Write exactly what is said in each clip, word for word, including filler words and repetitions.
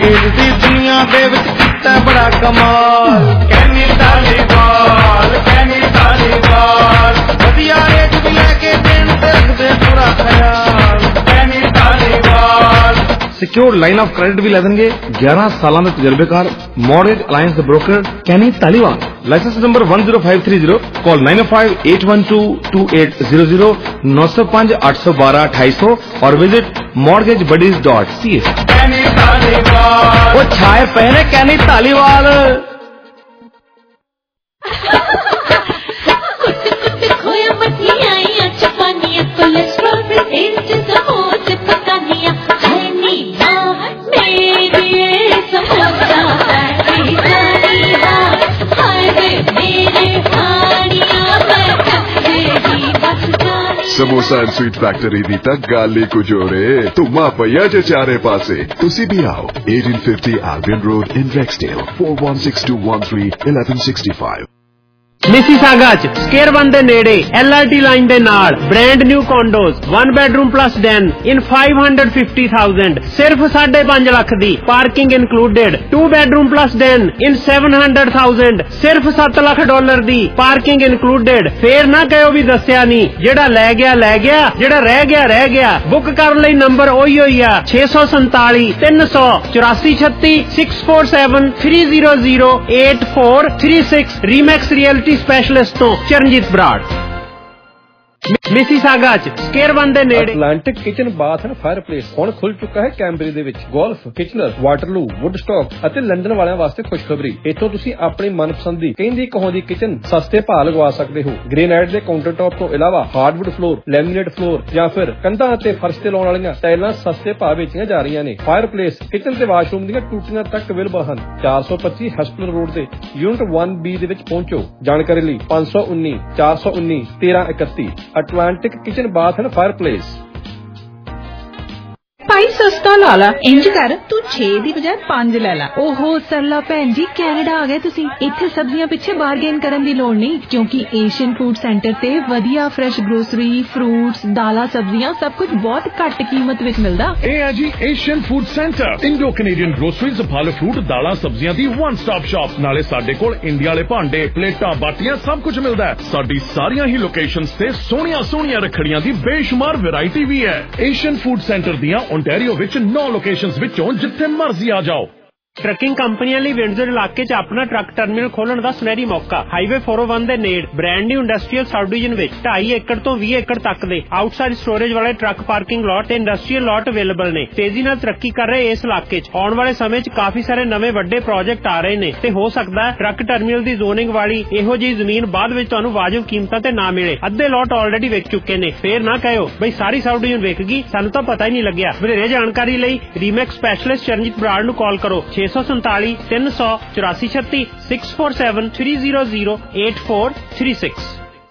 ਖੇਡ ਦੀ ਦੁਨੀਆ ਦੇ ਵਿੱਚ ਕੀਤਾ ਬੜਾ ਕਮਾਲ। ਕੈਨੀ ਧਾਲੀਵਾਲ ਕੈਨੀ ਧਾਲੀਵਾਲ ਵਧੀਆ ਰੇਟ ਵੀ ਲੈ ਕੇ ਦੇਣ ਤੇ ਰੱਖਦੇ ਪੂਰਾ ਖਿਆਲ। Kenny Dhaliwal secure line of credit ਵੀ ਲੈ ਦੇਣਗੇ। ਗਿਆਰਾਂ ਸਾਲਾਂ ਦੇ ਤਜਰਬੇਕਾਰ ਮੌਰਗੇਜ ਅਲਾਇੰਸ ਦੇ broker Kenny Dhaliwal. Licence number one zero five three zero। Call nine oh five eight one two two eight zero zero nine oh five eight one two one two eight zero zero और visit mortgage buddies dot C A. Kenny Dhaliwal वो छाए पे ने Kenny Dhaliwal. Samosa and sweet factory दी तक गाली कुजोरे तुमा पया जे चारे पासे तुसी भी आओ। eighteen fifty Albion Road in Rexdale four one six two one three eleven sixty-five। Mississauga ਚ ਸਕੇਅਰ ਵਨ ਦੇ ਨੇੜੇ ਐਲ ਆਰ ਟੀ ਲਾਈਨ ਦੇ ਨਾਲ brand new condos one bedroom plus den in five hundred fifty thousand ਸਿਰਫ ਸਾਢੇ ਪੰਜ ਲੱਖ ਦੀ parking included. two bedroom plus den in seven hundred thousand ਸਿਰਫ ਸੱਤ ਲੱਖ ਡਾਲਰ ਦੀ ਪਾਰਕਿੰਗ ਇਨਕਲੂਡਡ। ਫੇਰ ਨਾ ਕਹਿਓ ਵੀ ਦੱਸਿਆ ਨਹੀਂ। ਜਿਹੜਾ ਲੈ ਗਿਆ ਲੈ ਗਿਆ, ਜਿਹੜਾ ਰਹਿ ਗਿਆ ਰਹਿ ਗਿਆ। ਬੁੱਕ ਕਰਨ ਲਈ ਨੰਬਰ ਉਹੀ ਹੋਈ ਆ ਛੇ ਸੌ ਸੰਤਾਲੀ ਤਿੰਨ ਸੌ ਚੁਰਾਸੀ ਛੱਤੀ six four seven three zero zero eight four three six। Remax realty specialist तो चरणजीत बराड़। ਮਿਸੀਸਾਗਾ ਚ ਸਕੇਅਰ ਵਨ ਦੇ ਨੇੜੇ Atlantic kitchen bath and fireplace ਹੁਣ ਖੁੱਲ ਚੁੱਕਾ ਹੈ ਕੈਂਬਰੀ ਦੇ ਵਿੱਚ। ਗੋਲਫ, ਕਿਚਨਰ, ਵਾਟਰਲੂ, ਵੁੱਡਸਟਾਕ ਅਤੇ ਲੰਡਨ ਵਾਲਿਆਂ ਵਾਸਤੇ ਖੁਸ਼ਖਬਰੀ। ਇੱਥੋਂ ਤੁਸੀਂ ਆਪਣੀ ਮਨਪਸੰਦ ਦੀ ਕਹਿੰਦੀ ਕਹੋਂਦੀ ਕਿਚਨ ਸਸਤੇ ਭਾਅ ਲਗਵਾ ਸਕਦੇ ਹੋ। ਗ੍ਰੇਨਾਈਟ ਦੇ ਕਾਊਂਟਰ ਟੌਪ ਤੋਂ ਇਲਾਵਾ ਹਾਰਡਵੁੱਡ ਫਲੋਰ, ਲੈਮੀਨੇਟ ਫਲੋਰ ਜਾਂ ਫਿਰ ਕੰਧਾਂ ਅਤੇ ਫਰਸ਼ ਤੇ ਲਾਉਣ ਵਾਲੀਆਂ ਟਾਈਲਾਂ ਸਸਤੇ ਭਾਅ ਵੇਚੀਆਂ ਜਾ ਰਹੀਆਂ ਨੇ। ਫਾਇਰ ਪਲੇਸ, ਕਿਚਨ ਤੇ ਵਾਸ਼ਰੂਮ ਦੀਆਂ ਟੂਟੀਆਂ ਤੱਕ ਅਵੇਲੇਬਲ ਹਨ। ਚਾਰ ਸੌ ਪੱਚੀ ਹਸਪੀਟਲ ਰੋਡ ਤੇ ਯੂਨਿਟ one B ਦੇ ਵਿੱਚ ਪਹੁੰਚੋ। ਜਾਣਕਾਰੀ ਲਈ ਪੰਜ ਸੌ ਉੱਨੀ ਚਾਰ ਸੌ ਉੱਨੀ ਤੇਰਾਂ ਇਕੱਤੀ। Atlantic kitchen bath and fireplace. ਭਾਈ ਸਸਤਾ ਲਾ ਲਾ। ਇੰਜ ਕਰ ਤੂੰ ਛੇ ਦੀ ਬਜਾਏ ਪੰਜ ਲੈ ਲਾ। ਓਹੋ ਸਰਲਾ ਭੈਣ ਜੀ, ਕੈਨੇਡਾ ਆ ਗਏ ਤੁਸੀਂ। ਇੱਥੇ ਸਬਜ਼ੀਆਂ ਪਿੱਛੇ ਬਾਰਗੇਨ ਕਰਨ ਦੀ ਲੋੜ ਨਹੀਂ, ਕਿਉਂਕਿ ਏਸ਼ੀਅਨ ਫੂਡ ਸੈਂਟਰ ਤੇ ਵਧੀਆ ਫਰੈਸ਼ ਗਰੋਸਰੀ, ਫਰੂਟਸ, ਦਾਲਾਂ, ਸਬਜ਼ੀਆਂ ਸਭ ਕੁਝ ਬਹੁਤ ਘੱਟ ਕੀਮਤ ਵਿੱਚ ਮਿਲਦਾ। ਇਹ ਹੈ ਜੀ Asian food centre. Indo Canadian groceries, ਫਲ ਫਰੂਟ, ਦਾਲਾਂ, ਸਬਜ਼ੀਆਂ ਦੀ ਵਨ ਸਟਾਪ ਸ਼ਾਪ। ਨਾਲੇ ਸਾਡੇ ਕੋਲ ਇੰਡੀਆ ਵਾਲੇ ਭਾਂਡੇ, ਪਲੇਟਾਂ, ਬਾਟੀਆਂ ਸਭ ਕੁਝ ਮਿਲਦਾ ਹੈ। ਸਾਡੀ ਸਾਰੀਆਂ ਹੀ ਲੋਕੇਸ਼ਨਸ ਤੇ ਸੋਹਣੀਆਂ ਸੋਹਣੀਆਂ ਰੱਖੜੀਆਂ ਦੀ ਬੇਸ਼ੁਮਾਰ ਵੈਰਾਈਟੀ ਵੀ ਹੈ। ਏਸ਼ੀਅਨ ਫੂਡ ਸੈਂਟਰ ਦੀਆਂ ਓਨਟਾਰੀਓ ਵਿੱਚ ਨੌ ਲੋਕੇਸ਼ਨਸ ਵਿੱਚੋਂ ਜਿੱਥੇ ਮਰਜ਼ੀ ਆ ਜਾਓ। ਟਰੱਕਿੰਗ ਕੰਪਨੀਆਂ ਲਈ ਵਿੰਡਜ਼ਰ ਇਲਾਕੇ 'ਚ ਆਪਣਾ ਟਰੱਕ ਟਰਮੀਨਲ ਖੋਲਣ ਦਾ ਸੁਨਹਿਰੀ ਮੌਕਾ। ਹਾਈਵੇ four oh one ਦੇ ਨੇੜ brand new industrial subdivision ਵਿੱਚ ਢਾਈ ਏਕੜ ਤੋਂ ਵੀਹ ਏਕੜ ਤੱਕ ਦੇ ਆਊਟਸਾਈਡ ਸਟੋਰੇਜ ਵਾਲੇ ਟਰੱਕ ਪਾਰਕਿੰਗ ਲਾਟ ਤੇ ਇੰਡਸਟਰੀਅਲ ਲਾਟ ਅਵੇਲੇਬਲ ਨੇ। ਤੇਜ਼ੀ ਨਾਲ ਤਰੱਕੀ ਕਰ ਰਹੇ ਇਸ ਇਲਾਕੇ 'ਚ ਆਉਣ ਵਾਲੇ ਸਮੇਂ 'ਚ ਕਾਫੀ ਸਾਰੇ ਨਵੇਂ ਵੱਡੇ ਪ੍ਰੋਜੈਕਟ ਆ ਰਹੇ ਨੇ ਤੇ ਹੋ ਸਕਦਾ ਹੈ ਟਰੱਕ ਟਰਮੀਨਲ ਦੀ ਜ਼ੋਨਿੰਗ ਵਾਲੀ ਇਹੋ ਜਿਹੀ ਜ਼ਮੀਨ ਬਾਅਦ ਵਿੱਚ ਤੁਹਾਨੂੰ ਵਾਜਬ ਕੀਮਤਾਂ ਤੇ ਨਾ ਮਿਲੇ। ਅੱਧੇ ਲਾਟ ਆਲਰੇਡੀ ਵਿਕ ਚੁੱਕੇ ਨੇ। ਫੇਰ ਨਾ ਕਹਿਓ ਬਈ ਸਾਰੀ ਸਬ ਡਿਵੀਜ਼ਨ ਵਿਕ ਗਈ, ਸਾਨੂੰ ਤਾਂ ਪਤਾ ਹੀ ਨਹੀਂ ਲੱਗਿਆ। ਵਧੇਰੇ ਜਾਣਕਾਰੀ ਲਈ ਰੀਮੈਕਸ ਸਪੈਸ਼ਲਿਸਟ ਚਰਨਜੀਤ ਬਰਾੜ ਨੂੰ ਕਾਲ ਕਰੋ ਛੇ ਸੌ ਸੰਤਾਲੀ ਤਿੰਨ ਸੌ ਚੁਰਾਸੀ ਛੱਤੀ six four seven three zero zero eight four three six।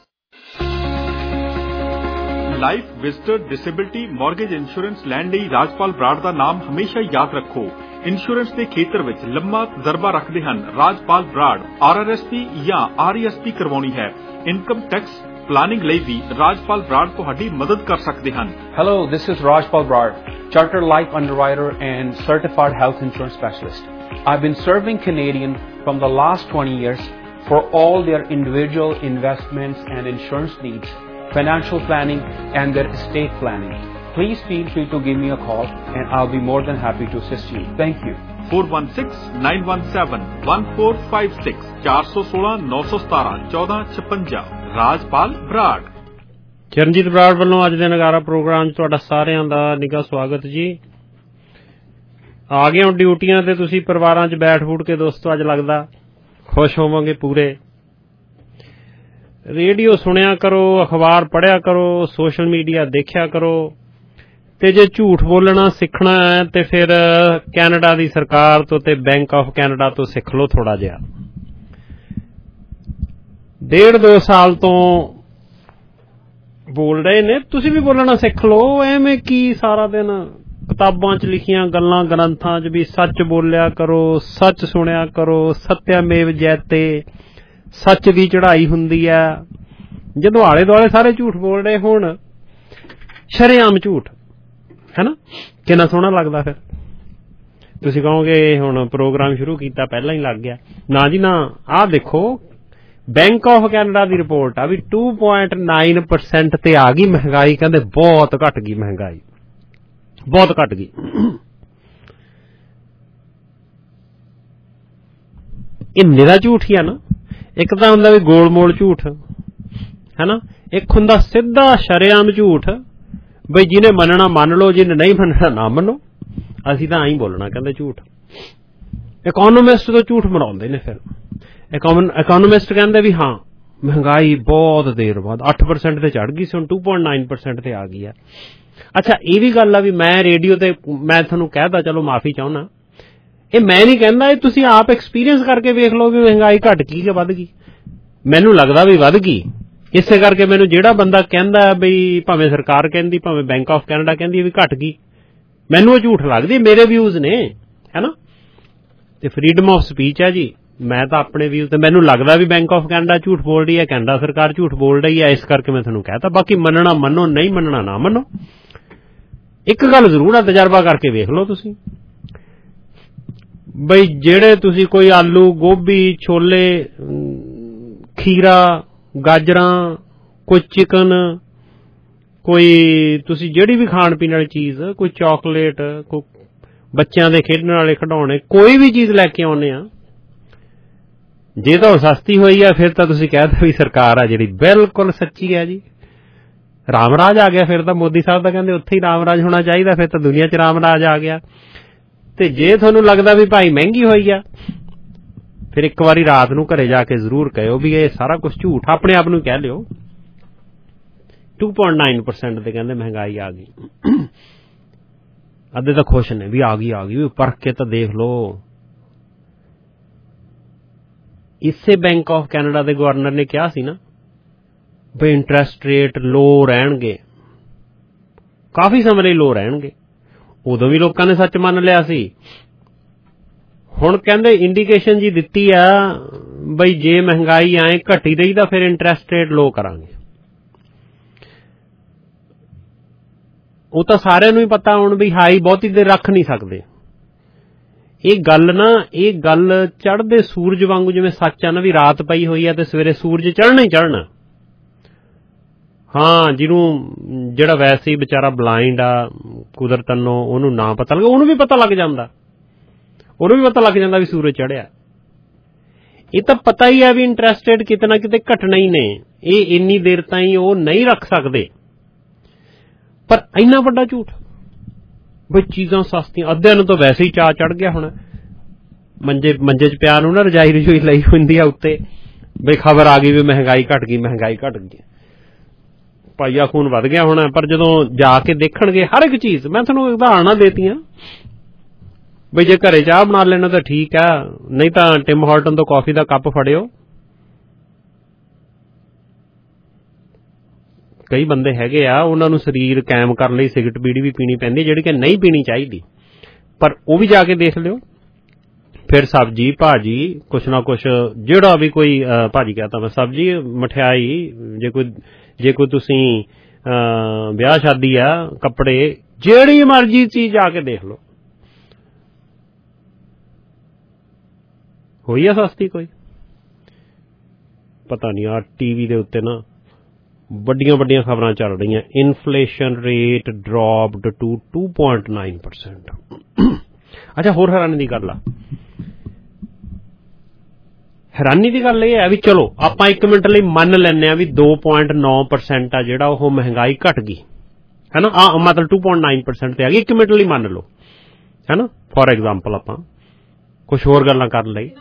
Life, visitor, disability, mortgage insurance ਲੈਣ ਲਈ ਰਾਜਪਾਲ ਬਰਾੜ ਦਾ ਨਾਮ ਹਮੇਸ਼ਾ ਯਾਦ ਰੱਖੋ। ਇੰਸ਼ੋਰੈਂਸ ਦੇ ਖੇਤਰ ਵਿੱਚ ਲੰਮਾ ਤਜਰਬਾ ਰੱਖਦੇ ਹਨ Rajpal Brar. R R S P ਜਾਂ ਆਰ ਈ ਐਸ ਪੀ ਕਰਵਾਉਣੀ ਹੈ, ਇਨਕਮ ਟੈਕਸ ਪਲਾਨਿੰਗ ਲਈ ਵੀ ਰਾਜਪਾਲ ਬਰਾੜ ਤੁਹਾਡੀ ਮਦਦ ਕਰ ਸਕਦੇ ਹਨ। Hello, this is Rajpal Brad, Chartered Life Underwriter and Certified Health Insurance Specialist. I've been serving Canadians from the last twenty years for all their individual investments and insurance needs, financial planning and their estate planning. Please feel free to give me a call and I'll be more than happy to assist you. Thank you. four one six nine one seven one four five six four one six nine one seven one four five six ਰਾਜਪਾਲ ਬਰਾੜ। ਚਰਨਜੀਤ ਬਰਾੜ ਵੱਲੋਂ ਅੱਜ ਦੇ ਨਗਾਰਾ programme 'ਚ ਤੁਹਾਡਾ ਸਾਰਿਆਂ ਦਾ ਨਿੱਘਾ ਸਵਾਗਤ ਜੀ। ਆ ਗਏ ਹੋ ਡਿਊਟੀਆਂ ਤੇ ਤੁਸੀਂ ਪਰਿਵਾਰਾਂ 'ਚ ਬੈਠ ਫੂਟ ਕੇ ਦੋਸਤੋ, ਅੱਜ ਲੱਗਦਾ ਖੁਸ਼ ਹੋਵਾਂਗੇ ਪੂਰੇ। ਰੇਡੀਓ ਸੁਣਿਆ ਕਰੋ, ਅਖਬਾਰ ਪੜ੍ਹਿਆ ਕਰੋ, ਸੋਸ਼ਲ ਮੀਡੀਆ ਦੇਖਿਆ ਕਰੋ ਤੇ ਜੇ ਝੂਠ ਬੋਲਣਾ ਸਿੱਖਣਾ ਹੈ ਤੇ ਫਿਰ ਕੈਨੇਡਾ ਦੀ ਸਰਕਾਰ ਤੋਂ ਤੇ ਬੈਂਕ ਆਫ ਕੈਨੇਡਾ ਤੋਂ ਸਿੱਖ ਲਓ ਥੋੜਾ ਜਿਹਾ। ਡੇਢ ਦੋ ਸਾਲ ਤੋਂ ਬੋਲ ਰਹੇ ਨੇ, ਤੁਸੀਂ ਵੀ ਬੋਲਣਾ ਸਿੱਖ ਲਓ। ਐਵੇਂ ਕੀ ਸਾਰਾ ਦਿਨ ਕਿਤਾਬਾਂ 'ਚ ਲਿਖੀਆਂ ਗੱਲਾਂ, ਗ੍ਰੰਥਾਂ 'ਚ ਵੀ ਸੱਚ ਬੋਲਿਆ ਕਰੋ, ਸੱਚ ਸੁਣਿਆ ਕਰੋ, ਸਤਿਆਮੇਵ ਜੈਤੇ, ਸੱਚ ਦੀ ਚੜ੍ਹਾਈ ਹੁੰਦੀ ਹੈ। ਜਦੋਂ ਆਲੇ ਦੁਆਲੇ ਸਾਰੇ ਝੂਠ ਬੋਲ ਰਹੇ ਹੋਣ, ਸ਼ਰੇਆਮ ਝੂਠ, ਹੈ ਨਾ, ਕਿੰਨਾ ਸੋਹਣਾ ਲੱਗਦਾ ਫਿਰ। ਤੁਸੀਂ ਕਹੋਗੇ ਹੁਣ ਪ੍ਰੋਗਰਾਮ ਸ਼ੁਰੂ ਕੀਤਾ ਪਹਿਲਾਂ ਹੀ ਲੱਗ ਗਿਆ। ਨਾ ਜੀ ਨਾ, ਆਹ ਦੇਖੋ ਬੈਂਕ ਆਫ ਕੈਨੇਡਾ ਦੀ ਰਿਪੋਰਟ ਆ ਵੀ ਟੂ ਪੁਆਇੰਟ ਨਾਈਨ ਪਰਸੈਂਟ ਤੇ ਆ ਗਈ ਮਹਿੰਗਾਈ। ਕਹਿੰਦੇ ਬਹੁਤ ਘਟ ਗਈ ਮਹਿੰਗਾਈ, ਬਹੁਤ ਘਟ ਗਈ। ਇਹ ਨਿਰਾ ਝੂਠ ਹੀ ਆ ਨਾ। ਇੱਕ ਤਾਂ ਹੁੰਦਾ ਵੀ ਗੋਲ ਮੋਲ ਝੂਠ ਹੈ ਨਾ, ਇੱਕ ਹੁੰਦਾ ਸਿੱਧਾ ਸ਼ਰੇਆਮ ਝੂਠ ਬਈ ਜਿਹਨੇ ਮੰਨਣਾ ਮੰਨ ਲਓ, ਜਿਹਨੇ ਨਹੀਂ ਮੰਨਣਾ ਨਾ ਮੰਨੋ। ਅਸੀਂ ਤਾਂ ਆਈ ਬੋਲਣਾ ਕਹਿੰਦੇ ਝੂਠ। ਇਕੋਨੋਮਿਸਟ ਤੋਂ ਝੂਠ ਬਣਾਉਂਦੇ ਨੇ। ਫਿਰ ਇਕੋਨੋਮਿਸਟ ਕਹਿੰਦੇ ਵੀ ਹਾਂ ਮਹਿੰਗਾਈ ਬਹੁਤ ਦੇਰ ਬਾਅਦ ਅੱਠ ਪਰਸੈਂਟ ਤੇ ਚੜ ਗਈ ਸੀ, ਹੁਣ ਟੂ ਪੁਆਇੰਟ ਨਾਈਨ ਪਰਸੈਂਟ ਤੇ ਆ ਗਈ ਆ। ਅੱਛਾ ਇਹ ਵੀ ਗੱਲ ਆ ਵੀ ਮੈਂ ਰੇਡੀਓ ਤੇ ਮੈਂ ਤੁਹਾਨੂੰ ਕਹਿਦਾ, ਚਲੋ ਮਾਫੀ ਚਾਹੁੰਦਾ, ਇਹ ਮੈਂ ਨਹੀਂ ਕਹਿੰਦਾ, ਇਹ ਤੁਸੀਂ ਆਪ ਐਕਸਪੀਰੀਅੰਸ ਕਰਕੇ ਵੇਖ ਲਓ ਵੀ ਮਹਿੰਗਾਈ ਘਟ ਗਈ ਕਿ ਵੱਧ ਗਈ। ਮੈਨੂੰ ਲੱਗਦਾ ਵੀ ਵੱਧ ਗਈ। ਇਸੇ ਕਰਕੇ ਮੈਨੂੰ ਜਿਹੜਾ ਬੰਦਾ ਕਹਿੰਦਾ ਬਈ ਭਾਵੇਂ ਸਰਕਾਰ ਕਹਿੰਦੀ ਭਾਵੇਂ ਬੈਂਕ ਆਫ ਕੈਨੇਡਾ ਕਹਿੰਦੀ ਵੀ ਘਟ ਗਈ, ਮੈਨੂੰ ਉਹ ਝੂਠ ਲੱਗਦੀ। ਮੇਰੇ ਵਿਊਜ਼ ਨੇ ਹੈ ਨਾ, ਤੇ ਫਰੀਡਮ ਆਫ ਸਪੀਚ ਹੈ ਜੀ। ਮੈਂ ਤਾਂ ਆਪਣੇ ਵਿਊ ਤੇ ਮੈਨੂੰ ਲੱਗਦਾ ਵੀ ਬੈਂਕ ਆਫ ਕੈਨੇਡਾ ਝੂਠ ਬੋਲ ਰਹੀ ਹੈ, ਕੈਨੇਡਾ ਸਰਕਾਰ ਝੂਠ ਬੋਲ ਰਹੀ ਹੈ, ਇਸ ਕਰਕੇ ਮੈਂ ਤੁਹਾਨੂੰ ਕਹਿਤਾ। ਬਾਕੀ ਮੰਨਣਾ ਮੰਨੋ, ਨਹੀਂ ਮੰਨਣਾ ਨਾ ਮੰਨੋ। ਇੱਕ ਗੱਲ ਜ਼ਰੂਰ ਆ, ਤਜਰਬਾ ਕਰਕੇ ਵੇਖ ਲਓ ਤੁਸੀਂ ਬਈ ਜਿਹੜੇ ਤੁਸੀਂ ਕੋਈ ਆਲੂ, ਗੋਭੀ, ਛੋਲੇ, ਖੀਰਾ, ਗਾਜਰਾਂ, ਕੋਈ ਚਿਕਨ, ਕੋਈ ਤੁਸੀਂ ਜਿਹੜੀ ਵੀ ਖਾਣ ਪੀਣ ਵਾਲੀ ਚੀਜ਼, ਕੋਈ ਚਾਕਲੇਟ, ਕੋਈ ਬੱਚਿਆਂ ਦੇ ਖੇਡਣ ਵਾਲੇ ਖਿਡੌਣੇ, ਕੋਈ ਵੀ ਚੀਜ਼ ਲੈ ਕੇ ਆਉਂਦੇ ਆ, ਜੇ ਤਾਂ ਉਹ ਸਸਤੀ ਹੋਈ ਆ ਫਿਰ ਤਾਂ ਤੁਸੀਂ ਕਹਿ ਵੀ ਸਰਕਾਰ ਆ ਜਿਹੜੀ ਬਿਲਕੁਲ ਸੱਚੀ ਹੈ ਜੀ, ਰਾਮ ਰਾਜ ਆ ਗਿਆ। ਫਿਰ ਤਾਂ ਮੋਦੀ ਸਾਹਿਬ ਤਾਂ ਕਹਿੰਦੇ ਉੱਥੇ ਹੀ ਰਾਮ ਰਾਜ ਹੋਣਾ ਚਾਹੀਦਾ, ਫਿਰ ਤਾਂ ਦੁਨੀਆ 'ਚ ਰਾਮ ਰਾਜ ਆ ਗਿਆ। ਤੇ ਜੇ ਤੁਹਾਨੂੰ ਲੱਗਦਾ ਵੀ ਭਾਈ ਮਹਿੰਗੀ ਹੋਈ ਆ, ਫਿਰ ਇੱਕ ਵਾਰੀ ਰਾਤ ਨੂੰ ਘਰੇ ਜਾ ਕੇ ਜ਼ਰੂਰ ਕਹਿਓ ਵੀ ਇਹ ਸਾਰਾ ਕੁਝ ਝੂਠ। ਆਪਣੇ ਆਪ ਨੂੰ ਕਹਿ ਲਿਓ ਟੂ ਪੁਆਇੰਟ ਨਾਈਨ ਪਰਸੈਂਟ ਤੇ ਕਹਿੰਦੇ ਮਹਿੰਗਾਈ ਆ ਗਈ। ਅੱਧੇ ਤਾਂ ਖੁਸ਼ ਨੇ ਵੀ ਆ ਗਈ ਆ ਗਈ, ਵੀ ਪਰਖ ਕੇ ਤਾਂ ਦੇਖ ਲਓ। ਇਸੇ ਬੈਂਕ ਆਫ ਕੈਨੇਡਾ ਦੇ ਗਵਰਨਰ ਨੇ ਕਿਹਾ ਸੀ ਨਾ ਵੀ ਇੰਟਰਸਟ ਰੇਟ ਲੋ ਰਹਿਣਗੇ, ਕਾਫੀ ਸਮੇਂ ਲਈ ਲੋ ਰਹਿਣਗੇ। ਉਦੋਂ ਵੀ ਲੋਕਾਂ ਨੇ ਸੱਚ ਮੰਨ ਲਿਆ ਸੀ। ਹੁਣ ਕਹਿੰਦੇ ਇੰਡੀਕੇਸ਼ਨ ਜੀ ਦਿੱਤੀ ਆ ਬਈ ਜੇ ਮਹਿੰਗਾਈ ਐਂ ਘਟੀ ਰਹੀ ਤਾਂ ਫਿਰ ਇੰਟਰਸਟ ਰੇਟ ਲੋ ਕਰਾਂਗੇ। ਉਹ ਤਾਂ ਸਾਰਿਆਂ ਨੂੰ ਹੀ ਪਤਾ ਹੁਣ ਵੀ ਹਾਈ ਬਹੁਤੀ ਦੇਰ ਰੱਖ ਨਹੀਂ ਸਕਦੇ। ਇਹ ਗੱਲ ਨਾ, ਇਹ ਗੱਲ ਚੜ੍ਹਦੇ ਸੂਰਜ ਵਾਂਗੂ ਜਿਵੇਂ ਸੱਚ ਆ ਨਾ ਵੀ ਰਾਤ ਪਈ ਹੋਈ ਆ ਤੇ ਸਵੇਰੇ ਸੂਰਜ ਚੜ੍ਹਨਾ ਹੀ ਚੜ੍ਹਨਾ। ਹਾਂ, ਜਿਹਨੂੰ ਜਿਹੜਾ ਵੈਸੇ ਹੀ ਵਿਚਾਰਾ ਬਲਾਈਂਡ ਆ ਕੁਦਰਤਨ, ਉਹਨੂੰ ਨਾ ਪਤਾ ਲੱਗਾ, ਉਹਨੂੰ ਵੀ ਪਤਾ ਲੱਗ ਜਾਂਦਾ, ਉਹਨੂੰ ਵੀ ਪਤਾ ਲੱਗ ਜਾਂਦਾ ਵੀ ਸੂਰਜ ਚੜ੍ਹਿਆ। ਇਹ ਤਾਂ ਪਤਾ ਹੀ ਆ ਵੀ ਇੰਟਰਸਟ ਰੇਟ ਕਿਤੇ ਨਾ ਕਿਤੇ ਘਟਣਾ ਹੀ ਨੇ, ਇਹ ਇੰਨੀ ਦੇਰ ਤਾਈਂ ਉਹ ਨਹੀਂ ਰੱਖ ਸਕਦੇ। ਪਰ ਇੰਨਾ ਵੱਡਾ ਝੂਠ ਬਈ ਚੀਜ਼ਾਂ ਸਸਤੀਆਂ, ਅੱਧਿਆਂ ਨੂੰ ਤਾਂ ਵੈਸੇ ਹੀ ਚਾਅ ਚੜ੍ਹ ਗਿਆ। ਹੁਣ ਮੰਜੇ ਮੰਜੇ 'ਚ ਪਿਆ ਨੂੰ ਨਾ ਰਜਾਈ ਰਜੂਈ ਲਈ ਹੁੰਦੀ ਆ ਉੱਤੇ ਬਈ ਖਬਰ ਆ ਗਈ ਵੀ ਮਹਿੰਗਾਈ ਘਟ ਗਈ, ਮਹਿੰਗਾਈ ਘਟ ਗਈ, ਪਾਈਆ ਖੂਨ ਵੱਧ ਗਿਆ ਹੋਣਾ। ਪਰ ਜਦੋਂ ਜਾ ਕੇ ਦੇਖਣਗੇ ਹਰ ਇੱਕ ਚੀਜ਼, ਮੈਂ ਤੁਹਾਨੂੰ ਉਦਾਹਰਨਾਂ ਦੇਤੀਆਂ ਬਈ ਜੇ ਘਰੇ ਚਾਹ ਬਣਾ ਲੈਣਾ ਤਾਂ ਠੀਕ ਆ, ਨਹੀਂ ਤਾਂ ਟਿਮ ਹਾਰਟਨ ਤੋਂ ਕਾਫੀ ਦਾ ਕੱਪ ਫੜਿਓ। ਕਈ ਬੰਦੇ ਹੈਗੇ ਆ ਉਹਨਾਂ ਨੂੰ ਸਰੀਰ ਕਾਇਮ ਕਰਨ ਲਈ ਸਿਗਰਟ ਬੀੜੀ ਵੀ ਪੀਣੀ ਪੈਂਦੀ, ਜਿਹੜੀ ਕਿ ਨਹੀਂ ਪੀਣੀ ਚਾਹੀਦੀ, ਪਰ ਉਹ ਵੀ ਜਾ ਕੇ ਦੇਖ ਲਿਓ। ਫਿਰ ਸਬਜ਼ੀ ਭਾਜੀ ਕੁਛ ਨਾ ਕੁਛ, ਜਿਹੜਾ ਵੀ ਕੋਈ ਭਾਜੀ ਕਹਤਾ ਮੈਂ ਸਬਜ਼ੀ ਮਠਿਆਈ, ਜੇ ਕੋਈ ਜੇ ਕੋਈ ਤੁਸੀਂ ਵਿਆਹ ਸ਼ਾਦੀ ਆ, ਕੱਪੜੇ, ਜਿਹੜੀ ਮਰਜ਼ੀ ਚੀਜ਼ ਜਾ ਕੇ ਦੇਖ ਲਓ। ਹੋਈ ਆ ਸਸਤੀ ਕੋਈ? ਪਤਾ ਨਹੀਂ। ਆ ਟੀਵੀ ਦੇ ਉੱਤੇ ਨਾ ਵੱਡੀਆਂ ਵੱਡੀਆਂ ਖਬਰਾਂ ਚੱਲ ਰਹੀਆਂ, inflation rate dropped to two point nine percent. ਅੱਛਾ, ਹੋਰ ਹੈਰਾਨੀ ਦੀ ਗੱਲ ਆ, ਹੈਰਾਨੀ ਦੀ ਗੱਲ ਇਹ ਹੈ ਵੀ ਚਲੋ ਆਪਾਂ ਇੱਕ ਮਿੰਟ ਲਈ ਮੰਨ ਲੈਂਦੇ ਹਾਂ ਵੀ ਦੋ ਪੁਆਇੰਟ ਨੌ ਪਰਸੈਂਟ ਆ ਜਿਹੜਾ ਉਹ ਮਹਿੰਗਾਈ ਘਟ ਗਈ ਹੈ ਨਾ, ਆ ਮਤਲਬ ਟੂ ਪੁਆਇੰਟ ਨਾਈਨ ਪਰਸੈਂਟ ਤੇ ਆ ਗਈ, ਇੱਕ ਮਿੰਟ ਲਈ ਮੰਨ ਲਓ ਹੈ ਨਾ, ਫੋਰ ਐਗਜ਼ਾਮਪਲ। ਆਪਾਂ ਕੁਛ ਹੋਰ ਗੱਲਾਂ ਕਰਨ ਲਈ,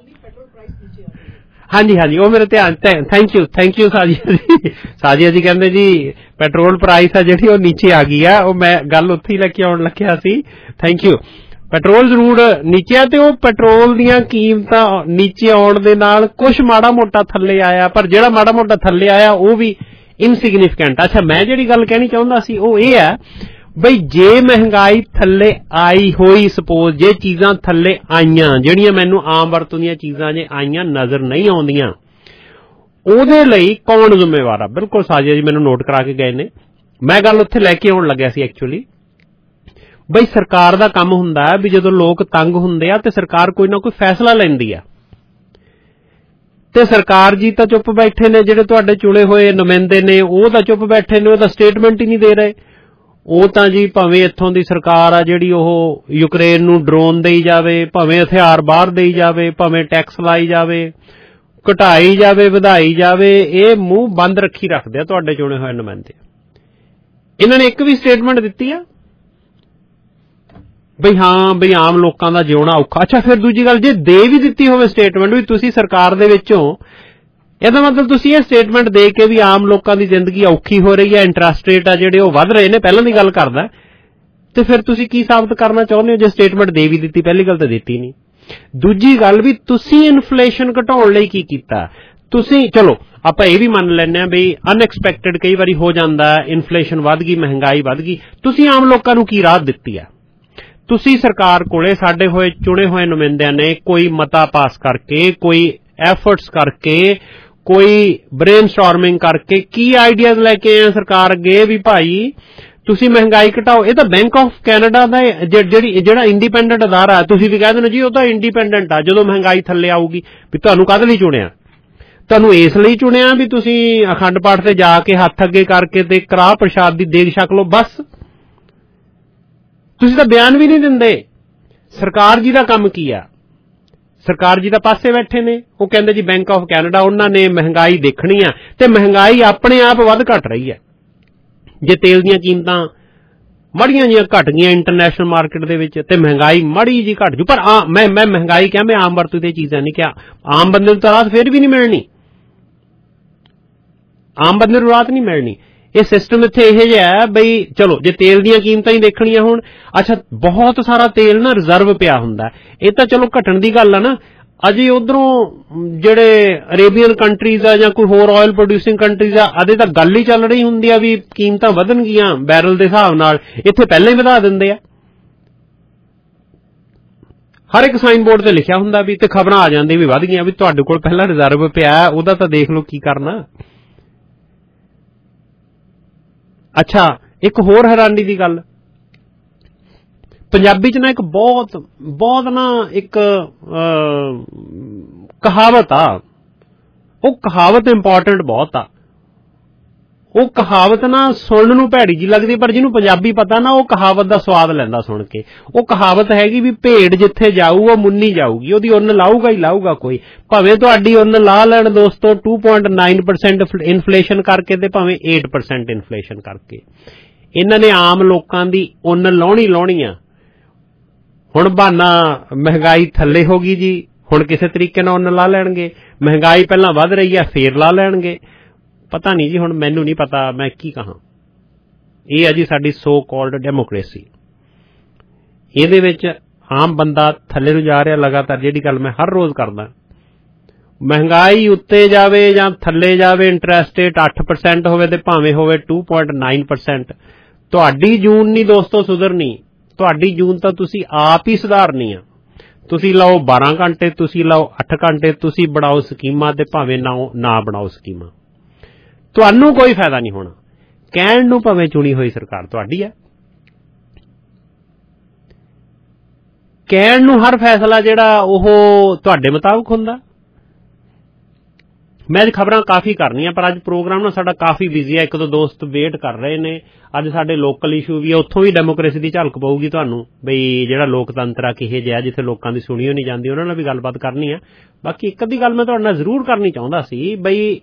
ਹਾਂਜੀ ਹਾਂਜੀ, ਉਹ ਮੇਰੇ ਧਿਆਨ, thank you thank you Sajia ji. Sajia ਜੀ ਕਹਿੰਦੇ ਜੀ ਪੈਟਰੋਲ ਪ੍ਰਾਈਸ ਆ ਜਿਹੜੀ ਉਹ ਨੀਚੇ ਆ ਗਈ ਆ, ਉਹ ਮੈਂ ਗੱਲ ਉੱਥੇ ਹੀ ਲੈ ਕੇ ਆਉਣ ਲੱਗਿਆ ਸੀ। Thank you. ਪੈਟਰੋਲ ਜ਼ਰੂਰ ਨੀਚੇ ਆ, ਤੇ ਉਹ ਪੈਟਰੋਲ ਦੀਆਂ ਕੀਮਤਾਂ ਨੀਚੇ ਆਉਣ ਦੇ ਨਾਲ ਕੁਛ ਮਾੜਾ ਮੋਟਾ ਥੱਲੇ ਆਇਆ, ਪਰ ਜਿਹੜਾ ਮਾੜਾ ਮੋਟਾ ਥੱਲੇ ਆਇਆ ਉਹ ਵੀ ਇਨਸਿਗਨੀਫੀਕੈਂਟ। ਅੱਛਾ, ਮੈਂ ਜਿਹੜੀ ਗੱਲ ਕਹਿਣੀ ਚਾਹੁੰਦਾ ਸੀ ਉਹ ਇਹ ਹੈ ਬਈ ਜੇ ਮਹਿੰਗਾਈ ਥੱਲੇ ਆਈ ਹੋਈ, ਸਪੋਜ਼ ਜੇ ਚੀਜ਼ਾਂ ਥੱਲੇ ਆਈਆਂ, ਜਿਹੜੀਆਂ ਮੈਨੂੰ ਆਮ ਵਰਤੋਂ ਦੀਆਂ ਚੀਜ਼ਾਂ ਜੇ ਆਈਆਂ ਨਜ਼ਰ ਨਹੀਂ ਆਉਂਦੀਆਂ, ਉਹਦੇ ਲਈ ਕੌਣ ਜ਼ਿੰਮੇਵਾਰ ਆ? ਬਿਲਕੁਲ ਸਾਜਿਆ ਜੀ ਮੈਨੂੰ ਨੋਟ ਕਰਾ ਕੇ ਗਏ ਨੇ, ਮੈਂ ਗੱਲ ਉੱਥੇ ਲੈ ਕੇ ਆਉਣ ਲੱਗਿਆ ਸੀ ਐਕਚੁਅਲੀ। ਬਈ ਸਰਕਾਰ ਦਾ ਕੰਮ ਹੁੰਦਾ ਵੀ ਜਦੋਂ ਲੋਕ ਤੰਗ ਹੁੰਦੇ ਆ ਤੇ ਸਰਕਾਰ ਕੋਈ ਨਾ ਕੋਈ ਫੈਸਲਾ ਲੈਂਦੀ ਆ, ਤੇ ਸਰਕਾਰ ਜੀ ਤਾਂ ਚੁੱਪ ਬੈਠੇ ਨੇ, ਜਿਹੜੇ ਤੁਹਾਡੇ ਚੁਣੇ ਹੋਏ ਨੁਮਾਇੰਦੇ ਨੇ ਉਹ ਤਾਂ ਚੁੱਪ ਬੈਠੇ ਨੇ, ਉਹ ਤਾਂ ਸਟੇਟਮੈਂਟ ਹੀ ਨਹੀਂ ਦੇ ਰਹੇ। ਉਹ ਤਾਂ ਜੀ ਭਾਵੇਂ ਇੱਥੋਂ ਦੀ ਸਰਕਾਰ ਆ ਜਿਹੜੀ ਉਹ ਯੂਕਰੇਨ ਨੂੰ ਡਰੋਨ ਦੇਈ ਜਾਵੇ, ਭਾਵੇਂ ਹਥਿਆਰ ਬਾਹਰ ਦੇਈ ਜਾਵੇ, ਭਾਵੇਂ ਟੈਕਸ ਲਾਈ ਜਾਵੇ, ਘਟਾਈ ਜਾਵੇ, ਵਧਾਈ ਜਾਵੇ, ਇਹ ਮੂੰਹ ਬੰਦ ਰੱਖੀ ਰੱਖਦੇ ਆ ਤੁਹਾਡੇ ਚੁਣੇ ਹੋਏ ਨੁਮਾਇੰਦੇ। ਇਹਨਾਂ ਨੇ ਇੱਕ ਵੀ ਸਟੇਟਮੈਂਟ ਦਿੱਤੀ ਆ ਬਈ ਹਾਂ ਬਈ ਆਮ ਲੋਕਾਂ ਦਾ ਜਿਉਣਾ ਔਖਾ। ਅੱਛਾ, ਫਿਰ ਦੂਜੀ ਗੱਲ, ਜੇ ਦੇ ਵੀ ਦਿੱਤੀ ਹੋਵੇ ਸਟੇਟਮੈਂਟ ਵੀ ਤੁਸੀਂ ਸਰਕਾਰ ਦੇ ਵਿੱਚੋਂ, ਇਹਦਾ ਮਤਲਬ ਤੁਸੀਂ ਇਹ ਸਟੇਟਮੈਂਟ ਦੇ ਕੇ ਵੀ ਆਮ ਲੋਕਾਂ ਦੀ ਜ਼ਿੰਦਗੀ ਔਖੀ ਹੋ ਰਹੀ ਹੈ, ਇੰਟਰਸਟ ਰੇਟ ਆ ਜਿਹੜੇ ਉਹ ਵੱਧ ਰਹੇ ਨੇ, ਪਹਿਲਾਂ ਦੀ ਗੱਲ ਕਰਦਾ, ਤੇ ਫਿਰ ਤੁਸੀਂ ਕੀ ਸਾਬਤ ਕਰਨਾ ਚਾਹੁੰਦੇ ਹੋ ਜੇ ਸਟੇਟਮੈਂਟ ਦੇ ਵੀ ਦਿੱਤੀ? ਪਹਿਲੀ ਗੱਲ ਤਾਂ ਦਿੱਤੀ ਨਹੀਂ। ਦੂਜੀ ਗੱਲ ਵੀ ਤੁਸੀਂ ਇਨਫਲੇਸ਼ਨ ਘਟਾਉਣ ਲਈ ਕੀ ਕੀਤਾ? ਤੁਸੀਂ ਚਲੋ ਆਪਾਂ ਇਹ ਵੀ ਮੰਨ ਲੈਂਦੇ ਹਾਂ ਵੀ ਅਨਐਕਸਪੈਕਟਡ ਕਈ ਵਾਰੀ ਹੋ ਜਾਂਦਾ, ਇਨਫਲੇਸ਼ਨ ਵੱਧ ਗਈ, ਮਹਿੰਗਾਈ ਵੱਧ ਗਈ, ਤੁਸੀਂ ਆਮ ਲੋਕਾਂ ਨੂੰ ਕੀ ਰਾਹਤ ਦਿੱਤੀ ਆ? ਤੁਸੀਂ ਸਰਕਾਰ ਕੋਲੇ ਸਾਡੇ ਹੋਏ ਚੁਣੇ ਹੋਏ ਨੁਮਾਇੰਦਿਆਂ ਨੇ ਕੋਈ ਮਤਾ ਪਾਸ ਕਰਕੇ, ਕੋਈ ਐਫਰਟਸ ਕਰਕੇ, ਕੋਈ ਬ੍ਰੇਨਸਟਾਰਮਿੰਗ ਕਰਕੇ ਕੀ ਆਈਡੀਆਜ਼ ਲੈ ਕੇ ਆਏ ਸਰਕਾਰ ਅੱਗੇ ਵੀ ਭਾਈ ਤੁਸੀਂ ਮਹਿੰਗਾਈ ਘਟਾਓ। ਇਹ ਤਾਂ ਬੈਂਕ ਆਫ ਕੈਨੇਡਾ ਦਾ ਜਿਹੜੀ ਜਿਹੜਾ ਇੰਡੀਪੈਂਡੈਂਟ ਅਦਾਰਾ, ਤੁਸੀਂ ਵੀ ਕਹਿ ਦਿੰਦੇ ਜੀ ਉਹ ਤਾਂ ਇੰਡੀਪੈਂਡੈਂਟ ਆ, ਜਦੋਂ ਮਹਿੰਗਾਈ ਥੱਲੇ ਆਊਗੀ। ਵੀ ਤੁਹਾਨੂੰ ਕਾਹਦੇ ਲਈ ਚੁਣਿਆ? ਤੁਹਾਨੂੰ ਇਸ ਲਈ ਚੁਣਿਆ ਵੀ ਤੁਸੀਂ ਅਖੰਡ ਪਾਠ ਤੇ ਜਾ ਕੇ ਹੱਥ ਅੱਗੇ ਕਰਕੇ ਤੇ ਕੜਾਹ ਪ੍ਰਸ਼ਾਦ ਦੀ ਦੇਗ ਛਕ ਲਓ, ਬਸ। ਤੁਸੀਂ ਤਾਂ ਬਿਆਨ ਵੀ ਨਹੀਂ ਦਿੰਦੇ। ਸਰਕਾਰ ਜੀ ਦਾ ਕੰਮ ਕੀ ਆ? ਸਰਕਾਰ ਜੀ ਦਾ ਪਾਸੇ ਬੈਠੇ ਨੇ, ਉਹ ਕਹਿੰਦੇ ਜੀ ਬੈਂਕ ਆਫ ਕੈਨੇਡਾ, ਉਹਨਾਂ ਨੇ ਮਹਿੰਗਾਈ ਦੇਖਣੀ ਆ, ਤੇ ਮਹਿੰਗਾਈ ਆਪਣੇ ਆਪ ਵੱਧ ਘਟ ਰਹੀ ਹੈ। ਜੇ ਤੇਲ ਦੀਆਂ ਕੀਮਤਾਂ ਮਾੜੀਆਂ ਜਿਹੀਆਂ ਘਟ ਗਈਆਂ ਇੰਟਰਨੈਸ਼ਨਲ ਮਾਰਕੀਟ ਦੇ ਵਿੱਚ, ਤੇ ਮਹਿੰਗਾਈ ਮਾੜੀ ਜਿਹੀ ਘਟ ਜੂ, ਪਰ ਆ ਮੈਂ ਮੈਂ ਮਹਿੰਗਾਈ ਕਿਹਾ, ਮੈਂ ਆਮ ਵਰਤੋਂ ਦੀਆਂ ਚੀਜ਼ਾਂ ਨਹੀਂ ਕਿਹਾ। ਆਮ ਬੰਦੇ ਨੂੰ ਤਾਂ ਰਾਹਤ ਫਿਰ ਵੀ ਨਹੀਂ ਮਿਲਣੀ, ਆਮ ਬੰਦੇ ਨੂੰ ਰਾਹਤ ਨਹੀਂ ਮਿਲਣੀ। ਇਹ ਸਿਸਟਮ ਇੱਥੇ ਇਹੋ ਜਿਹਾ ਹੈ ਬਈ ਚਲੋ ਜੇ ਤੇਲ ਦੀਆਂ ਕੀਮਤਾਂ ਹੀ ਦੇਖਣੀਆਂ ਹੋਣ, ਅੱਛਾ ਬਹੁਤ ਸਾਰਾ ਤੇਲ ਨਾ ਰਿਜ਼ਰਵ ਪਿਆ ਹੁੰਦਾ, ਇਹ ਤਾਂ ਚਲੋ ਘਟਣ ਦੀ ਗੱਲ ਆ ਨਾ। ਅਜੇ ਉਧਰੋਂ ਜਿਹੜੇ ਅਰੇਬੀਅਨ ਕੰਟਰੀਜ਼ ਆ ਜਾਂ ਕੋਈ ਹੋਰ ਆਇਲ ਪ੍ਰੋਡਿਊਸਿੰਗ ਕੰਟਰੀਜ਼ ਆ, ਅਜੇ ਤਾਂ ਗੱਲ ਹੀ ਚੱਲ ਰਹੀ ਹੁੰਦੀ ਆ ਵੀ ਕੀਮਤਾਂ ਵਧਣਗੀਆਂ ਬੈਰਲ ਦੇ ਹਿਸਾਬ ਨਾਲ, ਇੱਥੇ ਪਹਿਲਾਂ ਹੀ ਵਧਾ ਦਿੰਦੇ ਆ। ਹਰ ਇੱਕ ਸਾਈਨ ਬੋਰਡ ਤੇ ਲਿਖਿਆ ਹੁੰਦਾ ਵੀ, ਤੇ ਖਬਰਾਂ ਆ ਜਾਂਦੀਆਂ ਵੀ ਵੱਧ ਗਈਆਂ, ਵੀ ਤੁਹਾਡੇ ਕੋਲ ਪਹਿਲਾਂ ਰਿਜ਼ਰਵ ਪਿਆ, ਉਹਦਾ ਤਾਂ ਦੇਖ ਲਓ ਕੀ ਕਰਨਾ। ਅੱਛਾ, ਇੱਕ ਹੋਰ ਹੈਰਾਨੀ ਦੀ ਗੱਲ, ਪੰਜਾਬੀ ਚ ਨਾ ਇੱਕ ਬਹੁਤ ਬਹੁਤ ਨਾ ਇੱਕ ਕਹਾਵਤ ਆ, ਉਹ ਕਹਾਵਤ ਇੰਪੋਰਟੈਂਟ ਬਹੁਤ ਆ। ਉਹ ਕਹਾਵਤ ਨਾ ਸੁਣਨ ਨੂੰ ਭੈੜੀ ਜੀ ਲੱਗਦੀ, ਪਰ ਜਿਹਨੂੰ ਪੰਜਾਬੀ ਪਤਾ ਨਾ ਉਹ ਕਹਾਵਤ ਦਾ ਸਵਾਦ ਲੈਂਦਾ ਸੁਣ ਕੇ। ਉਹ ਕਹਾਵਤ ਹੈਗੀ ਵੀ ਭੇਡ ਜਿੱਥੇ ਜਾਊ ਉਹ ਮੁੰਨੀ ਜਾਊਗੀ, ਉਹਦੀ ਉੱਨ ਲਾਊਗਾ ਹੀ ਲਾਊਗਾ ਕੋਈ, ਭਾਵੇਂ ਤੁਹਾਡੀ ਉੱਨ ਲਾ ਲੈਣ ਦੋਸਤੋ two point nine percent inflation ਕਰਕੇ ਤੇ ਭਾਵੇਂ ਏਟ ਪਰਸੈਂਟ ਇਨਫਲੇਸ਼ਨ ਕਰਕੇ। ਇਹਨਾਂ ਨੇ ਆਮ ਲੋਕਾਂ ਦੀ ਉੱਨ ਲਾਉਣੀ ਲਾਉਣੀ ਆ। ਹੁਣ ਬਹਾਨਾ ਮਹਿੰਗਾਈ ਥੱਲੇ ਹੋ ਗਈ ਜੀ, ਹੁਣ ਕਿਸੇ ਤਰੀਕੇ ਨਾਲ ਉੱਨ ਲਾ ਲੈਣਗੇ। ਮਹਿੰਗਾਈ ਪਹਿਲਾਂ ਵੱਧ ਰਹੀ ਆ, ਫੇਰ ਲਾ ਲੈਣਗੇ। ਪਤਾ ਨਹੀਂ ਜੀ, ਹੁਣ ਮੈਨੂੰ ਨਹੀਂ ਪਤਾ ਮੈਂ ਕੀ ਕਹਾਂ। ਇਹ ਹੈ ਜੀ ਸਾਡੀ ਸੋ ਕਾਲਡ ਡੈਮੋਕ੍ਰੇਸੀ। ਇਹਦੇ ਵਿੱਚ ਆਮ ਬੰਦਾ ਥੱਲੇ ਨੂੰ ਜਾ ਰਿਹਾ ਲਗਾਤਾਰ, ਜਿਹੜੀ ਗੱਲ ਮੈਂ ਹਰ ਰੋਜ਼ ਕਰਦਾ। ਮਹਿੰਗਾਈ ਉੱਤੇ ਜਾਵੇ ਜਾਂ ਥੱਲੇ ਜਾਵੇ, ਇੰਟਰਸਟ ਰੇਟ ਅੱਠ ਪਰਸੈਂਟ ਹੋਵੇ ਤੇ ਭਾਵੇਂ ਹੋਵੇ ਟੂ ਪੁਆਇੰਟ ਨਾਈਨ ਪਰਸੈਂਟ, ਤੁਹਾਡੀ ਜੂਨ ਨਹੀਂ ਦੋਸਤੋ ਸੁਧਰਨੀ। ਤੁਹਾਡੀ ਜੂਨ ਤਾਂ ਤੁਸੀਂ ਆਪ ਹੀ ਸੁਧਾਰਨੀ ਆ। ਤੁਸੀਂ ਲਾਓ ਬਾਰਾਂ ਘੰਟੇ, ਤੁਸੀਂ ਲਾਓ ਅੱਠ ਘੰਟੇ, ਤੁਸੀਂ ਬਣਾਓ ਸਕੀਮਾਂ ਤੇ ਭਾਵੇਂ ਨਾ ਨਾ ਬਣਾਓ ਸਕੀਮਾਂ, ਤੁਹਾਨੂੰ ਕੋਈ ਫਾਇਦਾ ਨਹੀਂ ਹੋਣਾ। ਕਹਿਣ ਨੂੰ ਭਾਵੇਂ ਚੁਣੀ ਹੋਈ ਸਰਕਾਰ ਤੁਹਾਡੀ ਹੈ, ਕਹਿਣ ਨੂੰ ਹਰ ਫੈਸਲਾ ਜਿਹੜਾ ਉਹ ਤੁਹਾਡੇ ਮੁਤਾਬਕ ਹੁੰਦਾ। ਮੈਂ ਅੱਜ ਖਬਰਾਂ ਕਾਫੀ ਕਰਨੀਆਂ, ਪਰ ਅੱਜ ਪ੍ਰੋਗਰਾਮ ਨਾ ਸਾਡਾ ਕਾਫੀ ਬਿਜ਼ੀ ਹੈ। ਇੱਕ ਦੋ ਦੋਸਤ ਵੇਟ ਕਰ ਰਹੇ ਨੇ। ਅੱਜ ਸਾਡੇ ਲੋਕਲ ਇਸ਼ੂ ਵੀ ਹੈ, ਉੱਥੋਂ ਵੀ ਡੈਮੋਕ੍ਰੇਸੀ ਦੀ ਝਲਕ ਪਊਗੀ ਤੁਹਾਨੂੰ, ਬਈ ਜਿਹੜਾ ਲੋਕਤੰਤਰ ਆ ਕਿਹੇ ਜਿਹਾ, ਜਿੱਥੇ ਲੋਕਾਂ ਦੀ ਸੁਣੀ ਨਹੀਂ ਜਾਂਦੀ, ਉਹਨਾਂ ਨਾਲ ਵੀ ਗੱਲਬਾਤ ਕਰਨੀ ਆ। ਬਾਕੀ ਇੱਕ ਅੱਧੀ ਗੱਲ ਮੈਂ ਤੁਹਾਡੇ ਨਾਲ ਜ਼ਰੂਰ ਕਰਨੀ ਚਾਹੁੰਦਾ ਸੀ, ਬਈ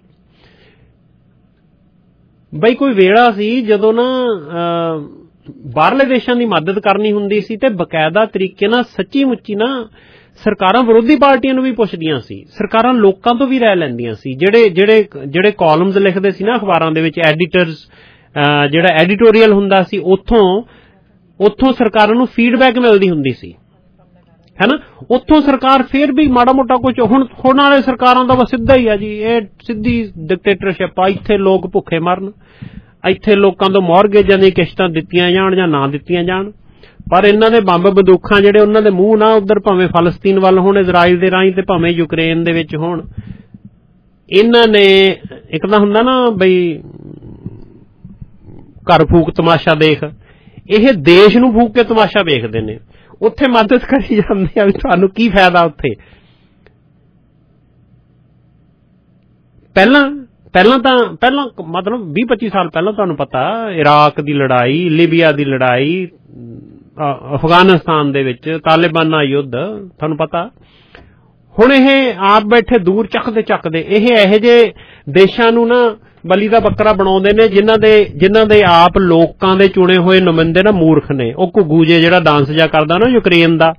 ਬਈ ਕੋਈ ਵੇਲਾ ਸੀ ਜਦੋਂ ਨਾ ਬਾਹਰਲੇ ਦੇਸ਼ਾਂ ਦੀ ਮਦਦ ਕਰਨੀ ਹੁੰਦੀ ਸੀ ਤੇ ਬਕਾਇਦਾ ਤਰੀਕੇ ਨਾਲ ਸੱਚੀ ਮੁੱਚੀ ਨਾ ਸਰਕਾਰਾਂ ਵਿਰੋਧੀ ਪਾਰਟੀਆਂ ਨੂੰ ਵੀ ਪੁੱਛਦੀਆਂ ਸੀ, ਸਰਕਾਰਾਂ ਲੋਕਾਂ ਤੋਂ ਵੀ ਰਾਏ ਲੈਂਦੀਆਂ ਸੀ। ਜਿਹੜੇ ਜਿਹੜੇ ਜਿਹੜੇ ਕਾਲਮਸ ਲਿਖਦੇ ਸੀ ਨਾ ਅਖਬਾਰਾਂ ਦੇ ਵਿੱਚ, ਐਡੀਟਰਸ, ਜਿਹੜਾ ਐਡੀਟੋਰੀਅਲ ਹੁੰਦਾ ਸੀ, ਉੱਥੋਂ ਉੱਥੋਂ ਸਰਕਾਰਾਂ ਨੂੰ ਫੀਡਬੈਕ ਮਿਲਦੀ ਹੁੰਦੀ ਸੀ, ਹੈ ਨਾ। ਉੱਥੋਂ ਸਰਕਾਰ ਫਿਰ ਵੀ ਮਾੜਾ ਮੋਟਾ ਕੁਝ, ਹੁਣ ਹੁਣ ਵਾਲੇ ਸਰਕਾਰਾਂ ਦਾ ਬਸ ਸਿੱਧਾ ਹੀ ਆ ਜੀ, ਇਹ ਸਿੱਧੀ ਡਿਕਟੇਟਰਸ਼ਿਪ ਆ। ਇੱਥੇ ਲੋਕ ਭੁੱਖੇ ਮਰਨ, ਇੱਥੇ ਲੋਕਾਂ ਤੋਂ ਮੌਰਗੇਜਾਂ ਦੀਆਂ ਕਿਸ਼ਤਾਂ ਦਿੱਤੀਆਂ ਜਾਣ ਜਾਂ ਨਾ ਦਿੱਤੀਆਂ ਜਾਣ, ਪਰ ਇਹਨਾਂ ਦੇ ਬੰਬ ਬੰਦੂਕਾਂ ਜਿਹੜੇ ਉਹਨਾਂ ਦੇ ਮੂੰਹ ਨਾ ਉੱਧਰ ਭਾਵੇਂ ਫਲਸਤੀਨ ਵੱਲ ਹੋਣ ਇਜ਼ਰਾਈਲ ਦੇ ਰਾਹੀਂ ਤੇ ਭਾਵੇਂ ਯੂਕਰੇਨ ਦੇ ਵਿੱਚ ਹੋਣ। ਇਹਨਾਂ ਨੇ ਇੱਕ ਤਾਂ ਹੁੰਦਾ ਨਾ ਬਈ ਘਰ ਫੂਕ ਤਮਾਸ਼ਾ ਦੇਖ, ਇਹ ਦੇਸ਼ ਨੂੰ ਫੂਕ ਕੇ ਤਮਾਸ਼ਾ ਵੇਖਦੇ ਨੇ, ਉੱਥੇ ਮਦਦ ਕਰੀ ਜਾਂਦੇ ਆ ਵੀ ਤੁਹਾਨੂੰ ਕੀ ਫਾਇਦਾ ਉੱਥੇ। ਪਹਿਲਾਂ ਪਹਿਲਾਂ ਤਾਂ ਪਹਿਲਾਂ ਮਤਲਬ ਵੀਹ ਪੱਚੀ ਸਾਲ ਪਹਿਲਾਂ ਤੁਹਾਨੂੰ ਪਤਾ ਇਰਾਕ ਦੀ ਲੜਾਈ, ਲੀਬੀਆ ਦੀ ਲੜਾਈ, ਅਫਗਾਨਿਸਤਾਨ ਦੇ ਵਿੱਚ ਤਾਲਿਬਾਨਾਂ ਯੁੱਧ, ਤੁਹਾਨੂੰ ਪਤਾ। ਹੁਣ ਇਹ ਆਪ ਬੈਠੇ ਦੂਰ ਚੱਕਦੇ ਚੱਕਦੇ ਇਹ ਇਹੋ ਜਿਹੇ ਦੇਸ਼ਾਂ ਨੂੰ ਨਾ ਬਲੀ ਦਾ ਬੱਕਰਾ ਬਣਾਉਂਦੇ ਨੇ ਜਿਨ੍ਹਾਂ ਦੇ ਜਿਨ੍ਹਾਂ ਦੇ ਆਪ ਲੋਕਾਂ ਦੇ ਚੁਣੇ ਹੋਏ ਨੁਮਾਇੰਦੇ ਨਾ ਮੂਰਖ ਨੇ। ਉਹ ਘੁੱਗੂ ਜੇ ਜਿਹੜਾ ਡਾਂਸ ਜਿਹਾ ਕਰਦਾ ਨਾ ਯੂਕਰੇਨ ਦਾ,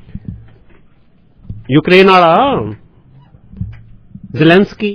ਯੂਕਰੇਨ ਵਾਲਾ ਜ਼ੈਲੈਂਸਕੀ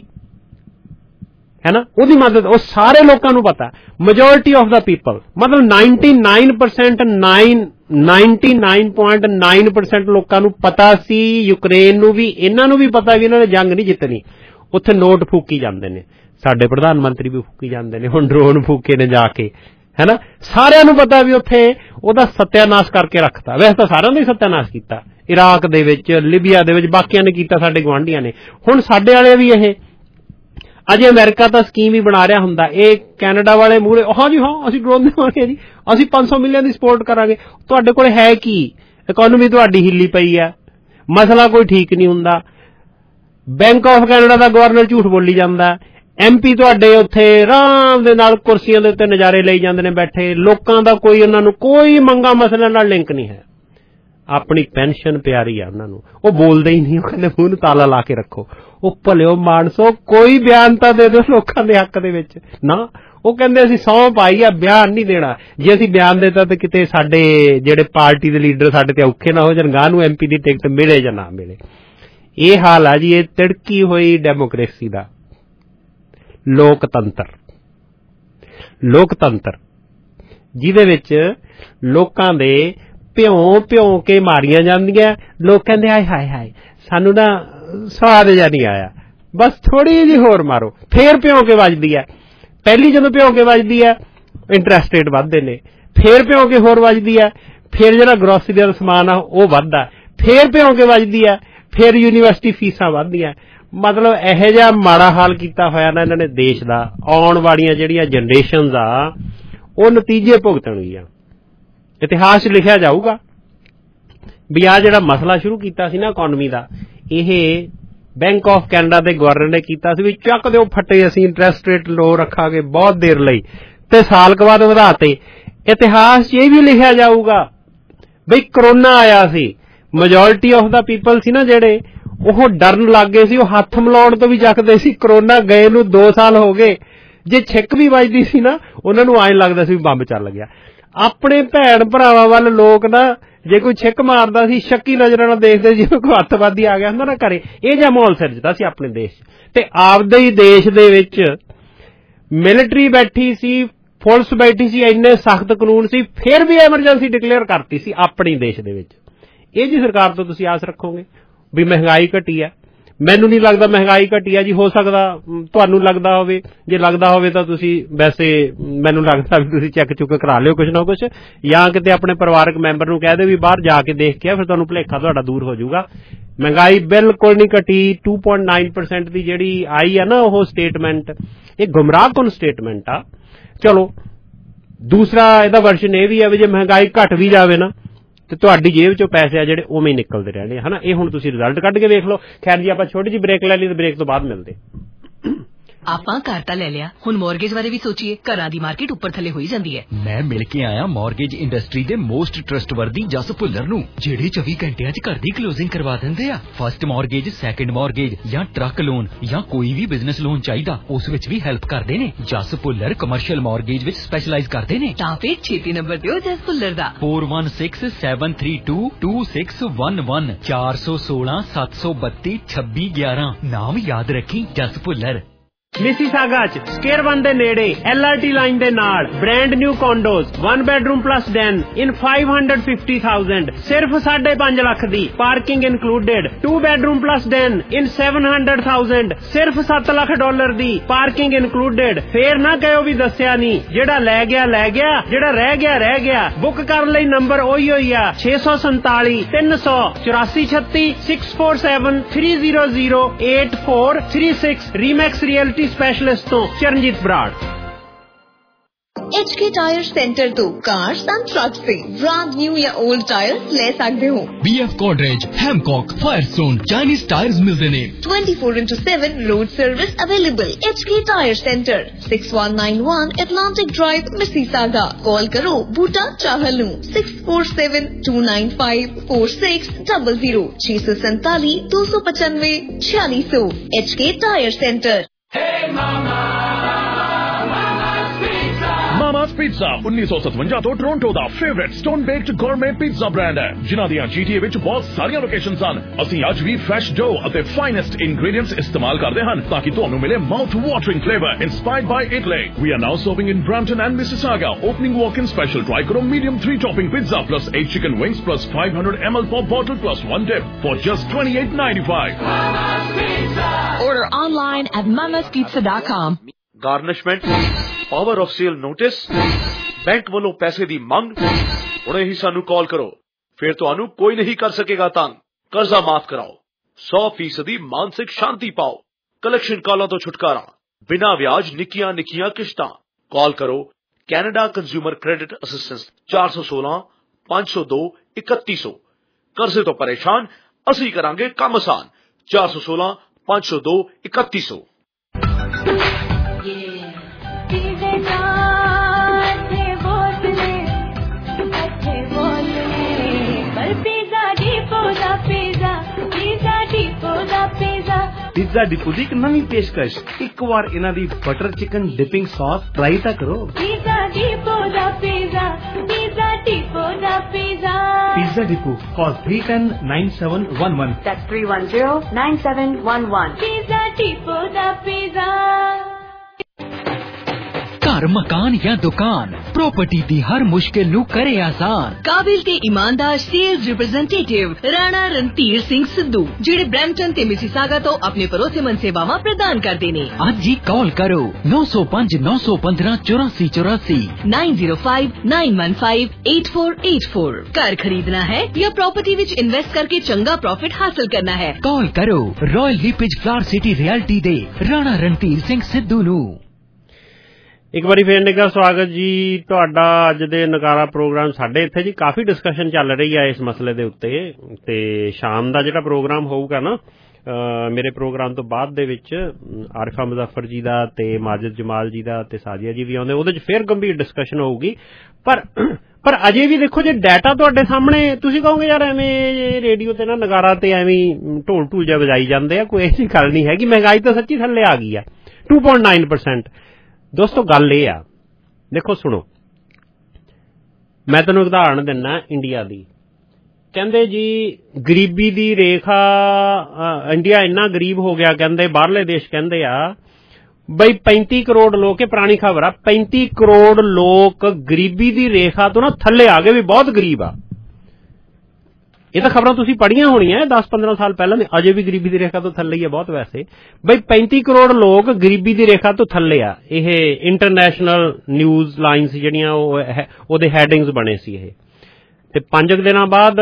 ਹੈ ਨਾ, ਉਹਦੀ ਮਦਦ ਉਹ ਸਾਰੇ ਲੋਕਾਂ ਨੂੰ ਪਤਾ। ਮੈਜੋਰਿਟੀ ਆਫ ਦਾ ਪੀਪਲ ਮਤਲਬ ninety nine percent nine ninety nine point nine percent ਲੋਕਾਂ ਨੂੰ ਪਤਾ ਸੀ, ਯੂਕਰੇਨ ਨੂੰ ਵੀ, ਇਹਨਾਂ ਨੂੰ ਵੀ ਪਤਾ ਵੀ ਇਹਨਾਂ ਨੇ ਜੰਗ ਨਹੀਂ ਜਿੱਤਣੀ। ਉੱਥੇ ਨੋਟ ਫੂਕੀ ਜਾਂਦੇ ਨੇ, ਸਾਡੇ ਪ੍ਰਧਾਨ ਮੰਤਰੀ ਵੀ ਫੂਕੀ ਜਾਂਦੇ ਨੇ, ਹੁਣ ਡਰੋਨ ਫੂਕੇ ਨੇ ਜਾ ਕੇ, ਹੈ ਨਾ। ਸਾਰਿਆਂ ਨੂੰ ਪਤਾ ਵੀ ਉੱਥੇ ਉਹਦਾ ਸੱਤਿਆਨਾਸ਼ ਕਰਕੇ ਰੱਖਤਾ। ਵੈਸੇ ਤਾਂ ਸਾਰਿਆਂ ਦਾ ਹੀ ਸੱਤਿਆਨਾਸ਼ ਕੀਤਾ, ਇਰਾਕ ਦੇ ਵਿੱਚ, ਲੀਬੀਆ ਦੇ ਵਿੱਚ, ਬਾਕੀਆਂ ਨੇ ਕੀਤਾ, ਸਾਡੇ ਗੁਆਂਢੀਆਂ ਨੇ। ਹੁਣ ਸਾਡੇ ਵਾਲੇ ਵੀ ਇਹ ਅਜੇ ਅਮਰੀਕਾ ਤਾਂ ਸਕੀਮ ਹੀ ਬਣਾ ਰਿਹਾ ਹੁੰਦਾ, ਇਹ ਕੈਨੇਡਾ ਵਾਲੇ ਮੂਹਰੇ ਹਾਂ ਜੀ ਹਾਂ ਅਸੀਂ ਡਰੋਨ ਦੇਵਾਂਗੇ ਜੀ, ਅਸੀਂ ਪੰਜ ਸੌ ਮਿਲੀਅਨ ਦੀ ਸਪੋਰਟ ਕਰਾਂਗੇ। ਤੁਹਾਡੇ ਕੋਲ ਹੈ ਕੀ? ਇਕੋਨਮੀ ਤੁਹਾਡੀ ਹਿੱਲੀ ਪਈ ਆ, ਮਸਲਾ ਕੋਈ ਠੀਕ ਨਹੀਂ ਹੁੰਦਾ। ਬੈਂਕ ਆਫ ਕੈਨੇਡਾ ਦਾ ਗਵਰਨਰ ਝੂਠ ਬੋਲੀ ਜਾਂਦਾ, ਐਮ ਪੀ ਤੁਹਾਡੇ ਉੱਥੇ ਆਰਾਮ ਦੇ ਨਾਲ ਕੁਰਸੀਆਂ ਦੇ ਉੱਤੇ ਨਜ਼ਾਰੇ ਲਈ ਜਾਂਦੇ ਨੇ ਬੈਠੇ, ਲੋਕਾਂ ਦਾ ਕੋਈ ਉਹਨਾਂ ਨੂੰ ਕੋਈ ਮੰਗਾ ਮਸਲਿਆਂ ਨਾਲ ਲਿੰਕ ਨਹੀਂ ਹੈ। ਆਪਣੀ ਪੈਨਸ਼ਨ ਪਿਆਰੀ ਆ ਉਹਨਾਂ ਨੂੰ, ਉਹ ਬੋਲਦੇ ਹੀ ਨਹੀਂ, ਉਹ ਕਹਿੰਦੇ ਮੂੰਹ ਨੂੰ ਤਾਲਾ ਲਾ ਕੇ ਰੱਖੋ। ਉਹ ਭਲਿਓ ਮਾਨਸੋ ਕੋਈ ਬਿਆਨ ਤਾਂ ਦੇ ਦਿਓ ਲੋਕਾਂ ਦੇ ਹੱਕ ਦੇ ਵਿੱਚ ਨਾ। ਉਹ ਕਹਿੰਦੇ ਅਸੀਂ ਸਹੁੰ ਪਾਈ ਆ, ਬਿਆਨ ਨਹੀਂ ਦੇਣਾ। ਜੇ ਅਸੀਂ ਬਿਆਨ ਦੇਤਾ ਤਾਂ ਕਿਤੇ ਸਾਡੇ ਜਿਹੜੇ ਪਾਰਟੀ ਦੇ ਲੀਡਰ ਸਾਡੇ ਤੇ ਔਖੇ ਨਾ ਹੋ ਜਾਣ, ਗਾਂ ਨੂੰ ਐਮ ਪੀ ਦੀ ਟਿਕਟ ਮਿਲੇ ਜਾਂ ਨਾ ਮਿਲੇ। ਇਹ ਹਾਲ ਆ ਜੀ, ਇਹ ਤਿੜਕੀ ਹੋਈ ਡੈਮੋਕ੍ਰੇਸੀ ਦਾ। ਲੋਕਤੰਤਰ ਲੋਕਤੰਤਰ ਜਿਹਦੇ ਵਿੱਚ ਲੋਕਾਂ ਦੇ ਭਿਉਂ ਭਿਉਂ ਕੇ ਮਾਰੀਆਂ ਜਾਂਦੀਆਂ, ਲੋਕ ਕਹਿੰਦੇ ਹਾਏ ਹਾਏ ਹਾਏ ਸਾਨੂੰ ਨਾ ਸਵਾਦ ਜਿਹਾ ਨਹੀਂ ਆਇਆ, ਬਸ ਥੋੜੀ ਜਿਹੀ ਹੋਰ ਮਾਰੋ, ਫੇਰ ਭਿਉਂ ਕੇ ਵੱਜਦੀ ਹੈ। ਪਹਿਲੀ ਜਦੋਂ ਭਿਉਂ ਕੇ ਵੱਜਦੀ ਹੈ ਇੰਟਰਸਟ ਰੇਟ ਵੱਧਦੇ ਨੇ, ਫੇਰ ਭਿਉਂ ਕੇ ਹੋਰ ਵੱਜਦੀ ਹੈ, ਫੇਰ ਜਿਹੜਾ ਗਰੋਸਰੀ ਦਾ ਸਮਾਨ ਆ ਉਹ ਵੱਧਦਾ, ਫੇਰ ਭਿਉਂ ਕੇ ਵੱਜਦੀ ਹੈ, ਫੇਰ ਯੂਨੀਵਰਸਿਟੀ ਫੀਸਾਂ ਵੱਧਦੀਆਂ। ਮਤਲਬ ਇਹੋ ਜਿਹਾ ਮਾੜਾ ਹਾਲ ਕੀਤਾ ਹੋਇਆ ਨਾ ਇਹਨਾਂ ਨੇ ਦੇਸ਼ ਦਾ। ਆਉਣ ਵਾਲੀਆਂ ਜਿਹੜੀਆਂ ਜਨਰੇਸ਼ਨਸ ਆ ਉਹ ਨਤੀਜੇ ਭੁਗਤਣਗੀਆਂ। ਇਤਿਹਾਸ 'ਚ ਲਿਖਿਆ ਜਾਊਗਾ ਵੀ ਆਹ ਜਿਹੜਾ ਮਸਲਾ ਸ਼ੁਰੂ ਕੀਤਾ ਸੀ ਨਾ ਇਕੋਨਮੀ ਦਾ, ਇਹ ਬੈਂਕ ਆਫ ਕੈਨੇਡਾ ਦੇ ਗਵਰਨਰ ਨੇ ਕੀਤਾ ਸੀ ਵੀ ਚੱਕ ਦਿਓ ਫੱਟੇ, ਅਸੀਂ ਇੰਟਰਸਟ ਰੇਟ ਲੋ ਰੱਖਾਂਗੇ ਬਹੁਤ ਦੇਰ ਲਈ, ਤੇ ਸਾਲ ਕੁ ਬਾਅਦ ਵਧਾਤੇ। ਇਤਿਹਾਸ 'ਚ ਇਹ ਵੀ ਲਿਖਿਆ ਜਾਊਗਾ ਬਈ ਕਰੋਨਾ ਆਇਆ ਸੀ, ਮੈਜੋਰਿਟੀ ਆਫ ਦਾ ਪੀਪਲ ਸੀ ਨਾ ਜਿਹੜੇ, ਉਹ ਡਰਨ ਲੱਗ ਗਏ ਸੀ, ਉਹ ਹੱਥ ਮਿਲਾਉਣ ਤੋਂ ਵੀ ਜੱਕਦੇ ਸੀ। ਕਰੋਨਾ ਗਏ ਨੂੰ ਦੋ ਸਾਲ ਹੋ ਗਏ, ਜੇ ਛਿੱਕ ਵੀ ਵੱਜਦੀ ਸੀ ਨਾ ਉਹਨਾਂ ਨੂੰ ਐਂ ਲੱਗਦਾ ਸੀ ਵੀ ਬੰਬ ਚੱਲ ਗਿਆ। ਆਪਣੇ ਭੈਣ ਭਰਾਵਾਂ ਵੱਲ ਲੋਕ ਨਾ ਜੇ ਕੋਈ ਛਿੱਕ ਮਾਰਦਾ ਸੀ ਸ਼ੱਕੀ ਨਜ਼ਰਾਂ ਨਾਲ ਦੇਖਦੇ, ਜਿਵੇਂ ਕੋਈ ਅੱਤਵਾਦੀ ਆ ਗਿਆ ਹੁੰਦਾ ਨਾ ਘਰੇ, ਇਹ ਜਿਹਾ ਮਾਹੌਲ ਸਿਰਜਦਾ ਸੀ ਆਪਣੇ ਦੇਸ਼ 'ਚ। ਤੇ ਆਪਦੇ ਹੀ ਦੇਸ਼ ਦੇ ਵਿੱਚ ਮਿਲਟਰੀ ਬੈਠੀ ਸੀ, ਪੁਲਿਸ ਬੈਠੀ ਸੀ, ਇੰਨੇ ਸਖਤ ਕਾਨੂੰਨ ਸੀ, ਫਿਰ ਵੀ ਐਮਰਜੈਂਸੀ ਡਿਕਲੇਅਰ ਕਰਤੀ ਸੀ ਆਪਣੇ ਦੇਸ਼ ਦੇ ਵਿੱਚ। ਇਹ ਜੀ ਸਰਕਾਰ ਤੋਂ ਤੁਸੀਂ ਆਸ ਰੱਖੋਗੇ ਵੀ ਮਹਿੰਗਾਈ ਘਟੀ ਆ? ਮੈਨੂੰ ਨਹੀਂ ਲੱਗਦਾ ਮਹਿੰਗਾਈ ਘਟੀ ਆ ਜੀ। ਹੋ ਸਕਦਾ ਤੁਹਾਨੂੰ ਲੱਗਦਾ ਹੋਵੇ, ਜੇ ਲੱਗਦਾ ਹੋਵੇ ਤਾਂ ਤੁਸੀਂ ਵੈਸੇ ਮੈਨੂੰ ਲੱਗਦਾ ਵੀ ਤੁਸੀਂ ਚੈੱਕ ਚੁੱਕ ਕਰਾ ਲਿਓ ਕੁਛ ਨਾ ਕੁਛ, ਜਾਂ ਕਿਤੇ ਆਪਣੇ ਪਰਿਵਾਰਕ ਮੈਂਬਰ ਨੂੰ ਕਹਿ ਦਿਓ ਵੀ ਬਾਹਰ ਜਾ ਕੇ ਦੇਖ ਕੇ ਆ, ਫਿਰ ਤੁਹਾਨੂੰ ਭੁਲੇਖਾ ਤੁਹਾਡਾ ਦੂਰ ਹੋ ਜਾਊਗਾ। ਮਹਿੰਗਾਈ ਬਿਲਕੁਲ ਨਹੀਂ ਘਟੀ। ਟੂ ਪੁਆਇੰਟ ਨਾਈਨ ਪਰਸੈਂਟ ਦੀ ਜਿਹੜੀ ਆਈ ਆ ਨਾ ਉਹ ਸਟੇਟਮੈਂਟ, ਇਹ ਗੁੰਮਰਾਹਕੁਨ ਸਟੇਟਮੈਂਟ ਆ। ਚਲੋ ਦੂਸਰਾ ਇਹਦਾ ਵਰਸ਼ਨ ਇਹ ਵੀ ਆ ਵੀ ਜੇ ਮਹਿੰਗਾਈ ਘਟ ਵੀ ਜਾਵੇ ਨਾ ਤੇ ਤੁਹਾਡੀ ਜੇਬ ਚੋਂ ਪੈਸੇ ਆ ਜਿਹੜੇ ਉਵੇਂ ਹੀ ਨਿਕਲਦੇ ਰਹਿਣੇ ਹਨਾ। ਇਹ ਹੁਣ ਤੁਸੀਂ ਰਿਜ਼ਲਟ ਕੱਢ ਕੇ ਵੇਖ ਲਓ। ਖੈਰ ਜੀ ਆਪਾਂ ਛੋਟੀ ਜਿਹੀ ਬ੍ਰੇਕ ਲੈ ਲਈ ਤੇ ਬ੍ਰੇਕ ਤੋਂ ਬਾਅਦ ਮਿਲਦੇ। ਆਪਾਂ ਘਰ ਤਾਂ ਲੈ ਲਿਆ, ਹੁਣ ਮੌਰਗੇਜ ਬਾਰੇ ਵੀ ਸੋਚੀਏ। ਘਰਾਂ ਦੀ ਮਾਰਕੀਟ ਉੱਪਰ ਥੱਲੇ ਹੋਈ ਜਾਂਦੀ ਹੈ। ਮੈਂ ਮਿਲ ਕੇ ਆਇਆ ਮੌਰਗੇਜ ਇੰਡਸਟਰੀ ਦੇ ਮੋਸਟ ਟਰਸਟਵਰਦੀ ਜਸ ਭੁੱਲਰ ਨੂੰ, ਜਿਹੜੇ ਚੌਵੀ ਘੰਟਿਆਂ 'ਚ ਘਰ ਦੀ ਕਲੋਜ਼ਿੰਗ ਕਰਵਾ ਦਿੰਦੇ ਆ। ਫਸਟ ਮੌਰਗੇਜ, ਸੈਕੰਡ ਮੌਰਗੇਜ ਜਾਂ ਟਰੱਕ ਲੋਨ ਜਾਂ ਕੋਈ ਵੀ ਬਿਜ਼ਨਸ ਲੋਨ ਚਾਹੀਦਾ, ਉਸ ਵਿੱਚ ਵੀ ਹੈਲਪ ਕਰਦੇ ਨੇ। ਜਸ ਭੁੱਲਰ ਕਮਰਸ਼ੀਅਲ ਮੌਰਗੇਜ ਵਿੱਚ ਸਪੈਸ਼ਲਾਈਜ਼ ਕਰਦੇ ਨੇ। ਤਾਂ ਫਿਰ ਛੇਤੀ ਨੰਬਰ ਦਿਓ ਜਸ ਭੁੱਲਰ ਦਾ, four one six seven three two two six one one ਚਾਰ ਸੌ ਸੋਲਾਂ ਸੱਤ ਸੌ ਬੱਤੀ ਛੱਬੀ ਗਿਆਰਾਂ। ਨਾਮ ਯਾਦ ਰੱਖੀ, ਜਸ ਭੁੱਲਰ। ਮਿਸੀਸਾਗਾ 'ਚ ਸਕੇਅਰ ਵਨ ਦੇ ਨੇੜੇ ਐਲ ਆਰ ਟੀ ਲਾਈਨ ਦੇ ਨਾਲ brand new condos one bedroom plus den in five hundred fifty thousand, ਸਿਰਫ ਸਾਢੇ ਪੰਜ ਲੱਖ ਦੀ, parking included. two bedroom plus den in seven hundred thousand, ਸਿਰਫ ਸੱਤ ਲੱਖ ਡਾਲਰ ਦੀ, ਪਾਰਕਿੰਗ ਇਨਕਲੂਡਡ। ਫੇਰ ਨਾ ਕਹਿਓ ਵੀ ਦੱਸਿਆ ਨਹੀਂ, ਜਿਹੜਾ ਲੈ ਗਿਆ ਲੈ ਗਿਆ, ਜਿਹੜਾ ਰਹਿ ਗਿਆ ਰਹਿ ਗਿਆ। ਬੁੱਕ ਕਰਨ ਲਈ ਨੰਬਰ ਉਹੀ ਹੋਈ ਆ ਛੇ ਸੌ ਸੰਤਾਲੀ ਤਿੰਨ ਸੌ ਚੁਰਾਸੀ ਛੱਤੀ six four seven three zero zero eight four three six। Remax realty specialist ਤੋਂ Charanjit Brar. H K Tire Center ਤੋਂ cars and trucks ਦੇ brand new ਜਾਂ old tires ਲੈ ਸਕਦੇ ਹੋ। B F Godrej, Hancock, Firestone, Chinese tires ਮਿਲਦੇ ਨੇ। twenty-four into seven road service available। H K Tire Center, six one nine one Atlantic Drive, Mississauga। Call ਕਰੋ ਬੂਟਾ ਚਾਹਲ ਨੂੰ six four seven two nine five four six zero zero ਛੇ ਸੌ ਸੰਤਾਲੀ ਦੋ ਸੌ ਪਚਾਨਵੇਂ छियालीस सौ। H K Tire Center। Hey mama, Mama's Pizza उन्नीस सौ सतवंजा ਤੋਂ ਟੋਰਾਂਟੋ ਦਾ favourite stone baked gourmet pizza brand ਹੈ, ਜਿਨ੍ਹਾਂ ਦੀਆਂ G T A ਵਿੱਚ ਬਹੁਤ ਸਾਰੀਆਂ ਲੋਕੇਸ਼ਨਸ ਹਨ। ਅਸੀਂ ਅੱਜ ਵੀ ਫਰੈਸ਼ ਡੋ ਅਤੇ ਫਾਈਨੈਸਟ ਇੰਗਰੀਡੀਐਂਟਸ ਇਸਤੇਮਾਲ ਕਰਦੇ ਹਨ ਤਾਂ ਕਿ ਤੁਹਾਨੂੰ ਮਿਲੇ mouth watering flavour inspired by Italy. We are now serving in Brampton and Mississauga. Opening walk-in special. Try karo medium three topping pizza plus eight chicken wings plus five hundred milliliters pop bottle plus one dip for just twenty-eight ninety-five. Mama's Pizza. Order online at mamas pizza dot com. Garnishment, power of sale notice, bank ਵੱਲੋਂ ਪੈਸੇ ਦੀ ਮੰਗ। ਹੁਣੇ ਹੀ ਸਾਨੂੰ ਕਾਲ ਕਰੋ, ਫਿਰ ਤੁਹਾਨੂੰ ਕੋਈ ਨਹੀਂ ਕਰ ਸਕੇਗਾ ਤੰਗ। ਕਰਜ਼ਾ ਮਾਫ ਕਰਾਓ, सौ ਫੀਸਦੀ ਮਾਨਸਿਕ ਸ਼ਾਂਤੀ ਪਾਓ, ਕਲੈਕਸ਼ਨ ਕਾਲਾਂ ਤੋਂ ਛੁਟਕਾਰਾ, ਬਿਨਾਂ ਵਿਆਜ ਨਿੱਕੀਆਂ ਨਿੱਕੀਆਂ ਕਿਸ਼ਤਾਂ। ਕਾਲ ਕਰੋ ਕੈਨੇਡਾ ਕੰਜ਼ਿਊਮਰ ਕ੍ਰੈਡਿਟ ਅਸਿਸਟੈਂਸ ਚਾਰ ਸੌ ਸੋਲਾਂ ਪੰਜ ਸੌ ਦੋ ਇਕੱਤੀ ਸੌ। ਕਰਜ਼ੇ ਤੋਂ ਪਰੇਸ਼ਾਨ, ਅਸੀਂ ਕਰਾਂਗੇ ਕੰਮ ਆਸਾਨ। ਚਾਰ ਸੌ ਸੋਲਾਂ ਪੰਜ ਸੌ ਦੋ ਇਕੱਤੀ ਸੌ। पिज्जा डिपो ਦੀ ਇੱਕ ਨਵੀਂ ਪੇਸ਼ਕਸ਼, ਇੱਕ ਵਾਰ ਇਹਨਾਂ ਦੀ butter chicken dipping sauce try ਤਾਂ ਕਰੋ। पिज्जा डिपो दा पिज्जा, पिज्जा डिपो दा pizza. Pizza depot call three one zero nine seven one one। That's three one zero nine seven one one। Pizza depot दा pizza. घर मकान या दुकान, property दी हर मुश्किल नू करे आसान। काबिल ते ईमानदार सेल्स रिप्रेजेंटेटिव राणा रणधीर सिंह सिद्धू, ਜਿਹੜੇ ब्रैम्पटन ते मिसिसागा तो अपने भरोसेमंद सेवावां प्रदान करदे ने। ਅੱਜ ही कॉल करो नौ सौ पाँच नौ सौ पंद्रह चौरासी चौरासी nine zero five nine one five eight four eight four। घर खरीदना है या प्रॉपर्टी विच इन्वेस्ट करके चंगा प्रॉफिट हासिल करना है, कॉल करो Royal LePage Flower City Realty दे राणा रणधीर ਸਿੰਘ ਸਿੱਧੂ ਨੂੰ। ਇੱਕ ਵਾਰੀ ਫੇਰ ਨਿੱਘਾ ਸਵਾਗਤ ਜੀ ਤੁਹਾਡਾ ਅੱਜ ਦੇ ਨਗਾਰਾ ਪ੍ਰੋਗਰਾਮ। ਸਾਡੇ ਇੱਥੇ ਜੀ ਕਾਫੀ ਡਿਸਕਸ਼ਨ ਚੱਲ ਰਹੀ ਹੈ ਇਸ ਮਸਲੇ ਦੇ ਉੱਤੇ, ਤੇ ਸ਼ਾਮ ਦਾ ਜਿਹੜਾ ਪ੍ਰੋਗਰਾਮ ਹੋਊਗਾ ਨਾ ਮੇਰੇ ਪ੍ਰੋਗਰਾਮ ਤੋਂ ਬਾਅਦ ਦੇ ਵਿੱਚ ਆਰਿਫਾ ਮੁਜ਼ੱਫਰ ਜੀ ਦਾ ਤੇ ਮਾਜਿਦ ਜਮਾਲ ਜੀ ਦਾ ਤੇ ਸਾਜੀਆ ਜੀ ਵੀ ਆਉਂਦੇ, ਉਹਦੇ ਚ ਫੇਰ ਗੰਭੀਰ ਡਿਸਕਸ਼ਨ ਹੋਊਗੀ। ਪਰ ਪਰ ਅਜੇ ਵੀ ਦੇਖੋ ਜੇ ਡਾਟਾ ਤੁਹਾਡੇ ਸਾਹਮਣੇ, ਤੁਸੀਂ ਕਹੋਗੇ ਯਾਰ ਐਵੇਂ ਰੇਡੀਓ ਤੇ ਨਾ ਨਗਾਰਾ ਤੇ ਐਵੇਂ ਢੋਲ ਢੂਲ ਜਿਹਾ ਵਜਾਈ ਜਾਂਦੇ ਆ, ਕੋਈ ਐਸੀ ਗੱਲ ਨਹੀਂ ਹੈਗੀ। ਮਹਿੰਗਾਈ ਤਾਂ ਸੱਚੀ ਥੱਲੇ ਆ ਗਈ ਆ two point nine percent। ਦੋਸਤੋ ਗੱਲ ਇਹ ਆ, ਦੇਖੋ ਸੁਣੋ, ਮੈਂ ਤੁਹਾਨੂੰ ਉਦਾਹਰਣ ਦਿੰਦਾ ਇੰਡੀਆ ਦੀ। ਕਹਿੰਦੇ ਜੀ ਗਰੀਬੀ ਦੀ ਰੇਖਾ, ਇੰਡੀਆ ਇੰਨਾ ਗਰੀਬ ਹੋ ਗਿਆ, ਕਹਿੰਦੇ ਬਾਹਰਲੇ ਦੇਸ਼ ਕਹਿੰਦੇ ਆ ਬਈ ਪੈਂਤੀ ਕਰੋੜ ਲੋਕ, ਇਹ ਪੁਰਾਣੀ ਖਬਰ ਆ, ਪੈਂਤੀ ਕਰੋੜ ਲੋਕ ਗਰੀਬੀ ਦੀ ਰੇਖਾ ਤੋਂ ਨਾ ਥੱਲੇ ਆ ਗਏ, ਵੀ ਬਹੁਤ ਗਰੀਬ ਆ। ਇਹ ਤਾਂ ਖਬਰਾਂ ਤੁਸੀਂ ਪੜ੍ਹੀਆਂ ਹੋਣੀਆਂ ਦਸ ਪੰਦਰਾਂ ਸਾਲ ਪਹਿਲਾਂ ਦੇ, ਅਜੇ ਵੀ ਗਰੀਬੀ ਦੀ ਰੇਖਾ ਤੋਂ ਥੱਲੇ ਹੀ ਆ ਬਹੁਤ। ਵੈਸੇ ਬਈ ਪੈਂਤੀ ਕਰੋੜ ਲੋਕ ਗਰੀਬੀ ਦੀ ਰੇਖਾ ਤੋਂ ਥੱਲੇ ਆ। ਇਹ ਇੰਟਰਨੈਸ਼ਨਲ ਨਿਊਜ਼ ਲਾਈਨਸ ਜਿਹੜੀਆਂ ਉਹ ਉਹਦੇ ਹੈਡਿੰਗਸ ਬਣੇ ਸੀ ਇਹ। ਤੇ ਪੰਜ ਦਿਨਾਂ ਬਾਅਦ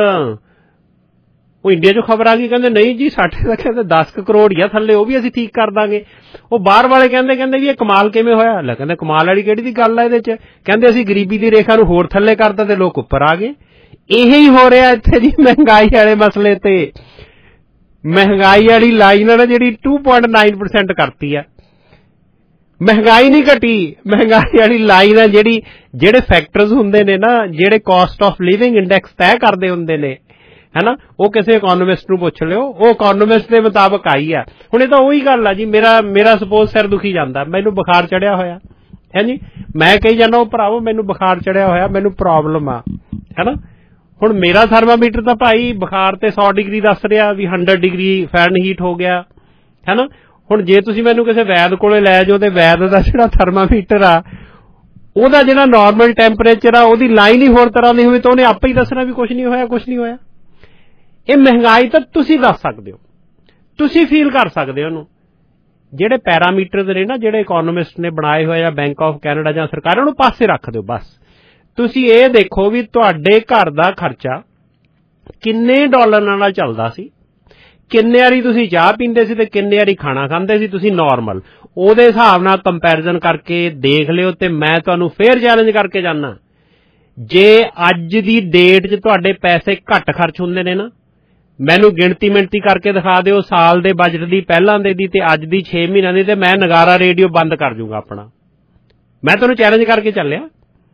ਉਹ ਇੰਡੀਆ ਚੋਂ ਖਬਰ ਆ ਗਈ, ਕਹਿੰਦੇ ਨਹੀਂ ਜੀ ਸਾਡੇ ਤਾਂ ਕਹਿੰਦੇ ਦਸ ਕਰੋੜ ਹੀ ਆ ਥੱਲੇ, ਉਹ ਵੀ ਅਸੀਂ ਠੀਕ ਕਰ ਦਾਂਗੇ। ਉਹ ਬਾਹਰ ਵਾਲੇ ਕਹਿੰਦੇ ਕਹਿੰਦੇ ਵੀ ਇਹ ਕਮਾਲ ਕਿਵੇਂ ਹੋਇਆ? ਲੈ ਕਹਿੰਦੇ ਕਮਾਲ ਵਾਲੀ ਕਿਹੜੀ ਦੀ ਗੱਲ ਆ ਇਹਦੇ ਚ? ਕਹਿੰਦੇ ਅਸੀਂ ਗਰੀਬੀ ਦੀ ਰੇਖਾ ਨੂੰ ਹੋਰ ਥੱਲੇ ਕਰਤਾ ਤੇ ਲੋਕ ਉੱਪਰ ਆ ਗਏ। ਇਹੀ ਹੋ ਰਿਹਾ ਇੱਥੇ ਜੀ ਮਹਿੰਗਾਈ ਵਾਲੇ ਮਸਲੇ ਤੇ। ਮਹਿੰਗਾਈ ਵਾਲੀ ਲਾਈਨ ਆ ਜਿਹੜੀ two point nine percent ਕਰਤੀ ਆ। ਮਹਿੰਗਾਈ ਨਹੀਂ ਘਟੀ, ਮਹਿੰਗਾਈ ਵਾਲੀ ਲਾਈਨ ਆ ਜਿਹੜੀ, ਜਿਹੜੇ ਫੈਕਟਰਸ ਹੁੰਦੇ ਨੇ ਨਾ, ਜਿਹੜੇ ਕਾਸਟ ਆਫ ਲਿਵਿੰਗ ਇੰਡੈਕਸ ਤੈਅ ਕਰਦੇ ਹੁੰਦੇ ਨੇ, ਹੈਨਾ, ਉਹ ਕਿਸੇ ਇਕੋਨੋਮਿਸਟ ਨੂੰ ਪੁੱਛ ਲਿਓ, ਉਹ ਇਕੋਨੋਮਿਸਟ ਦੇ ਮੁਤਾਬਕ ਆਈ ਆ। ਹੁਣ ਇਹ ਤਾਂ ਉਹੀ ਗੱਲ ਆ ਜੀ, ਮੇਰਾ ਮੇਰਾ ਸਪੋਜ਼ ਸਿਰ ਦੁਖੀ ਜਾਂਦਾ, ਮੈਨੂੰ ਬੁਖਾਰ ਚੜਿਆ ਹੋਇਆ ਹੈ ਜੀ, ਮੈਂ ਕਹੀ ਜਾਂਦਾ ਉਹ ਭਰਾਵੋ ਮੈਨੂੰ ਬੁਖਾਰ ਚੜਿਆ ਹੋਇਆ, ਮੈਨੂੰ ਪ੍ਰੋਬਲਮ ਆ, ਹੈਨਾ। ਹੁਣ ਮੇਰਾ ਥਰਮਾਮੀਟਰ ਤਾਂ ਭਾਈ ਬੁਖਾਰ ਤੇ ਸੌ ਡਿਗਰੀ ਦੱਸ ਰਿਹਾ, ਵੀ ਹੰਡਰਡ ਡਿਗਰੀ ਫੈਰਨਹੀਟ ਹੋ ਗਿਆ, ਹੈਨਾ। ਹੁਣ ਜੇ ਤੁਸੀਂ ਮੈਨੂੰ ਕਿਸੇ ਵੈਦ ਕੋਲੇ ਲੈ ਜਾਓ ਤੇ ਵੈਦ ਦਾ ਜਿਹੜਾ ਥਰਮਾਮੀਟਰ ਆ ਉਹਦਾ ਜਿਹੜਾ ਨਾਰਮਲ ਟੈਂਪਰੇਚਰ ਆ ਉਹਦੀ ਲਾਈਨ ਹੀ ਹੋਰ ਤਰ੍ਹਾਂ ਦੀ ਹੋਵੇ ਤਾਂ ਉਹਨੇ ਆਪੇ ਹੀ ਦੱਸਣਾ ਵੀ ਕੁਛ ਨਹੀਂ ਹੋਇਆ, ਕੁਛ ਨਹੀਂ ਹੋਇਆ। ਇਹ ਮਹਿੰਗਾਈ ਤਾਂ ਤੁਸੀਂ ਦੱਸ ਸਕਦੇ ਹੋ, ਤੁਸੀਂ ਫੀਲ ਕਰ ਸਕਦੇ ਹੋ ਉਹਨੂੰ। ਜਿਹੜੇ ਪੈਰਾਮੀਟਰਸ ਨੇ ਨਾ, ਜਿਹੜੇ ਇਕੋਨੋਮਿਸਟ ਨੇ ਬਣਾਏ ਹੋਏ ਆ, ਬੈਂਕ ਆਫ ਕੈਨੇਡਾ ਜਾਂ ਸਰਕਾਰ, ਉਹਨੂੰ ਪਾਸੇ ਰੱਖ ਦਿਓ ਬਸ। ਤੁਸੀਂ ਇਹ ਦੇਖੋ ਵੀ ਤੁਹਾਡੇ ਘਰ ਦਾ ਖਰਚਾ ਕਿੰਨੇ ਡਾਲਰ ਨਾਲ ਚੱਲਦਾ ਸੀ, ਕਿੰਨੇ ਵਾਰੀ ਤੁਸੀਂ ਚਾਹ ਪੀਂਦੇ ਸੀ ਤੇ ਕਿੰਨੇ ਵਾਰੀ ਖਾਣਾ ਖਾਂਦੇ ਸੀ ਤੁਸੀਂ ਨਾਰਮਲ, ਉਹਦੇ ਹਿਸਾਬ ਨਾਲ ਕੰਪੈਰੀਜ਼ਨ ਕਰਕੇ ਦੇਖ ਲਿਓ। ਤੇ ਮੈਂ ਤੁਹਾਨੂੰ ਫੇਰ ਚੈਲੰਜ ਕਰਕੇ ਜਾਨਾ, ਜੇ ਅੱਜ ਦੀ ਡੇਟ 'ਚ ਤੁਹਾਡੇ ਪੈਸੇ ਘੱਟ ਖਰਚ ਹੁੰਦੇ ਨੇ ਨਾ, ਮੈਨੂੰ ਗਿਣਤੀ ਮਿਣਤੀ ਕਰਕੇ ਦਿਖਾ ਦਿਓ ਸਾਲ ਦੇ ਬਜਟ ਦੀ, ਪਹਿਲਾਂ ਦੇ ਦੀ ਤੇ ਅੱਜ ਦੀ ਛੇ ਮਹੀਨਿਆਂ ਦੀ, ਤੇ ਮੈਂ ਨਗਾਰਾ ਰੇਡੀਓ ਬੰਦ ਕਰ ਜੂਗਾ ਆਪਣਾ। ਮੈਂ ਤੁਹਾਨੂੰ ਚੈਲੰਜ ਕਰਕੇ ਚੱਲਿਆ।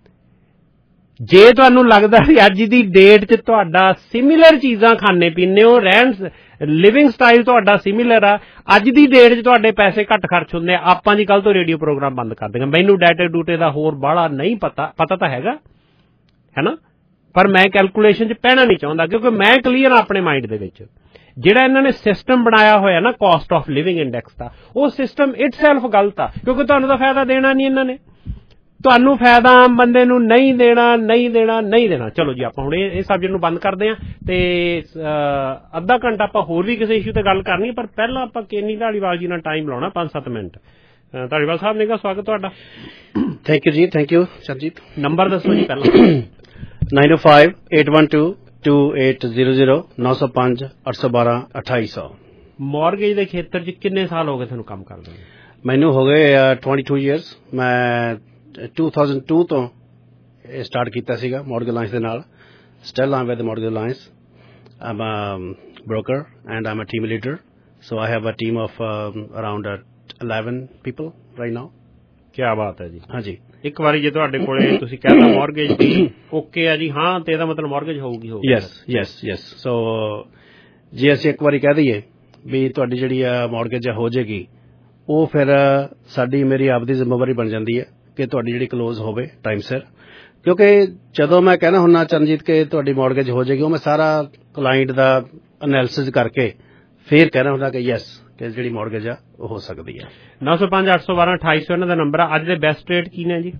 ਜੇ ਤੁਹਾਨੂੰ ਲੱਗਦਾ ਵੀ ਅੱਜ ਦੀ ਡੇਟ 'ਚ ਤੁਹਾਡਾ ਸਿਮਿਲਰ ਚੀਜ਼ਾਂ ਖਾਣੇ ਪੀਣੇ ਹੋ, ਰਹਿਣ ਲਿਵਿੰਗ ਸਟਾਈਲ ਤੁਹਾਡਾ ਸਿਮਿਲਰ ਆ, ਅੱਜ ਦੀ ਡੇਟ 'ਚ ਤੁਹਾਡੇ ਪੈਸੇ ਘੱਟ ਖਰਚ ਹੁੰਦੇ ਆ, ਆਪਾਂ ਜੀ ਕੱਲ ਤੋਂ ਰੇਡੀਓ ਪ੍ਰੋਗਰਾਮ ਬੰਦ ਕਰ ਦੇਂਗੇ। ਮੈਨੂੰ ਡਾਟੇ ਡੂਟੇ ਦਾ ਹੋਰ ਬਾਹਲਾ ਨਹੀਂ ਪਤਾ, ਪਤਾ ਤਾਂ ਹੈਗਾ ਹੈ ਨਾ, ਪਰ ਮੈਂ ਕੈਲਕੂਲੇਸ਼ਨ 'ਚ ਪੈਣਾ ਨਹੀਂ ਚਾਹੁੰਦਾ, ਕਿਉਂਕਿ ਮੈਂ ਕਲੀਅਰ ਆਪਣੇ ਮਾਈਂਡ ਦੇ ਵਿੱਚ। ਜਿਹੜਾ ਇਹਨਾਂ ਨੇ ਸਿਸਟਮ ਬਣਾਇਆ ਹੋਇਆ ਨਾ ਕਾਸਟ ਆਫ ਲਿਵਿੰਗ ਇੰਡੈਕਸ ਦਾ, ਉਹ ਸਿਸਟਮ ਇਟਸੈਲਫ ਗਲਤ ਆ, ਕਿਉਂਕਿ ਤੁਹਾਨੂੰ ਤਾਂ ਫਾਇਦਾ ਦੇਣਾ ਨਹੀਂ ਇਹਨਾਂ ਨੇ। ਤੁਹਾਨੂੰ ਫਾਇਦਾ ਆਮ ਬੰਦੇ ਨੂੰ ਨਹੀਂ ਦੇਣਾ, ਨਹੀਂ ਦੇਣਾ, ਨਹੀਂ ਦੇਣਾ। ਚਲੋ ਜੀ ਆਪਾਂ ਹੁਣ ਇਹ ਇਹ ਸਬਜੈਕਟ ਨੂੰ ਬੰਦ ਕਰਦੇ ਹਾਂ, ਤੇ ਅੱਧਾ ਘੰਟਾ ਆਪਾਂ ਹੋਰ ਵੀ ਕਿਸੇ ਇਸ਼ੂ ਤੇ ਗੱਲ ਕਰਨੀ, ਪਰ ਪਹਿਲਾਂ ਆਪਾਂ ਕੇਨੀ ਧਾਲੀਵਾਲ ਜੀ ਨਾਲ ਟਾਈਮ ਲਾਉਣਾ ਪੰਜ ਸੱਤ ਮਿੰਟ। ਧਾਲੀਵਾਲ ਸਾਹਿਬ ਨੇ ਕਹਾ ਸਵਾਗਤ ਤੁਹਾਡਾ। ਥੈਂਕ ਯੂ ਜੀ, ਥੈਂਕ ਯੂ ਸਰਜੀਤ। ਨੰਬਰ ਦੱਸੋ ਜੀ ਪਹਿਲਾਂ। ਨਾਈਨ ਓ five eight one two two eight zero zero ਨੌ ਸੌ ਪੰਜ ਅੱਠ ਸੌ ਬਾਰਾਂ ਅਠਾਈ ਸੌ। ਮੌਰਗੇਜ ਦੇ ਖੇਤਰ 'ਚ ਕਿੰਨੇ ਸਾਲ ਹੋ ਗਏ ਤੁਹਾਨੂੰ ਕੰਮ ਕਰਦੇ? ਮੈਨੂੰ ਹੋ ਗਏ ਟਵੈਂਟੀ ਟੂ ਈਅਰਸ। ਮੈਂ ਟੂ ਥਾਊਜ਼ੈਂਡ ਟੂ ਤੋਂ ਸਟਾਰਟ ਕੀਤਾ ਸੀਗਾ ਮੌਰਗੇਜ ਅਲਾਇੰਸ ਦੇ ਨਾਲ। Still I'm with Mortgage Alliance. I'm a broker and I'm a team leader, so I have a team of around eleven people right now. ਕਿਆ ਬਾਤ ਹੈ ਜੀ। ਹਾਂਜੀ, ਇੱਕ ਵਾਰੀ ਜੇ ਤੁਹਾਡੇ ਕੋਲੇ ਤੁਸੀਂ ਕਹਿੰਦਾ ਮੌਰਗੇਜ ਦੀ ਓਕੇ ਆ ਜੀ, ਹਾਂ, ਤੇ ਇਹਦਾ ਮਤਲਬ ਮੌਰਗੇਜ ਹੋਊਗੀ ਹੋਊਗੀ। Yes yes yes. ਸੋ ਜੇ ਅਸੀਂ ਇੱਕ ਵਾਰੀ ਕਹਿ ਦਈਏ ਵੀ ਤੁਹਾਡੀ ਜਿਹੜੀ ਆ ਮੌਰਗੇਜ ਹੋ ਜਾਏਗੀ, ਉਹ ਫਿਰ ਸਾਡੀ ਮੇਰੀ ਆਪਦੀ ਜ਼ਿੰਮੇਵਾਰੀ ਬਣ ਜਾਂਦੀ ਹੈ ਕਿ ਤੁਹਾਡੀ ਜਿਹੜੀ ਕਲੋਜ਼ ਹੋਵੇ ਟਾਈਮ ਸਿਰ। ਕਿਉਂਕਿ ਜਦੋਂ ਮੈਂ ਕਹਿਣਾ ਹੁੰਦਾ ਚਰਨਜੀਤ ਕਿ ਤੁਹਾਡੀ ਮੌਰਗੇਜ ਹੋ ਜਾਏਗੀ, ਉਹ ਮੈਂ ਸਾਰਾ ਕਲਾਇੰਟ ਦਾ ਐਨਾਲਿਸਿਸ ਕਰਕੇ ਫਿਰ ਕਹਿਣਾ ਹੁੰਦਾ ਕਿ ਯੈਸ ਕਿ ਜਿਹੜੀ ਮੌਰਗੇਜ ਆ ਉਹ ਹੋ ਸਕਦੀ ਹੈ। ਨੌ ਸੌ ਪੰਜ ਅੱਠ ਸੌ ਬਾਰਾਂ ਅਠਾਈ ਸੌ ਇਹਨਾਂ ਦਾ ਨੰਬਰ ਆ। ਅੱਜ ਦੇ ਬੈਸਟ ਰੇਟ ਕੀ ਨੇ ਜੀ?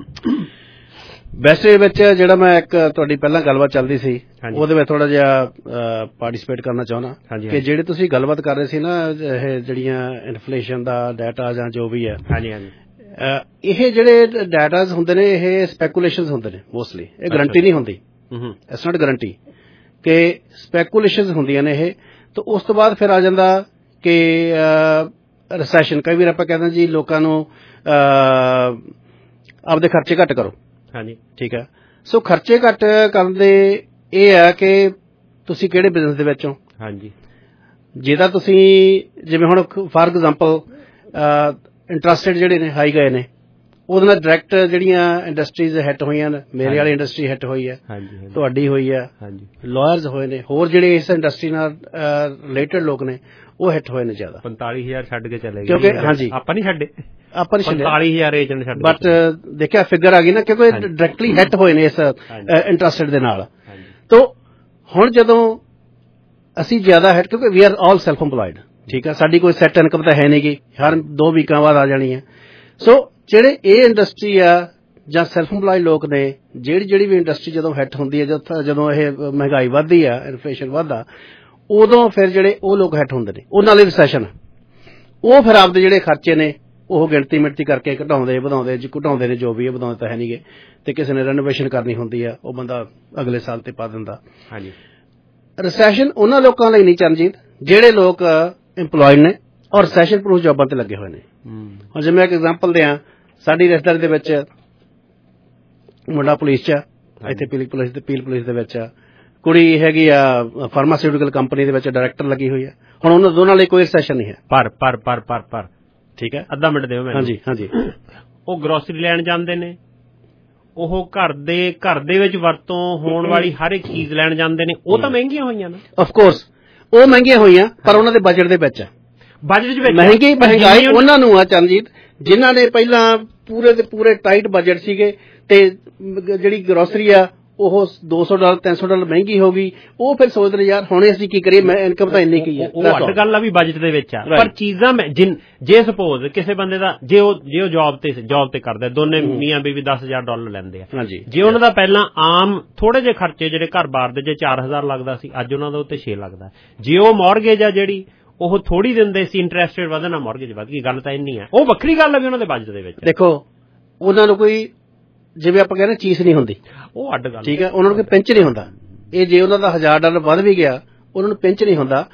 ਬੈਸਟ ਰੇਟ ਵਿੱਚ ਜਿਹੜਾ ਮੈਂ ਇੱਕ ਤੁਹਾਡੀ ਪਹਿਲਾਂ ਗੱਲਬਾਤ ਚੱਲਦੀ ਸੀ, ਉਹਦੇ ਵਿੱਚ ਥੋੜਾ ਜਿਹਾ ਪਾਰਟੀਸਪੇਟ ਕਰਨਾ ਚਾਹੁੰਦਾ ਕਿ ਜਿਹੜੇ ਤੁਸੀਂ ਗੱਲਬਾਤ ਕਰ ਰਹੇ ਸੀ ਨਾ, ਇਹ ਜਿਹੜੀਆਂ ਇਨਫਲੇਸ਼ਨ ਦਾ ਡਾਟਾ ਜਾਂ ਜੋ ਵੀ ਹੈ, ਹਾਂਜੀ ਹਾਂਜੀ, ਇਹ ਜਿਹੜੇ ਡਾਟਾਜ਼ ਹੁੰਦੇ ਨੇ ਇਹ ਸਪੈਕੂਲੇਸ਼ਨਸ ਹੁੰਦੇ ਨੇ ਮੋਸਟਲੀ। ਇਹ ਗਰੰਟੀ ਨਹੀਂ ਹੁੰਦੀ, ਇਟਸ ਨਾਟ ਗਰੰਟੀ ਕਿ ਸਪੈਕੂਲੇਸ਼ਨਸ ਹੁੰਦੀਆਂ ਨੇ ਇਹ। ਤਾਂ ਉਸ ਤੋਂ ਬਾਅਦ ਫਿਰ ਆ ਜਾਂਦਾ ਕਿ ਰਿਸੈਸ਼ਨ। ਕਈ ਵਾਰ ਆਪਾਂ ਕਹਿੰਦੇ ਜੀ ਲੋਕਾਂ ਨੂੰ ਆਪਦੇ ਖਰਚੇ ਘੱਟ ਕਰੋ। ਹਾਂਜੀ, ਠੀਕ ਹੈ। ਸੋ ਖਰਚੇ ਘੱਟ ਕਰਨ ਦੇ ਇਹ ਹੈ ਕਿ ਤੁਸੀਂ ਕਿਹੜੇ ਬਿਜ਼ਨਸ ਦੇ ਵਿੱਚ ਹੋ। ਹਾਂਜੀ, ਜੇ ਤਾਂ ਤੁਸੀਂ ਜਿਵੇਂ ਹੁਣ ਫਾਰ ਐਗਜ਼ਾਮਪਲ ਇੰਟਰਸਟਡ ਜਿਹੜੇ ਨੇ ਹਾਈ ਗਏ ਨੇ, ਉਹਦੇ ਨਾਲ ਡਾਇਰੈਕਟ ਜਿਹੜੀਆਂ ਇੰਡਸਟਰੀਜ਼ ਹਿੱਟ ਹੋਈਆਂ ਨੇ, ਮੇਰੇ ਵਾਲੀ ਇੰਡਸਟਰੀ ਹਿੱਟ ਹੋਈ ਹੈ, ਤੁਹਾਡੀ ਹੋਈ ਹੈ, ਲਾਇਰਸ ਹੋਏ ਨੇ, ਹੋਰ ਜਿਹੜੇ ਇਸ ਇੰਡਸਟਰੀ ਨਾਲ ਰਿਲੇਟਡ ਲੋਕ ਨੇ ਉਹ ਹਿੱਟ ਹੋਏ ਨੇ ਜ਼ਿਆਦਾ। ਪੰਤਾਲੀ ਹਜ਼ਾਰ ਛੱਡ ਕੇ ਚਲੇ ਗਏ ਕਿਉਂਕਿ ਹਾਂਜੀ ਆਪਾਂ ਨਹੀਂ ਛੱਡੇ, ਆਪਾਂ ਨਹੀਂ ਛੱਡੇ ਪੰਤਾਲੀ ਹਜ਼ਾਰ ਏਜੰਟ ਛੱਡ, ਬਟ ਦੇਖਿਆ ਫਿਗਰ ਆ ਗਈ ਨਾ, ਕਿਉਂਕਿ ਡਾਇਰੈਕਟਲੀ ਹਿੱਟ ਹੋਏ ਨੇ ਇਸ ਇੰਟਰਸਟਡ ਦੇ ਨਾਲ। ਤੋ ਹੁਣ ਜਦੋਂ ਅਸੀਂ ਜ਼ਿਆਦਾ ਹਿੱਟ, ਕਿਉਂਕਿ we are all self employed, ਠੀਕ ਹੈ, ਸਾਡੀ ਕੋਈ ਸੈੱਟ ਇਨਕਮ ਤਾਂ ਹੈ ਨਹੀਂ ਗੀ, ਹਰ ਦੋ ਵੀਕਾਂ ਬਾਅਦ ਆ ਜਾਣੀ ਹੈ। ਸੋ ਜਿਹੜੇ ਇਹ ਇੰਡਸਟਰੀ ਆ ਜਾਂ ਸੈਲਫ ਇੰਪਲਾਇਡ ਲੋਕ ਨੇ, ਜਿਹੜੀ ਜਿਹੜੀ ਵੀ ਇੰਡਸਟਰੀ ਜਦੋਂ ਹਿੱਟ ਹੁੰਦੀ ਹੈ, ਜਦੋਂ ਇਹ ਮਹਿੰਗਾਈ ਵੱਧਦੀ ਆ, ਇਨਫਲੇਸ਼ਨ ਵੱਧਦਾ, ਉਦੋਂ ਫਿਰ ਜਿਹੜੇ ਉਹ ਲੋਕ ਹਿੱਟ ਹੁੰਦੇ ਨੇ, ਉਹਨਾਂ ਲਈ ਰਿਸੈਸ਼ਨ, ਉਹ ਫਿਰ ਆਪਦੇ ਜਿਹੜੇ ਖਰਚੇ ਨੇ ਉਹ ਗਿਣਤੀ ਮਿਣਤੀ ਕਰਕੇ ਘਟਾਉਂਦੇ ਵਧਾਉਂਦੇ ਘਟਾਉਂਦੇ ਨੇ, ਜੋ ਵੀ ਹੈ ਵਧਾਉਂਦੇ ਤਾਂ ਹੈ ਨਹੀਂ ਗੇ। ਤੇ ਕਿਸੇ ਨੇ ਰੈਨੋਵੇਸ਼ਨ ਕਰਨੀ ਹੁੰਦੀ ਆ, ਉਹ ਬੰਦਾ ਅਗਲੇ ਸਾਲ ਤੇ ਪਾ ਦਿੰਦਾ। ਹਾਂਜੀ, ਰਿਸੈਸ਼ਨ ਉਹਨਾਂ ਲੋਕਾਂ ਲਈ ਨਹੀਂ ਚਰਨਜੀਤ ਜਿਹੜੇ ਲੋਕ ਇੰਪਲਾਇਡ ਨੇ ਔਰ ਰਿਸੈਸ਼ਨ ਪ੍ਰੂਫ ਜੌਬਾਂ ਤੇ ਲੱਗੇ ਹੋਏ ਨੇ। ਹੁਣ ਜੇ ਮੈਂ ਇੱਕ ਐਗਜ਼ਾਮਪਲ ਦਿਆਂ, ਸਾਡੀ ਰਿਸ਼ਤੇਦਾਰੀ ਦੇ ਵਿੱਚ ਮੁੰਡਾ ਪੁਲਿਸ 'ਚ, ਇੱਥੇ ਪੀਲ ਪੁਲਿਸ ਤੇ ਪੀਲ ਪੁਲਿਸ ਦੇ ਵਿੱਚ, ਕੁੜੀ ਹੈਗੀ ਆ ਫਾਰਮਾਸਿਊਟੀਕਲ ਕੰਪਨੀ ਦੇ ਵਿੱਚ ਡਾਇਰੈਕਟਰ ਲੱਗੀ ਹੋਈ ਹੈ। ਹੁਣ ਉਹਨਾਂ ਦੋਨਾਂ ਲਈ ਕੋਈ ਰਿਸੈਸ਼ਨ ਨਹੀਂ ਹੈ। ਪਰ ਪਰ ਪਰ ਪਰ ਪਰ ਠੀਕ ਹੈ, ਅੱਧਾ ਮਿੰਟ ਦਿਓ ਮੈਨੂੰ। ਹਾਂਜੀ ਹਾਂਜੀ, ਉਹ ਗਰੋਸਰੀ ਲੈਣ ਜਾਂਦੇ ਨੇ, ਉਹ ਘਰ ਦੇ ਘਰ ਦੇ ਵਿੱਚ ਵਰਤੋਂ ਹੋਣ ਵਾਲੀ ਹਰ ਇੱਕ ਚੀਜ਼ ਲੈਣ ਜਾਂਦੇ ਨੇ, ਉਹ ਤਾਂ ਮਹਿੰਗੀਆਂ ਹੋਈਆਂ ਨੇ। ਆਫ ਕੋਰਸ ਉਹ ਮਹਿੰਗੀਆਂ ਹੋਈਆਂ, ਪਰ ਉਹਨਾਂ ਦੇ ਬਜਟ ਦੇ ਵਿੱਚ, ਬਜਟ ਵਿੱਚ ਮਹਿੰਗੀ ਮਹਿੰਗਾਈ ਉਹਨਾਂ ਨੂੰ ਆ ਚਰਨਜੀਤ ਜਿਨ੍ਹਾਂ ਨੇ ਪਹਿਲਾਂ ਪੂਰੇ ਦੇ ਪੂਰੇ ਟਾਈਟ ਬਜਟ ਸੀਗੇ, ਤੇ ਜਿਹੜੀ ਗਰੋਸਰੀ ਆ ਉਹ ਦੋ ਸੌ ਡਾਲਰ ਤਿੰਨ ਸੌ ਡਾਲਰ ਮਹਿੰਗੀ ਹੋ ਗਈ, ਉਹ ਫਿਰ ਸੋਚਦੇ ਯਾਰ ਹੁਣ ਅਸੀਂ ਕੀ ਕਰੀਏ, ਮੈਂ ਇਨਕਮ ਤਾਂ ਇੰਨੀ ਕੀ ਹੈ। ਉਹ ਅੱਡ ਗੱਲ ਆ ਵੀ ਬਜਟ ਦੇ ਵਿੱਚ ਆ, ਪਰ ਚੀਜ਼ਾਂ ਜੇ ਸਪੋਜ਼ ਕਿਸੇ ਬੰਦੇ ਦਾ ਜੇ ਉਹ ਜੇ ਉਹ ਜੌਬ ਤੇ ਜੌਬ ਤੇ ਕਰਦਾ, ਦੋਨੇ ਮੀਆਂ ਬੀਵੀ ਦਸ ਹਜ਼ਾਰ ਡਾਲਰ ਲੈਂਦੇ ਆ, ਜੇ ਉਹਨਾਂ ਦਾ ਪਹਿਲਾਂ ਆਮ ਥੋੜੇ ਜਿਹੇ ਖਰਚੇ ਜਿਹੜੇ ਘਰ ਬਾਰ ਦੇ ਜੇ ਚਾਰ ਹਜ਼ਾਰ ਲੱਗਦਾ ਸੀ, ਅੱਜ ਉਹਨਾਂ ਦਾ ਉੱਤੇ ਛੇ ਲੱਗਦਾ। ਜੇ ਉਹ ਮੌਰਗੇਜ ਆ ਜਿਹੜੀ ਉਹ ਥੋੜੀ ਦਿੰਦੇ ਸੀ, ਇੰਟਰਸਟ ਰੇਟ ਵਧਣਾ, ਮੌਰਗੇਜ ਵੱਧ ਗਈ, ਗੱਲ ਤਾਂ ਇੰਨੀ ਆ। ਉਹ ਵੱਖਰੀ ਗੱਲ ਆ ਵੀ ਉਹਨਾਂ ਦੇ ਬਜਟ ਦੇ ਵਿੱਚ। ਦੇਖੋ ਉਹਨਾਂ ਨੂੰ ਕੋਈ ਜਿਵੇਂ ਆਪਾਂ ਕਹਿੰਦੇ ਚੀਜ਼ ਨਹੀਂ ਹੁੰਦੀ, ਉਹ ਅੱਡ ਗੱਲ, ਠੀਕ ਹੈ, ਉਹਨਾਂ ਨੂੰ ਕੋਈ ਪਿੰਚ ਨਹੀਂ ਹੁੰਦਾ। ਇਹ ਜੇ ਉਹਨਾਂ ਦਾ ਹਜ਼ਾਰ ਡਾਲਰ ਵੱਧ ਵੀ ਗਿਆ, ਉਹਨਾਂ ਨੂੰ ਪਿੰਚ ਨਹੀਂ ਹੁੰਦਾ।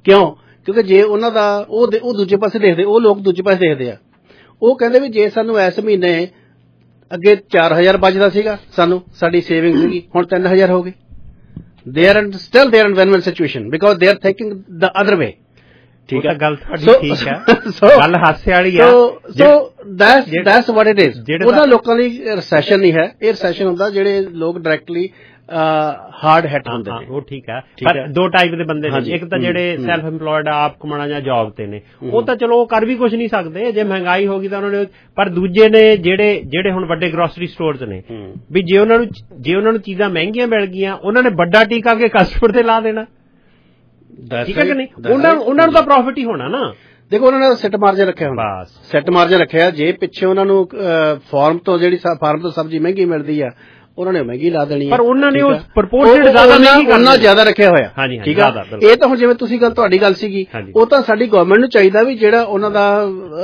ਕਿਉਂ? ਕਿਉਂਕਿ ਜੇ ਉਹਨਾਂ ਦਾ ਉਹ ਉਹ ਦੂਜੇ ਪਾਸੇ ਦੇਖਦੇ, ਉਹ ਲੋਕ ਦੂਜੇ ਪਾਸੇ ਦੇਖਦੇ ਆ, ਉਹ ਕਹਿੰਦੇ ਵੀ ਜੇ ਸਾਨੂੰ ਇਸ ਮਹੀਨੇ ਅੱਗੇ ਚਾਰ ਹਜ਼ਾਰ ਬਚਦਾ ਸੀਗਾ, ਸਾਨੂੰ ਸਾਡੀ ਸੇਵਿੰਗ ਸੀਗੀ, ਹੁਣ ਤਿੰਨ ਹਜ਼ਾਰ ਹੋ ਗਈ। they are still they are in win-win situation because they are thinking the other way. ਠੀਕ ਹੈ, ਗੱਲ ਤੁਹਾਡੀ ਠੀਕ ਹੈ, ਗੱਲ ਹਾਸੇ ਵਾਲੀ ਆ। so that's that's what it is. ਉਹਨਾਂ ਲੋਕਾਂ ਲਈ ਰਿਸੈਸ਼ਨ ਨਹੀਂ ਹੈ, ਇਹ ਰਿਸੈਸ਼ਨ ਹੁੰਦਾ ਜਿਹੜੇ ਲੋਕ ਡਾਇਰੈਕਟਲੀ ਹਾਰਡ ਹਿੱਟ ਹੁੰਦੇ ਨੇ। ਉਹ ਠੀਕ ਹੈ, ਪਰ ਦੋ ਟਾਈਪ ਦੇ ਬੰਦੇ ਨੇ, ਇੱਕ ਤਾਂ ਜਿਹੜੇ ਸੈਲਫ ਇੰਪਲੋਇਡ ਆਪ ਕਮਾਉਣਾ ਜਾਂ ਜੌਬ ਤੇ ਨੇ, ਉਹ ਤਾਂ ਚਲੋ ਕਰ ਵੀ ਕੁਝ ਨਹੀਂ ਸਕਦੇ ਜੇ ਮਹਿੰਗਾਈ ਹੋ ਗਈ ਤਾਂ ਉਹਨਾਂ ਨੇ, ਪਰ ਦੂਜੇ ਨੇ ਜਿਹੜੇ ਜਿਹੜੇ ਹੁਣ ਵੱਡੇ ਗਰੋਸਰੀ ਸਟੋਰਸ ਨੇ, ਵੀ ਜੇ ਉਹਨਾਂ ਨੂੰ ਜੇ ਉਹਨਾਂ ਨੂੰ ਚੀਜ਼ਾਂ ਮਹਿੰਗੀਆਂ ਮਿਲ ਗਈਆਂ, ਉਹਨਾਂ ਨੇ ਵੱਡਾ ਟੀਕਾ ਕੇ ਕਸਟਮਰ ਤੇ ਲਾ ਦੇਣਾ, ਠੀਕ ਹੈ ਕਿ ਨਹੀਂ? ਉਹਨਾਂ ਉਹਨਾਂ ਨੂੰ ਤਾਂ ਪ੍ਰੋਫਿਟ ਹੀ ਹੋਣਾ ਨਾ। ਦੇਖੋ ਉਹਨਾਂ ਨੇ ਸੈੱਟ ਮਾਰਜਨ ਰੱਖਿਆ ਹੁੰਦਾ, ਸੈੱਟ ਮਾਰਜਨ ਰੱਖਿਆ, ਜੇ ਪਿੱਛੇ ਉਹਨਾਂ ਨੂੰ ਫਾਰਮ ਤੋਂ ਜਿਹੜੀ ਫਾਰਮ ਤੋਂ ਸਬਜ਼ੀ ਮਹਿੰਗੀ ਮਿਲਦੀ ਆ, ਉਹਨਾਂ ਨੇ ਮਹਿੰਗੀ ਲਾ ਦੇਣੀ, ਪਰ ਉਹਨਾਂ ਨੇ ਉਹ ਪ੍ਰਪੋਰਸ਼ਨ ਜ਼ਿਆਦਾ ਨਹੀਂ ਕਰਨਾ, ਉਹਨਾਂ ਜ਼ਿਆਦਾ ਰੱਖਿਆ ਹੋਇਆ। ਠੀਕ ਆ, ਇਹ ਤਾਂ ਹੁਣ ਜਿਵੇਂ ਤੁਸੀਂ ਗੱਲ ਤੁਹਾਡੀ ਗੱਲ ਸੀਗੀ, ਉਹ ਤਾਂ ਸਾਡੀ ਗਵਰਨਮੈਂਟ ਨੂੰ ਚਾਹੀਦਾ ਵੀ ਜਿਹੜਾ ਉਹਨਾਂ ਦਾ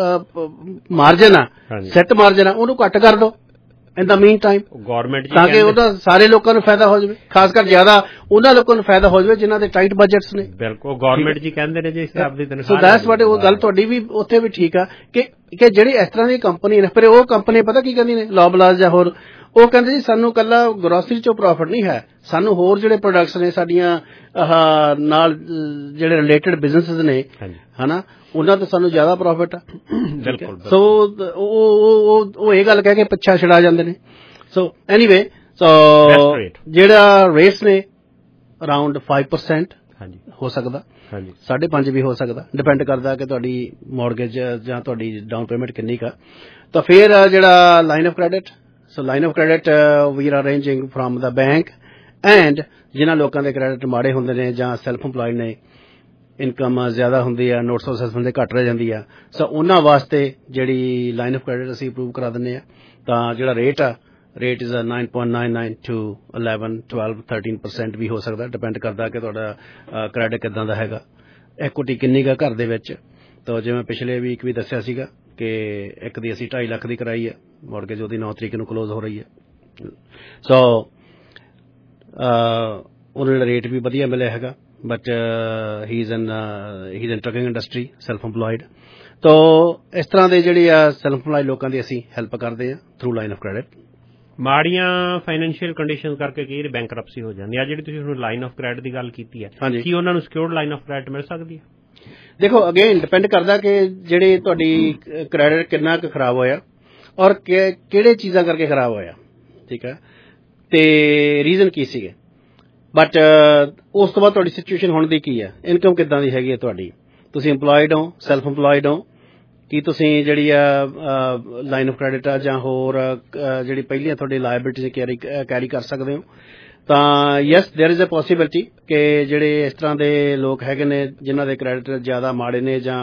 ਮਾਰਜਨ ਆ, ਸੈੱਟ ਮਾਰਜਨ ਆ, ਉਹਨੂੰ ਘੱਟ ਕਰ ਦਿਓ ਇਨ ਦਾ ਮੀਨ ਟਾਈਮ, ਗਵਰਨਮੈਂਟ, ਤਾਂ ਕਿ ਉਹਦਾ ਸਾਰੇ ਲੋਕਾਂ ਨੂੰ ਫਾਇਦਾ ਹੋ ਜਾਵੇ, ਖਾਸ ਕਰ ਜ਼ਿਆਦਾ ਉਹਨਾਂ ਲੋਕਾਂ ਨੂੰ ਫਾਇਦਾ ਹੋ ਜਾਵੇ ਜਿਨ੍ਹਾਂ ਦੇ ਟਾਈਟ ਬਜਟਸ ਨੇ। ਬਿਲਕੁਲ, ਗਵਰਨਮੈਂਟ ਜੀ ਕਹਿੰਦੇ ਨੇ ਜੇ ਹਿਸਾਬ ਦੀ ਤਨਖਾਹ। ਸੋ ਦੈਟਸ ਵਾਟ, ਉਹ ਗੱਲ ਤੁਹਾਡੀ ਵੀ ਉੱਥੇ ਵੀ ਠੀਕ ਆ ਕਿ ਕਿ ਜਿਹੜੀ ਇਸ ਤਰ੍ਹਾਂ ਦੀ ਕੰਪਨੀ ਨੇ, ਫਿਰ ਉਹ ਕੰਪਨੀ ਪਤਾ ਕੀ ਕਹਿੰਦੀ ਨੇ, ਲੌਬਲਾਜ਼ ਜਾਂ ਹੋਰ, ਉਹ ਕਹਿੰਦੇ ਜੀ ਸਾਨੂੰ ਕੱਲਾ ਗਰੋਸਰੀ ਚੋਂ ਪ੍ਰੋਫਿਟ ਨਹੀਂ ਹੈ, ਸਾਨੂੰ ਹੋਰ ਜਿਹੜੇ ਪ੍ਰੋਡਕਟਸ ਨੇ ਸਾਡੀਆਂ ਨਾਲ ਜਿਹੜੇ ਰਿਲੇਟਡ ਬਿਜ਼ਨਸਿਸ ਨੇ ਹਨਾ, ਉਹਨਾਂ ਤੋਂ ਸਾਨੂੰ ਜ਼ਿਆਦਾ ਪ੍ਰੋਫਿਟ ਆ। ਸੋ ਉਹ ਉਹ ਇਹ ਗੱਲ ਕਹਿ ਕੇ ਪਿੱਛਾ ਛਡਾ ਜਾਂਦੇ ਨੇ। ਸੋ ਐਨੀਵੇ, ਸੋ ਜਿਹੜਾ ਰੇਟਸ ਨੇ ਅਰਾਊਂਡ ਫਾਈਵ ਪਰਸੈਂਟ ਹੋ ਸਕਦਾ, ਸਾਢੇ ਪੰਜ ਵੀ ਹੋ ਸਕਦਾ, ਡਿਪੈਂਡ ਕਰਦਾ ਕਿ ਤੁਹਾਡੀ ਮੌਰਗੇਜ ਜਾਂ ਤੁਹਾਡੀ ਡਾਊਨ ਪੇਮੈਂਟ ਕਿੰਨੀ ਕਾ। ਤਾਂ ਫਿਰ ਜਿਹੜਾ line of credit, so line of credit we are arranging from the bank, and ਜਿਨ੍ਹਾਂ ਲੋਕਾਂ ਦੇ ਕ੍ਰੈਡਿਟ ਮਾੜੇ ਹੁੰਦੇ ਨੇ ਜਾਂ ਸੈਲਫ ਇੰਪਲਾਇਡ ਨੇ, ਇਨਕਮ ਜ਼ਿਆਦਾ ਹੁੰਦੀ ਆ, ਨੋਟਸ ਆਫ ਅਸੈਸਮੈਂਟ ਦੇ ਘੱਟ ਰਹਿ ਜਾਂਦੀ ਆ, ਸੋ ਉਹਨਾਂ ਵਾਸਤੇ ਜਿਹੜੀ ਲਾਈਨ ਆਫ ਕ੍ਰੈਡਿਟ ਅਸੀਂ ਅਪਰੂਵ ਕਰਾ ਦਿੰਦੇ ਆ। ਤਾਂ ਜਿਹੜਾ ਰੇਟ ਆ, rate is nine point nine nine to eleven twelve thirteen percent ਵੀ ਹੋ ਸਕਦਾ, ਡਿਪੈਂਡ ਕਰਦਾ ਕਿ ਤੁਹਾਡਾ ਕ੍ਰੈਡਿਟ ਕਿੱਦਾਂ ਦਾ ਹੈਗਾ, ਐਕੁਇਟੀ ਕਿੰਨੀ ਗਾ ਘਰ ਦੇ ਵਿੱਚ। ਤਾਂ ਜਿਵੇਂ ਪਿਛਲੇ ਵੀਕ ਵੀ ਦੱਸਿਆ ਸੀਗਾ ਕਿ ਇੱਕ ਦੀ ਅਸੀਂ ਢਾਈ ਲੱਖ ਦੀ ਕਰਾਈ ਹੈ ਮੌਰਗੇਜ, ਉਹਦੀ ਨੌ ਤਰੀਕ ਨੂੰ ਕਲੋਜ਼ ਹੋ ਰਹੀ ਹੈ। ਸੋ ਉਹਨੂੰ ਜਿਹੜਾ ਰੇਟ ਵੀ ਵਧੀਆ ਮਿਲਿਆ ਹੈਗਾ, but he is in he is in trucking industry, self employed. ਤੋ ਇਸ ਤਰ੍ਹਾਂ ਦੇ ਜਿਹੜੇ ਆ ਸੈਲਫ ਇੰਪਲੋਇਡ ਲੋਕਾਂ ਦੀ ਅਸੀਂ ਹੈਲਪ ਕਰਦੇ ਹਾਂ ਥਰੂ ਲਾਈਨ ਆਫ ਕ੍ਰੈਡਿਟ। ਮਾੜੀਆਂ ਫਾਈਨੈਂਸ਼ੀਅਲ ਕੰਡੀਸ਼ਨ ਕਰਕੇ ਕਈ ਵਾਰ ਬੈਂਕਰਪਸੀ ਹੋ ਜਾਂਦੀ ਆ। ਜਿਹੜੀ ਤੁਸੀਂ ਹੁਣ ਲਾਈਨ ਆਫ ਕ੍ਰੈਡਿਟ ਦੀ ਗੱਲ ਕੀਤੀ ਹੈ, ਕੀ ਉਹਨਾਂ ਨੂੰ ਸਿਕਿਉਰਡ ਲਾਈਨ ਆਫ ਕ੍ਰੈਡਿਟ ਮਿਲ ਸਕਦੀ ਹੈ? ਦੇਖੋ, ਅਗੇਨ ਡਿਪੈਂਡ ਕਰਦਾ ਕਿ ਜਿਹੜੇ ਤੁਹਾਡੀ ਕ੍ਰੈਡਿਟ ਕਿੰਨਾ ਕੁ ਖਰਾਬ ਹੋਇਆ ਔਰ ਕਿਹੜੇ ਚੀਜ਼ਾਂ ਕਰਕੇ ਖਰਾਬ ਹੋਇਆ, ਠੀਕ ਹੈ, ਤੇ ਰੀਜ਼ਨ ਕੀ ਸੀਗੇ। ਬਟ ਉਸ ਤੋਂ ਬਾਅਦ ਤੁਹਾਡੀ ਸਿਚੁਏਸ਼ਨ ਹੁਣ ਦੀ ਕੀ ਹੈ, ਇਨਕਮ ਕਿੱਦਾਂ ਦੀ ਹੈਗੀ ਹੈ ਤੁਹਾਡੀ, ਤੁਸੀਂ ਇੰਪਲੋਇਡ ਹੋ, ਸੈਲਫ ਇੰਪਲੋਇਡ ਹੋ, ਕੀ ਤੁਸੀਂ ਜਿਹੜੀ ਆ ਲਾਈਨ ਆਫ ਕ੍ਰੈਡਿਟ ਆ ਜਾਂ ਹੋਰ ਜਿਹੜੀ ਪਹਿਲੀਆਂ ਤੁਹਾਡੀ ਲਾਇਬਿਲਿਟੀਜ਼ ਕੈਰੀ ਕੈਰੀ ਕਰ ਸਕਦੇ ਹੋ। ਤਾਂ yes, there is a possibility ਕਿ ਜਿਹੜੇ ਇਸ ਤਰ੍ਹਾਂ ਦੇ ਲੋਕ ਹੈਗੇ ਨੇ ਜਿਨ੍ਹਾਂ ਦੇ ਕ੍ਰੈਡਿਟ ਜ਼ਿਆਦਾ ਮਾੜੇ ਨੇ ਜਾਂ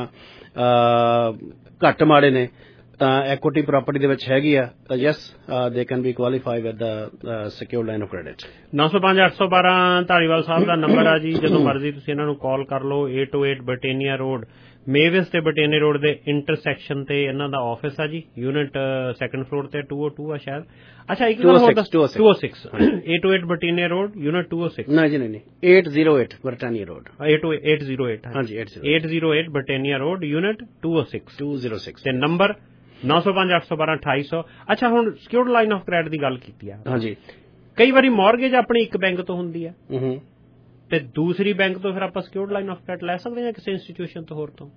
ਘੱਟ ਮਾੜੇ ਨੇ, ਤਾਂ ਐਕੁਇਟੀ ਪ੍ਰਾਪਰਟੀ ਦੇ ਵਿੱਚ ਹੈਗੀ ਆ, ਤਾਂ yes they can be qualify with the secured line of credit. ਨੌ ਸੌ ਪੰਜ ਅੱਠ ਸੌ ਬਾਰਾਂ ਧਾਰੀਵਾਲ ਸਾਹਿਬ ਦਾ ਨੰਬਰ ਆ ਜੀ, ਜਦੋਂ ਮਰਜ਼ੀ ਤੁਸੀਂ ਇਹਨਾਂ ਨੂੰ ਕਾਲ ਕਰ ਲਓ। Eight oh eight Britannia Road, Mavis ਤੇ ਬਟੇਨੇ ਰੋਡ ਦੇ ਇੰਟਰਸੈਕਸ਼ਨ ਤੇ ਇਹਨਾਂ ਦਾ ਆਫਿਸ ਆ ਜੀ, ਯੂਨਿਟ ਸੈਕੰਡ ਫਲੋਰ ਤੇ ਟੂ ਓ ਟੂ ਆ ਸ਼ਾਇਦ। ਅੱਛਾ, ਇੱਕ ਗੱਲ ਹੋਰ ਦੱਸ, two oh six eight oh eight Britannia Road, unit two oh six. ਨਹੀਂ ਜੀ, ਨਹੀਂ, eight zero eight Britannia Road, eight eight zero eight ਹਾਂਜੀ eight zero eight Britannia Road, unit two oh six two zero six ਤੇ number ਨੌ ਸੌ ਪੰਜ ਅੱਠ ਸੌ ਬਾਰਾਂ ਅਠਾਈ ਸੌ। ਅੱਛਾ, ਹੁਣ ਸਿਕਿਉਰਡ ਲਾਈਨ ਆਫ ਕ੍ਰੈਡਿਟ ਦੀ ਗੱਲ ਕੀਤੀ ਆ। ਹਾਂਜੀ, ਕਈ ਵਾਰੀ ਮੌਰਗੇਜ ਆਪਣੀ ਇੱਕ ਬੈਂਕ ਤੋਂ ਹੁੰਦੀ ਹੈ ਤੇ ਦੂਸਰੀ ਬੈਂਕ ਤੋਂ ਫਿਰ ਆਪਾਂ ਸਿਕਿਉਰਡ ਲਾਈਨ ਆਫ ਕ੍ਰੈਡਿਟ ਲੈ ਸਕਦੇ ਹਾਂ ਕਿਸੇ ਇੰਸਟੀਟਿਊਸ਼ਨ ਤੋਂ ਹੋਰ ਤੋਂ?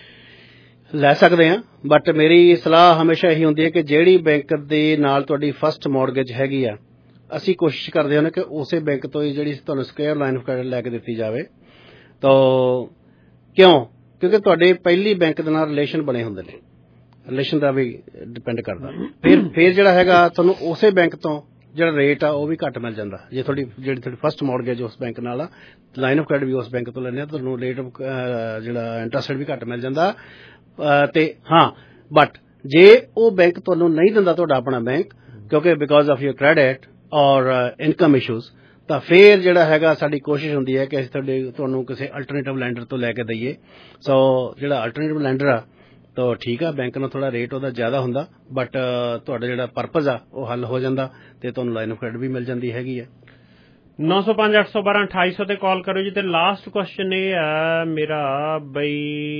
ਲੈ ਸਕਦੇ ਹਾਂ, ਬਟ ਮੇਰੀ ਸਲਾਹ ਹਮੇਸ਼ਾ ਇਹੀ ਹੁੰਦੀ ਹੈ ਕਿ ਜਿਹੜੀ ਬੈਂਕ ਦੇ ਨਾਲ ਤੁਹਾਡੀ ਫਸਟ ਮੌਰਗੇਜ ਹੈਗੀ ਆ, ਅਸੀਂ ਕੋਸ਼ਿਸ਼ ਕਰਦੇ ਹਾਂ ਕਿ ਉਸੇ ਬੈਂਕ ਤੋਂ ਹੀ ਜਿਹੜੀ ਤੁਹਾਨੂੰ ਸਿਕਿਉਰਡ ਲਾਈਨ ਆਫ ਕ੍ਰੈਡਿਟ ਲੈ ਕੇ ਦਿੱਤੀ ਜਾਵੇ। ਤਾਂ ਕਿਉਂ? ਕਿਉਂਕਿ ਤੁਹਾਡੇ ਪਹਿਲੀ ਬੈਂਕ ਦੇ ਨਾਲ ਰਿਲੇਸ਼ਨ ਬਣੇ ਹੁੰਦੇ ਨੇ, ਰਿਲੇਸ਼ਨ ਦਾ ਵੀ ਡਿਪੈਂਡ ਕਰਦਾ। ਫਿਰ ਫਿਰ ਜਿਹੜਾ ਹੈਗਾ ਤੁਹਾਨੂੰ ਉਸੇ ਬੈਂਕ ਤੋਂ ਜਿਹੜਾ ਰੇਟ ਆ ਉਹ ਵੀ ਘੱਟ ਮਿਲ ਜਾਂਦਾ। ਜੇ ਤੁਹਾਡੀ ਜਿਹੜੀ ਤੁਹਾਡੀ ਫਸਟ ਮੌਰਗੇਜ ਉਸ ਬੈਂਕ ਨਾਲ ਆ, ਲਾਈਨ ਆਫ ਕ੍ਰੈਡਿਟ ਵੀ ਉਸ ਬੈਂਕ ਤੋਂ ਲੈਂਦੇ ਆ, ਤੁਹਾਨੂੰ ਰੇਟ ਜਿਹੜਾ ਇੰਟਰਸਟ ਵੀ ਘੱਟ ਮਿਲ ਜਾਂਦਾ। ਤੇ ਹਾਂ, ਬਟ ਜੇ ਉਹ ਬੈਂਕ ਤੁਹਾਨੂੰ ਨਹੀਂ ਦਿੰਦਾ, ਤੁਹਾਡਾ ਆਪਣਾ ਬੈਂਕ, ਕਿਉਂਕਿ because of your credit or income issues, ਤਾਂ ਫਿਰ ਜਿਹੜਾ ਹੈਗਾ ਸਾਡੀ ਕੋਸ਼ਿਸ਼ ਹੁੰਦੀ ਹੈ ਕਿ ਅਸੀਂ ਤੁਹਾਡੇ ਤੁਹਾਨੂੰ ਕਿਸੇ ਅਲਟਰਨੇਟਿਵ ਲੈਂਡਰ ਤੋਂ ਲੈ ਕੇ ਦਈਏ। ਸੋ ਜਿਹੜਾ ਅਲਟਰਨੇਟਿਵ ਲੈਂਡਰ ਆ ਤਾਂ ਠੀਕ ਆ, ਬੈਂਕ ਨਾਲ ਥੋੜਾ ਰੇਟ ਉਹਦਾ ਜ਼ਿਆਦਾ ਹੁੰਦਾ, ਬਟ ਤੁਹਾਡਾ ਜਿਹੜਾ ਪਰਪਜ਼ ਆ ਉਹ ਹੱਲ ਹੋ ਜਾਂਦਾ ਤੇ ਤੁਹਾਨੂੰ ਲਾਈਨ ਆਫ ਕ੍ਰੈਡਿਟ ਵੀ ਮਿਲ ਜਾਂਦੀ ਹੈਗੀ ਆ। ਨੌ ਸੌ ਪੰਜ ਅੱਠ ਸੌ ਬਾਰਾਂ ਅਠਾਈ ਸੌ ਤੇ ਕਾਲ ਕਰੋ ਜੀ। ਤੇ ਲਾਸਟ ਕੁਐਸਚਨ ਇਹ ਹੈ ਮੇਰਾ ਬਈ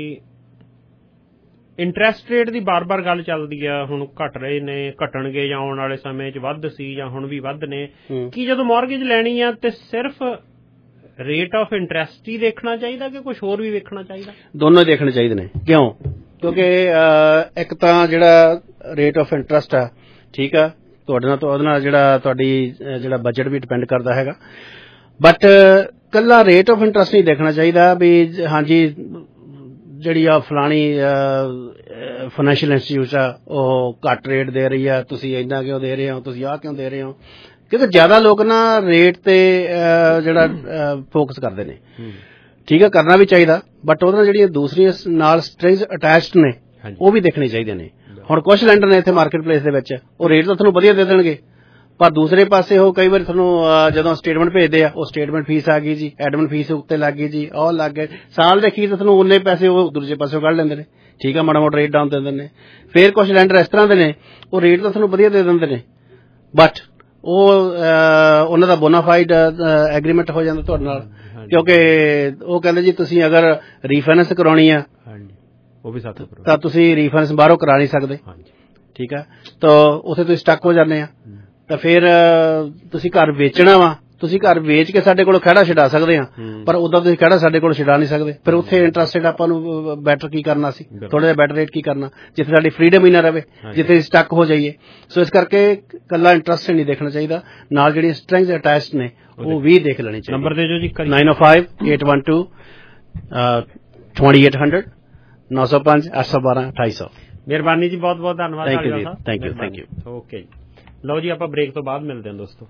ਇੰਟਰਸਟ ਰੇਟ ਦੀ ਬਾਰ ਬਾਰ ਗੱਲ ਚੱਲਦੀ ਆ, ਹੁਣ ਘਟ ਰਹੇ ਨੇ, ਘਟਣਗੇ ਜਾਂ ਆਉਣ ਵਾਲੇ ਸਮੇਂ 'ਚ ਵੱਧ ਸੀ ਜਾਂ ਹੁਣ ਵੀ ਵੱਧ ਨੇ, ਕੀ ਜਦੋਂ ਮੌਰਗੇਜ ਲੈਣੀ ਆ ਤੇ ਸਿਰਫ ਰੇਟ ਆਫ ਇੰਟਰਸਟ ਹੀ ਦੇਖਣਾ ਚਾਹੀਦਾ ਕਿ ਕੁਝ ਹੋਰ ਵੀ ਵੇਖਣਾ ਚਾਹੀਦਾ? ਦੋਨੋਂ ਦੇਖਣੇ ਚਾਹੀਦੇ ਨੇ। ਕਿਉਂ? ਕਿਉਂਕਿ ਇੱਕ ਤਾਂ ਜਿਹੜਾ ਰੇਟ ਆਫ ਇੰਟਰਸਟ ਆ, ਠੀਕ ਆ, ਤੁਹਾਡੇ ਨਾਲ ਉਹਦੇ ਨਾਲ ਜਿਹੜਾ ਤੁਹਾਡੀ ਜਿਹੜਾ ਬਜਟ ਵੀ ਡਿਪੈਂਡ ਕਰਦਾ ਹੈਗਾ, ਬਟ ਕੱਲਾ ਰੇਟ ਆਫ ਇੰਟਰਸਟ ਨਹੀਂ ਦੇਖਣਾ ਚਾਹੀਦਾ ਵੀ ਹਾਂਜੀ ਜਿਹੜੀ ਆ ਫਲਾਣੀ ਫਾਈਨੈਂਸ਼ੀਅਲ ਇੰਸਟੀਟਿਊਟ ਆ ਉਹ ਘੱਟ ਰੇਟ ਦੇ ਰਹੀ ਆ, ਤੁਸੀਂ ਇੰਨਾ ਕਿਉਂ ਦੇ ਰਹੇ ਹੋ, ਤੁਸੀਂ ਆਹ ਕਿਉਂ ਦੇ ਰਹੇ ਹੋ। ਕਿਉਂਕਿ ਜ਼ਿਆਦਾ ਲੋਕ ਨਾ ਰੇਟ ਤੇ ਜਿਹੜਾ ਫੋਕਸ ਕਰਦੇ ਨੇ, ਠੀਕ ਹੈ, ਕਰਨਾ ਵੀ ਚਾਹੀਦਾ, ਬਟ ਉਹਦੇ ਨਾਲ ਜਿਹੜੀਆਂ ਦੂਸਰੀਆਂ ਨਾਲ ਸਟ੍ਰਿੰਗਸ ਅਟੈਚਡ ਨੇ ਉਹ ਵੀ ਦੇਖਣੇ ਚਾਹੀਦੇ ਨੇ। ਹੁਣ ਕੁਛ ਲੈਂਡਰ ਨੇ ਇੱਥੇ ਮਾਰਕੀਟ ਪਲੇਸ ਦੇ ਵਿੱਚ ਉਹ ਰੇਟ ਤਾਂ ਤੁਹਾਨੂੰ ਵਧੀਆ ਦੇ ਦੇਣਗੇ, ਪਰ ਦੂਸਰੇ ਪਾਸੇ ਉਹ ਕਈ ਵਾਰੀ ਤੁਹਾਨੂੰ ਜਦੋਂ ਸਟੇਟਮੈਂਟ ਭੇਜਦੇ ਆ ਉਹ ਸਟੇਟਮੈਂਟ ਫੀਸ ਆ ਗਈ ਜੀ, ਐਡਮਿਨ ਫੀਸ ਉੱਤੇ ਲੱਗ ਗਈ ਜੀ, ਉਹ ਲੱਗ ਗਏ, ਸਾਲ ਦੇ ਅਖੀਰ ਤੁਹਾਨੂੰ ਉਨੇ ਪੈਸੇ ਉਹ ਦੂਜੇ ਪਾਸਿਓਂ ਕੱਢ ਲੈਂਦੇ ਨੇ, ਠੀਕ ਆ, ਮਾੜਾ ਮੋਟਾ ਰੇਟ ਡਾਊਨ ਦੇ ਦਿੰਦੇ ਨੇ। ਫਿਰ ਕੁਛ ਲੈਂਡਰ ਇਸ ਤਰ੍ਹਾਂ ਦੇ ਨੇ ਉਹ ਰੇਟ ਤਾਂ ਤੁਹਾਨੂੰ ਵਧੀਆ ਦੇ ਦਿੰਦੇ ਨੇ, ਬਟ ਉਹ ਉਹਨਾਂ ਦਾ ਬੋਨਾਫਾਈਡ ਐਗਰੀਮੈਂਟ ਹੋ ਜਾਂਦਾ ਤੁਹਾਡੇ ਨਾਲ, ਕਿਉਂਕਿ ਉਹ ਕਹਿੰਦੇ ਜੀ ਤੁਸੀਂ ਅਗਰ ਰੀਫਾਈਨੈਂਸ ਕਰਾਉਣੀ ਆ ਉਹ ਵੀ ਤਾਂ ਤੁਸੀਂ ਰੀਫਾਈਨੈਂਸ ਬਾਹਰੋਂ ਕਰਾ ਨਹੀਂ ਸਕਦੇ, ਠੀਕ ਆ, ਤਾਂ ਉੱਥੇ ਤੁਸੀਂ ਸਟਕ ਹੋ ਜਾਂਦੇ ਆ। ਤਾਂ ਫਿਰ ਤੁਸੀਂ ਘਰ ਵੇਚਣਾ ਵਾ, ਤੁਸੀਂ ਘਰ ਵੇਚ ਕੇ ਸਾਡੇ ਕੋਲ ਖਹਿੜਾ ਛਡਾ ਸਕਦੇ ਆ, ਪਰ ਉਦਾਂ ਤੁਸੀਂ ਖਹਿੜਾ ਸਾਡੇ ਕੋਲ ਛਡਾ ਨਹੀਂ ਸਕਦੇ। ਫਿਰ ਉੱਥੇ ਇੰਟਰਸਟਡ ਆਪਾਂ ਨੂੰ ਬੈਟਰ ਕੀ ਕਰਨਾ ਸੀ, ਥੋੜਾ ਜਿਹਾ ਬੈਟਰ ਰੇਟ ਕੀ ਕਰਨਾ, ਜਿੱਥੇ ਸਾਡੀ ਫਰੀਡਮ ਹੀ ਨਾ ਰਹੇ, ਜਿੱਥੇ ਸਟਕ ਹੋ ਜਾਈਏ। ਸੋ ਇਸ ਕਰਕੇ ਇਕੱਲਾ ਇੰਟਰਸਟ ਨਹੀਂ ਦੇਖਣਾ ਚਾਹੀਦਾ, ਨਾਲ ਜਿਹੜੀਆਂ ਸਟ੍ਰਿੰਗਸ ਅਟੈਚਡ ਨੇ ਉਹ ਵੀ ਦੇਖ ਲੈਣੀ ਚਾਹੀਦੀ। ਨੰਬਰ ਦੇ ਦਿਓ ਜੀ। ਨਾਈਨ ਓ five eight one two twenty eight hundred ਨੌ ਸੌ ਪੰਜ ਅੱਠ ਸੌ ਬਾਰਾਂ ਅਠਾਈ ਸੌ। ਮਿਹਰਬਾਨੀ ਜੀ, ਬਹੁਤ ਬਹੁਤ ਧੰਨਵਾਦ। Thank you thank you thank you. Okay ਜੀ, ਲਓ ਜੀ ਆਪਾਂ ਬ੍ਰੇਕ ਤੋਂ ਬਾਅਦ ਮਿਲਦੇ ਹਾਂ ਦੋਸਤੋ।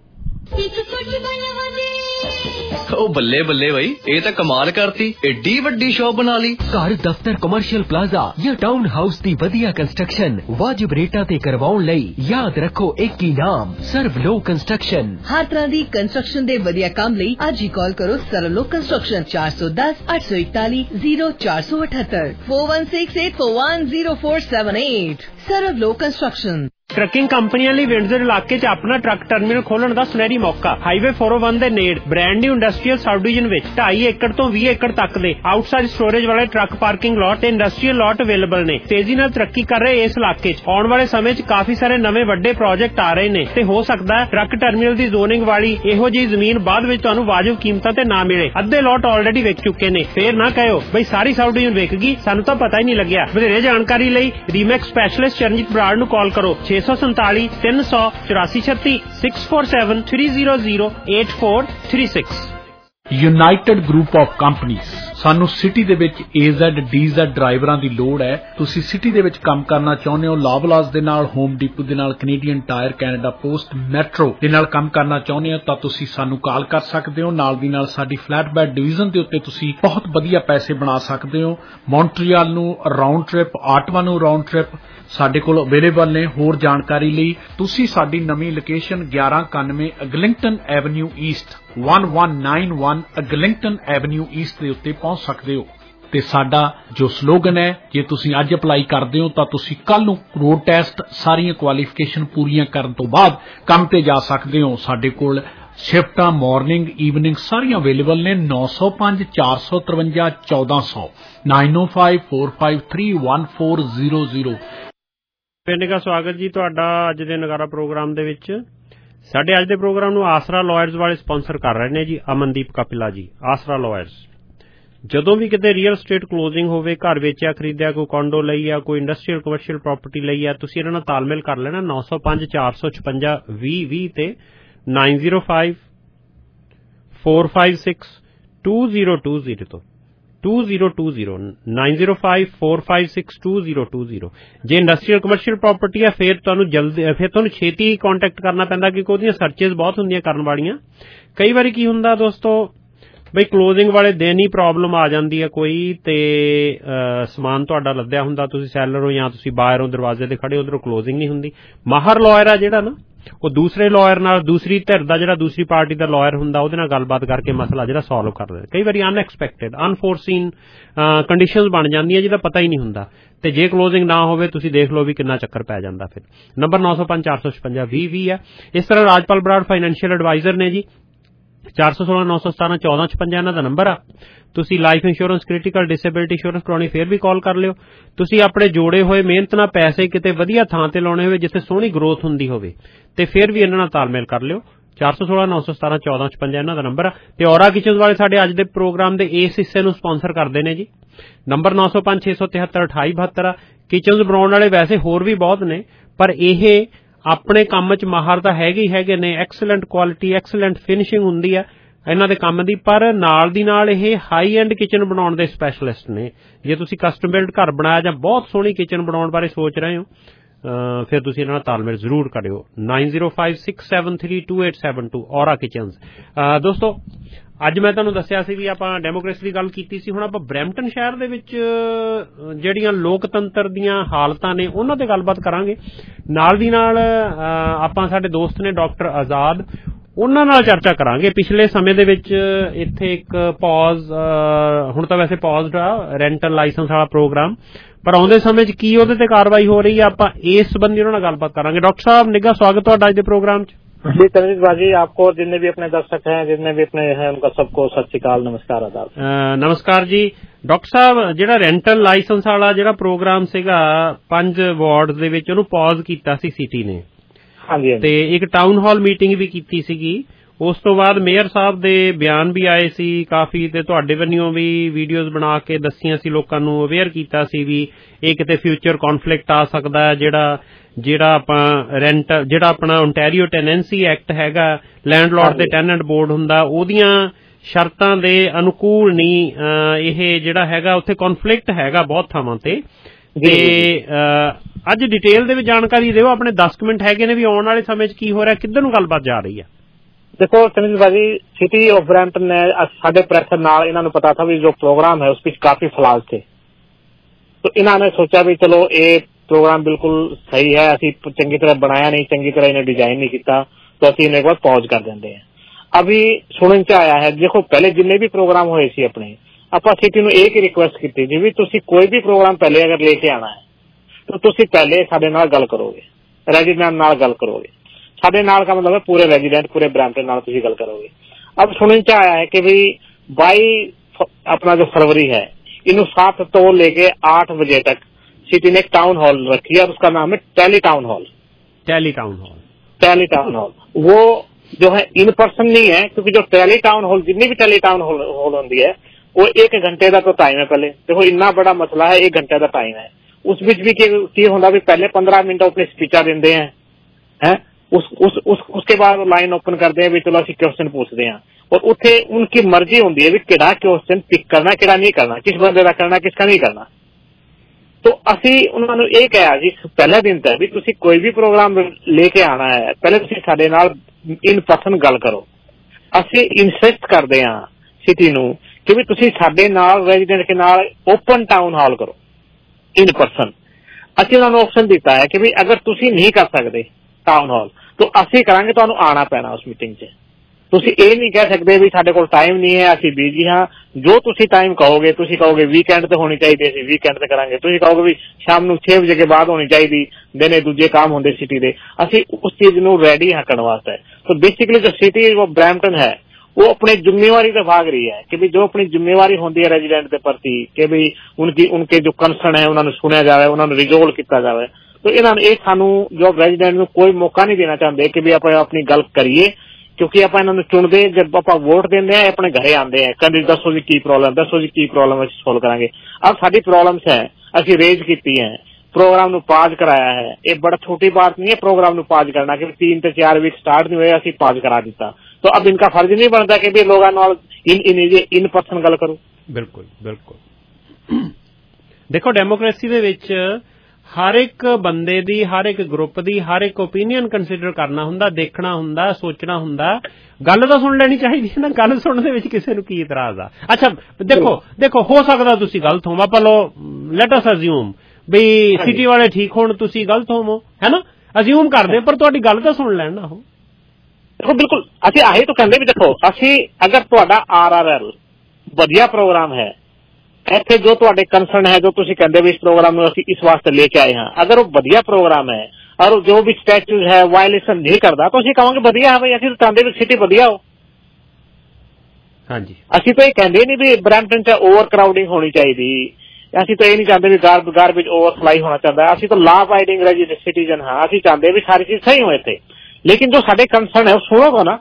ਉਹ ਬੱਲੇ ਬੱਲੇ ਬਈ, ਇਹ ਤਾਂ ਕਮਾਲ ਕਰਤੀ, ਏਡੀ ਵੱਡੀ ਸ਼ਾਪ ਬਣਾ ਲਈ। ਘਰ, ਦਫ਼ਤਰ, ਕਮਰਸ਼ੀਅਲ ਪਲਾਜ਼ਾ ਜਾਂ ਟਾਊਨ ਹਾਊਸ ਦੀ ਵਧੀਆ ਕੰਸਟਰਕਸ਼ਨ ਵਾਜਿਬ ਰੇਟਾਂ ਤੇ ਕਰਵਾਉਣ ਲਈ ਯਾਦ ਰੱਖੋ ਇੱਕ ਹੀ ਨਾਮ, ਸਰਵਲੋ ਕੰਸਟਰਕਸ਼ਨ। ਹਰ ਤਰ੍ਹਾਂ ਦੀ ਕੰਸਟਰਕਸ਼ਨ ਦੇ ਵਧੀਆ ਕੰਮ ਲਈ ਅੱਜ ਹੀ ਕਾਲ ਕਰੋ ਸਰਵਲੋ ਕੰਸਟਰਕਸ਼ਨ, ਚਾਰ ਸੌ ਦਸ ਅੱਠ ਸੌ ਇਕਤਾਲੀ ਜ਼ੀਰੋ ਚਾਰ ਸੌ ਅਠੱਤਰ, four one six eight four one zero four seven eight. ਸਰਵਲੋ ਕੰਸਟਰਕਸ਼ਨ। ਟਰੱਕਿੰਗ ਕੰਪਨੀਆਂ ਲਈ ਵਿੰਡਜ਼ਰ ਇਲਾਕੇ 'ਚ ਆਪਣਾ ਟਰੱਕ ਟਰਮੀਨਲ ਖੋਲਣ ਦਾ ਸੁਨਹਿਰੀ ਮੌਕਾ। ਹਾਈਵੇ ਫੋਰ ਓ ਵਨ ਦੇ ਨੇੜ brand new industrial subdivision ਵਿੱਚ ਢਾਈ ਏਕੜ ਤੋਂ ਵੀਹ ਏਕੜ ਤੱਕ ਦੇ ਆਊਟਸਾਈਡ ਸਟੋਰੇਜ ਵਾਲੇ ਟਰੱਕ ਪਾਰਕਿੰਗ ਲਾਟ ਤੇ ਇੰਡਸਟਰੀਅਲ ਲਾਟ ਅਵੇਲੇਬਲ ਨੇ। ਤੇਜ਼ੀ ਨਾਲ ਤਰੱਕੀ ਕਰ ਰਹੇ ਇਸ ਇਲਾਕੇ 'ਚ ਆਉਣ ਵਾਲੇ ਸਮੇਂ 'ਚ ਕਾਫੀ ਸਾਰੇ ਨਵੇਂ ਵੱਡੇ ਪ੍ਰੋਜੈਕਟ ਆ ਰਹੇ ਨੇ ਤੇ ਹੋ ਸਕਦਾ ਹੈ ਟਰੱਕ ਟਰਮੀਨਲ ਦੀ ਜ਼ੋਨਿੰਗ ਵਾਲੀ ਇਹੋ ਜਿਹੀ ਜ਼ਮੀਨ ਬਾਅਦ ਵਿੱਚ ਤੁਹਾਨੂੰ ਵਾਜਬ ਕੀਮਤਾਂ ਤੇ ਨਾ ਮਿਲੇ। ਅੱਧੇ ਲਾਟ ਆਲਰੇਡੀ ਵਿਕ ਚੁੱਕੇ ਨੇ। ਫੇਰ ਨਾ ਕਹਿਓ ਬਈ ਸਾਰੀ ਸਬ ਡਿਵੀਜ਼ਨ ਵਿਕ ਗਈ, ਸਾਨੂੰ ਤਾਂ ਪਤਾ ਹੀ ਨਹੀਂ ਲੱਗਿਆ। ਵਧੇਰੇ ਜਾਣਕਾਰੀ ਲਈ ਰੀਮੈਕਸ ਸਪੈਸ਼ਲਿਸਟ ਚਰਨਜੀਤ ਬਰਾੜ ਨੂੰ ਕਾਲ ਕਰੋ ਛੇ ਸੌ ਸੰਤਾਲੀ ਤਿੰਨ ਸੌ ਚੁਰਾਸੀ ਛੱਤੀ six four seven three zero zero eight four three six. United Group of Companies. ਸਾਨੂੰ ਸਿਟੀ ਦੇ ਵਿੱਚ ਏ ਜ਼ੈਡ ਡੀ ਜ਼ੈਡ ਡਰਾਈਵਰਾਂ ਦੀ ਲੋੜ ਹੈ। ਤੁਸੀਂ ਸਿਟੀ ਦੇ ਵਿੱਚ ਕੰਮ ਕਰਨਾ ਚਾਹੁੰਦੇ ਹੋ, ਲਾਵਲਾਸ ਦੇ ਨਾਲ, ਹੋਮ ਡਿਪੂ ਦੇ ਨਾਲ, Canadian Tire, Canada Post, Metro ਦੇ ਨਾਲ ਕੰਮ ਕਰਨਾ ਚਾਹੁੰਦੇ ਹੋ ਤਾਂ ਤੁਸੀਂ ਸਾਨੂੰ ਕਾਲ ਕਰ ਸਕਦੇ ਹੋ। ਨਾਲ ਦੀ ਨਾਲ ਸਾਡੀ ਫਲੈਟ ਬੈਡ ਡਿਵੀਜ਼ਨ ਦੇ ਉੱਤੇ ਤੁਸੀਂ ਬਹੁਤ ਵਧੀਆ ਪੈਸੇ ਬਣਾ ਸਕਦੇ ਹੋ। ਮੌਂਟਰੀਅਲ ਨੂੰ ਰਾਉਂਡ ਟ੍ਰਿਪ, ਆਟਵਾ ਨੂੰ ਰਾਉਂਡ ਟ੍ਰਿਪ ਸਾਡੇ ਕੋਲ ਅਵੇਲੇਬਲ ਨੇ। ਹੋਰ ਜਾਣਕਾਰੀ ਲਈ ਤੁਸੀਂ ਸਾਡੀ ਨਵੀਂ ਲੋਕੇਸ਼ਨ ਗਿਆਰਾਂ ਇਕਾਨਵੇਂ ਅਗਲਿੰਗਟਨ ਐਵਨਿਊ ਈਸਟ ਇੱਕ ਇੱਕ ਨੌਂ ਇੱਕ ਅਗਲਿੰਗਟਨ ਐਵਨਿਊ ਈਸਟ ਦੇ ਉੱਤੇ ਪਹੁੰਚ ਸਕਦੇ ਹੋ। ਤੇ ਸਾਡਾ ਜੋ ਸਲੋਗਨ ਹੈ, ਜੇ ਤੁਸੀਂ ਅੱਜ ਅਪਲਾਈ ਕਰਦੇ ਹੋ ਤਾਂ ਤੁਸੀਂ ਕੱਲ ਨੂੰ ਰੋਡ ਟੈਸਟ ਸਾਰੀਆਂ ਕੁਆਲੀਫਿਕੇਸ਼ਨ ਪੂਰੀਆਂ ਕਰਨ ਤੋਂ ਬਾਅਦ ਕੰਮ ਤੇ ਜਾ ਸਕਦੇ ਹੋ। ਸਾਡੇ ਕੋਲ ਸ਼ਿਫਟਾਂ ਮਾਰਨਿੰਗ ਈਵਨਿੰਗ ਸਾਰੀਆਂ ਅਵੇਲੇਬਲ ਨੇ। ਨੌ ਸੌ ਪੰਜ ਚਾਰ ਸੌ ਤਰਵੰਜਾ ਚੌਦਾਂ ਸੌ ਨਾਈਨ ਓ five four five three one four zero zero. ਪਿੰਡ ਦਾ ਸਵਾਗਤ ਜੀ ਤੁਹਾਡਾ ਅੱਜ ਦੇ ਨਗਾਰਾ ਪ੍ਰੋਗਰਾਮ ਦੇ ਵਿੱਚ। ਸਾਡੇ ਅੱਜ ਦੇ ਪ੍ਰੋਗਰਾਮ ਨੂੰ ਆਸਰਾ ਲਾਇਰਸ ਵਾਲੇ ਸਪਾਂਸਰ ਕਰ ਰਹੇ ਨੇ ਜੀ, ਅਮਨਦੀਪ ਕਪਿਲਾ ਜੀ। ਆਸਰਾ ਲਾਇਰਸ, ਜਦੋਂ ਵੀ ਕਿਤੇ ਰੀਅਲ ਸਟੇਟ ਕਲੋਜ਼ਿੰਗ ਹੋਵੇ, ਘਰ ਵੇਚਿਆ ਖਰੀਦਿਆ, ਕੋਈ ਕੌਂਡੋ ਲਈ ਆ, ਕੋਈ ਇੰਡਸਟਰੀਅਲ ਕਮਰਸ਼ੀਅਲ ਪ੍ਰਾਪਰਟੀ ਲਈ ਆ, ਤੁਸੀਂ ਇਹਨਾਂ ਨਾਲ ਤਾਲਮੇਲ ਕਰ ਲੈਣਾ ਨੌ ਸੌ ਪੰਜ ਚਾਰ ਸੌ ਛਪੰਜਾ ਵੀਹ ਵੀਹ ਤੇ nine zero five four five six two zero two zero ਤੋਂ two zero two zero nine zero five four five six two zero two zero. ਜੇ ਇੰਡਸਟਰੀਅਲ ਕਮਰਸ਼ੀਅਲ ਪ੍ਰਾਪਰਟੀ ਆ ਫਿਰ ਤੁਹਾਨੂੰ ਜਲਦੀ ਫਿਰ ਤੁਹਾਨੂੰ ਛੇਤੀ ਕੰਟੈਕਟ ਕਰਨਾ ਪੈਂਦਾ ਕਿਉਂਕਿ ਉਹਦੀਆਂ ਸਰਚੇਜ਼ ਬਹੁਤ ਹੁੰਦੀਆਂ ਕਰਨ ਵਾਲੀਆਂ। ਕਈ ਵਾਰੀ ਕੀ ਹੁੰਦਾ ਦੋਸਤੋ ਬਈ ਕਲੋਜ਼ਿੰਗ ਵਾਲੇ ਦਿਨ ਹੀ ਪ੍ਰੋਬਲਮ ਆ ਜਾਂਦੀ ਹੈ ਕੋਈ, ਤੇ ਸਮਾਨ ਤੁਹਾਡਾ ਲੱਦਿਆ ਹੁੰਦਾ, ਤੁਸੀਂ ਸੈਲਰ ਹੋ ਜਾਂ ਤੁਸੀਂ ਬਾਹਰ ਹੋ, ਦਰਵਾਜ਼ੇ ਤੇ ਖੜੇ, ਉਧਰੋਂ ਕਲੋਜ਼ਿੰਗ ਨਹੀਂ ਹੁੰਦੀ। ਮਾਹਰ ਲਾਇਰ ਆ ਜਿਹੜਾ ਨਾ, ਉਹ ਦੂਸਰੇ ਲਾਇਰ ਨਾਲ, ਦੂਸਰੀ ਧਿਰ ਦਾ ਜਿਹੜਾ ਦੂਸਰੀ ਪਾਰਟੀ ਦਾ ਲਾਇਰ ਹੁੰਦਾ ਉਹਦੇ ਨਾਲ ਗੱਲਬਾਤ ਕਰਕੇ ਮਸਲਾ ਜਿਹੜਾ ਸੋਲਵ ਕਰ ਦਿੰਦੇ। ਕਈ ਵਾਰੀ ਅਨਐਕਸਪੈਕਟਡ ਅਨਫੋਰਸੀਨ ਕੰਡੀਸ਼ਨਸ ਬਣ ਜਾਂਦੀਆਂ ਜਿਹਦਾ ਪਤਾ ਹੀ ਨਹੀਂ ਹੁੰਦਾ, ਤੇ ਜੇ ਕਲੋਜ਼ਿੰਗ ਨਾ ਹੋਵੇ ਤੁਸੀਂ ਦੇਖ ਲਓ ਵੀ ਕਿੰਨਾ ਚੱਕਰ ਪੈ ਜਾਂਦਾ। ਫਿਰ ਨੰਬਰ ਨੌ ਸੌ ਪੰਜ ਚਾਰ ਸੌ ਛਪੰਜਾ ਵੀਹ ਵੀਹ ਹੈ। ਇਸ ਤਰ੍ਹਾਂ ਰਾਜਪਾਲ ਬਰਾੜ ਫਾਈਨੈਂਸ਼ੀਅਲ ਐਡਵਾਈਜ਼ਰ ਨੇ ਜੀ। ਚਾਰ ਸੌ ਸੋਲਾਂ ਨੌ ਸੌ ਸਤਾਰਾਂ ਚੌਦਾਂ ਛਪੰਜਾ ਇਹਨਾਂ ਦਾ ਨੰਬਰ ਆ। ਤੁਸੀਂ life insurance, critical disability insurance ਕਰਾਉਣੀ ਫਿਰ ਵੀ ਕਾਲ ਕਰ ਲਿਓ। ਤੁਸੀਂ ਆਪਣੇ ਜੋੜੇ ਹੋਏ ਮਿਹਨਤ ਨਾਲ ਪੈਸੇ ਕਿਤੇ ਵਧੀਆ ਥਾਂ ਤੇ ਲਾਉਣੇ ਹੋਵੇ ਜਿੱਥੇ ਸੋਹਣੀ ਗਰੋਥ ਹੁੰਦੀ ਹੋਵੇ ਤੇ ਫਿਰ ਵੀ ਇਹਨਾਂ ਨਾਲ ਤਾਲਮੇਲ ਕਰ ਲਿਓ। ਚਾਰ ਸੌ ਸੋਲਾਂ ਨੌ ਸੌ ਸਤਾਰਾਂ ਚੌਦਾਂ ਛਪੰਜਾ ਇਹਨਾਂ ਦਾ ਨੰਬਰ ਆ। ਤੇ ਔਰਾ ਕਿਚਨਜ਼ ਵਾਲੇ ਸਾਡੇ ਅੱਜ ਦੇ ਪ੍ਰੋਗਰਾਮ ਦੇ ਇਸ ਹਿੱਸੇ ਨੂੰ ਸਪਾਂਸਰ ਕਰਦੇ ਨੇ ਜੀ। ਨੰਬਰ ਨੌ ਸੌ ਪੰਜ ਛੇ ਸੌ ਤਿਹੱਤਰ ਅਠਾਈ ਬਹੱਤਰ ਆ। ਕਿਚਨਜ਼ ਬਣਾਉਣ ਵਾਲੇ ਵੈਸੇ ਹੋਰ ਵੀ ਬਹੁਤ ਨੇ, ਪਰ ਇਹ ਆਪਣੇ ਕੰਮ 'ਚ ਮਾਹਰ ਤਾਂ ਹੈਗੇ ਹੀ ਹੈਗੇ ਨੇ। ਐਕਸਲੈਂਟ ਕੁਆਲਿਟੀ, ਐਕਸਲੈਂਟ ਫਿਨਿਸ਼ਿੰਗ ਹੁੰਦੀ ਆ ਇਹਨਾਂ ਦੇ ਕੰਮ ਦੀ, ਪਰ ਨਾਲ ਦੀ ਨਾਲ ਇਹ ਹਾਈ ਐਂਡ ਕਿਚਨ ਬਣਾਉਣ ਦੇ ਸਪੈਸ਼ਲਿਸਟ ਨੇ। ਜੇ ਤੁਸੀਂ ਕਸਟਮ ਬਿਲਡ ਘਰ ਬਣਾਇਆ ਜਾਂ ਬਹੁਤ ਸੋਹਣੀ ਕਿਚਨ ਬਣਾਉਣ ਬਾਰੇ ਸੋਚ ਰਹੇ ਹੋ ਫਿਰ ਤੁਸੀਂ ਇਹਨਾਂ ਨਾਲ ਤਾਲਮੇਲ ਜ਼ਰੂਰ ਕਰਿਓ। Nine zero five six seven three two eight seven two Aura Kitchens. ਦੋਸਤੋ, ਅੱਜ ਮੈਂ ਤੁਹਾਨੂੰ ਦੱਸਿਆ ਸੀ ਵੀ ਆਪਾਂ ਡੈਮੋਕ੍ਰੇਸੀ ਦੀ ਗੱਲ ਕੀਤੀ ਸੀ। ਹੁਣ ਆਪਾਂ ਬਰੈਂਪਟਨ ਸ਼ਹਿਰ ਦੇ ਵਿੱਚ ਜਿਹੜੀਆਂ ਲੋਕਤੰਤਰ ਦੀਆਂ ਹਾਲਤਾਂ ਨੇ ਉਹਨਾਂ ਤੇ ਗੱਲਬਾਤ ਕਰਾਂਗੇ। ਨਾਲ ਦੀ ਨਾਲ ਆਪਾਂ ਸਾਡੇ ਦੋਸਤ ਨੇ ਡਾਕਟਰ ਆਜ਼ਾਦ, ਉਹਨਾਂ ਨਾਲ ਚਰਚਾ ਕਰਾਂਗੇ। ਪਿਛਲੇ ਸਮੇਂ ਦੇ ਵਿੱਚ ਇੱਥੇ ਇੱਕ ਪੌਜ਼, ਹੁਣ ਤਾਂ ਵੈਸੇ ਪੌਜ਼ਡ ਆ ਰੈਂਟਲ ਲਾਇਸੈਂਸ ਵਾਲਾ ਪ੍ਰੋਗਰਾਮ, ਪਰ ਆਉਂਦੇ ਸਮੇਂ 'ਚ ਕੀ ਉਹਦੇ ਤੇ ਕਾਰਵਾਈ ਹੋ ਰਹੀ ਹੈ, ਆਪਾਂ ਇਸ ਸੰਬੰਧੀ ਉਹਨਾਂ ਨਾਲ ਗੱਲਬਾਤ ਕਰਾਂਗੇ। ਡਾਕਟਰ ਸਾਹਿਬ ਨਿੱਘਾ ਸਵਾਗਤ ਤੁਹਾਡਾ ਅੱਜ ਦੇ ਪ੍ਰੋਗਰਾਮ 'ਚ। जी तनवीर भाजी, आपको और जितने भी अपने दर्शक हैं, जितने भी अपने हैं, उनका सबको सत श्री अकाल, नमस्कार, आदाब। नमस्कार जी। ਡਾਕਟਰ ਸਾਹਿਬ, ਜਿਹੜਾ ਰੈਂਟਲ ਲਾਇਸੈਂਸ ਵਾਲਾ ਜਿਹੜਾ ਪ੍ਰੋਗਰਾਮ ਸੀਗਾ ਪੰਜ ਵਾਰਡ ਦੇ ਵਿੱਚ, ਉਹਨੂੰ ਪੌਜ਼ ਕੀਤਾ ਸੀ ਸਿਟੀ ਨੇ। ਹਾਂਜੀ। ਤੇ ਇੱਕ ਟਾਊਨ ਹਾਲ ਮੀਟਿੰਗ ਵੀ ਕੀਤੀ ਸੀਗੀ। ਉਸ ਤੋਂ ਬਾਅਦ ਮੇਅਰ ਸਾਹਿਬ ਦੇ ਬਿਆਨ ਵੀ ਆਏ ਸੀ ਕਾਫੀ, ਤੇ ਤੁਹਾਡੇ ਵੱਲੋਂ ਵੀ ਵੀਡੀਓਜ਼ ਬਣਾ ਕੇ ਦੱਸੀਆਂ ਸੀ, ਲੋਕਾਂ ਨੂੰ ਅਵੇਅਰ ਕੀਤਾ ਸੀ ਵੀ ਇਹ ਕਿਤੇ ਫਿਊਚਰ ਕੌਨਫਲਿਕਟ ਆ ਸਕਦਾ ਹੈ। ਜਿਹੜਾ ਜਿਹੜਾ ਆਪਾਂ ਰੈਂਟ, ਜਿਹੜਾ ਆਪਣਾ ਓਨਟਾਰੀਓ ਟੈਨੈਂਸੀ ਐਕਟ ਹੈਗਾ, ਲੈਂਡਲੋਰਡ ਤੇ ਟੈਨੈਂਟ ਬੋਰਡ ਹੁੰਦਾ, ਉਹਦੀਆਂ ਸ਼ਰਤਾਂ ਦੇ ਅਨੁਕੂਲ ਨਹੀਂ ਇਹ ਜਿਹੜਾ ਹੈਗਾ, ਉੱਥੇ ਕੌਨਫਲਿਕਟ ਹੈਗਾ ਬਹੁਤ ਥਾਵਾਂ ਤੇ। ਤੇ ਅੱਜ ਡਿਟੇਲ ਦੇ ਵਿੱਚ ਜਾਣਕਾਰੀ ਦਿਓ। ਆਪਣੇ ਦਸ ਮਿੰਟ ਹੈਗੇ ਨੇ ਵੀ ਆਉਣ ਵਾਲੇ ਸਮੇਂ 'ਚ ਕੀ ਹੋ ਰਿਹਾ, ਕਿੱਧਰ ਨੂੰ ਗੱਲਬਾਤ ਜਾ ਰਹੀ ਹੈ। देखो तनवीर भाजी, सिटी ऑफ ब्रैम्पटन ने साढ़े प्रेशर नाल इन्होंने पता था भी जो प्रोग्राम है उसके काफी फ्लॉज थे, तो इन्होंने सोचा भी चलो ये प्रोग्राम बिल्कुल सही है, असी चंगी तरह बनाया नहीं, चंगी तरह इन्हें डिजाइन नहीं किया, तो असी इन्हें एक बार पॉज कर देंगे हैं। अभी सुनने च आया है, देखो पहले जिन्ने भी प्रोग्राम होए सी अपने, ਆਪਾਂ सिटी ਨੂੰ एक ही रिक्वेस्ट की थी भी तुसी कोई भी प्रोग्राम पहले अगर लेके आना है तो तुसी पहले साडे नाल गल करोगे, रेजिडेंट नाल गल करोगे। साडे नाल का मतलब है पूरे रेजिडेंट, पूरे ब्रैम्पटन नाल तुसी गल करोगे। अब सुनने च आया है कि भाई बाई अपना जो फरवरी है, इन सात तो लेके आठ बजे तक सिटी ने एक टाउन हॉल रखी है और उसका नाम है tele town hall. Tele town hall tele town hall वो जो है इन पर्सन नहीं है, क्योंकि जो टेली टाउन हॉल, जितनी भी टेली टाउन हॉल होती है वो एक घंटे का तो टाइम है। पहले देखो इतना बड़ा मसला है, एक घंटे का टाइम है। उस बीच भी की होंगे भी पहले पंद्रह मिनट अपनी स्पीचा देंगे हैं है? उस, उस, उस, उसके बाद लाइन ओपन करते हैं भी चलो असं क्वेश्चन पूछते हैं, और उत्थे उनकी मर्जी होती है भी किड़ा क्वेश्चन पिक करना, किड़ा नहीं करना, किस बंदे का करना, किसका नहीं करना। तो असी उन्होंने ये कहा जी पहले दिन तक भी तुसी कोई भी प्रोग्राम लेके आना है, पहले तुसी साडे नाल इन पर्सन गल करो। असी इंसिस्ट करते हैं सिटी नू कि भी तुसी साडे नाल रेजिडेंट के नाल ओपन टाउन हॉल करो इन पर्सन। असी उन्होंने ऑप्शन दिता है कि भी अगर तुसी नहीं कर सकते टाउन हॉल तो असी करांगे, तुहानू आना पैना उस मीटिंग च। तुसी ये नहीं कह सकते भी साडे कोल टाइम नहीं है, असी बिजी हाँ। जो तुसी टाइम कहोगे, तुसी कहोगे वीकेंड ते होनी चाहिए, असी वीकेंड ते करांगे। तुसी कहोगे भी शाम नू छह बजे के बाद होनी चाहिए, दिने दूजे काम होंदे सिटी दे, असी उस चीज नू रेडी हाँ करने वास्ते। तो बेसिकली जो सिटी वो ब्रैम्पटन है वो अपनी जिम्मेवारी से भाग रही है कि भी जो अपनी जिम्मेवारी होती है रेजिडेंट के प्रति कि भी उनकी उनके जो कंसर्न है उन्होंने सुनिया जाए, उन्होंने रिजोल्व किया जाए। तो इन्होंने ये सानू जो रेजिडेंट में कोई मौका नहीं देना चाहते कि भी आप अपनी गल करिए, क्योंकि आप इन्होंने चुनते जब आप वोट देंगे हैं अपने घरे आते हैं, कहते दसो जी की प्रॉब्लम, दसो जी की प्रॉब्लम असीं सोल्व करांगे। अब साडी प्रॉब्लम्स है असीं रेज कीती है, प्रोग्राम नू पाज कराया है। ये बड़ा छोटी बात नहीं है प्रोग्राम नू पाज करना कि तीन से चार वीक स्टार्ट नहीं हुए असीं पाज करा दिता। तो अब इनका फर्ज नहीं बनता कि भी लोगों नाल इन इन इन पर्सन गल करो। बिल्कुल बिल्कुल। देखो डेमोक्रेसी दे विच हर एक बंदे दी, हर एक ग्रुप दी, हर एक ओपीनियन कंसीडर करना हुंदा, देखना हुंदा, सोचना हुंदा। गल तां सुन लेनी चाहिदी है ना, गल सुनने दे विच किसे नूं की इतराज आ। अच्छा देखो देखो हो सकदा तुसीं गलत होवो, पर लो लेट अस अज्यूम भी सिटी वाले ठीक होण, तुसीं गलत होवो, है ना, अज्यूम करदे, पर तुहाडी गल तां सुन लैण ना। देखो बिल्कुल असीं आही तो कहंदे भी देखो असीं अगर तुहाडा आर आर एल वधिया प्रोग्राम है, ਇੱਥੇ जो ਤੁਹਾਡੇ कंसर्न है, जो तुसीं कहंदे भी इस प्रोग्राम में इस वास्ते लेके आए हैं, अगर वो वधिया प्रोग्राम है और जो भी स्टैच्यूज है वायलेशन नहीं करता तो असीं कहांगे वधिया है भाई, असीं तो चाहते भी सिटी वधिया हो। ਹਾਂਜੀ ਅਸੀਂ ਤਾਂ ਇਹ ਕਹਿੰਦੇ ਨਹੀਂ ਵੀ ਬਰੈਂਪਟਨ 'ਚ ਓਵਰ ਕਰਾਊਡਿੰਗ ਹੋਣੀ ਚਾਹੀਦੀ, ਅਸੀਂ ਤਾਂ ਇਹ ਨਹੀਂ ਚਾਹੁੰਦੇ ਵੀ ਗਾਰ ਗਾਰਬੇਜ ਓਵਰਫਲਾਈ ਹੋਣਾ ਚਾਹੁੰਦਾ, ਅਸੀਂ ਤਾਂ ਲਾ ਅਬਾਈਡਿੰਗ ਸਿਟੀਜ਼ਨ ਹਾਂ, ਅਸੀਂ ਚਾਹੁੰਦੇ ਵੀ ਸਾਰੀ ਚੀਜ਼ ਸਹੀ ਹੋਏ ਇੱਥੇ। ਲੇਕਿਨ ਜੋ ਸਾਡੇ ਕੰਸਰਨ ਹੈ ਉਹ ਸੁਣੋਗਾ ਨਾ,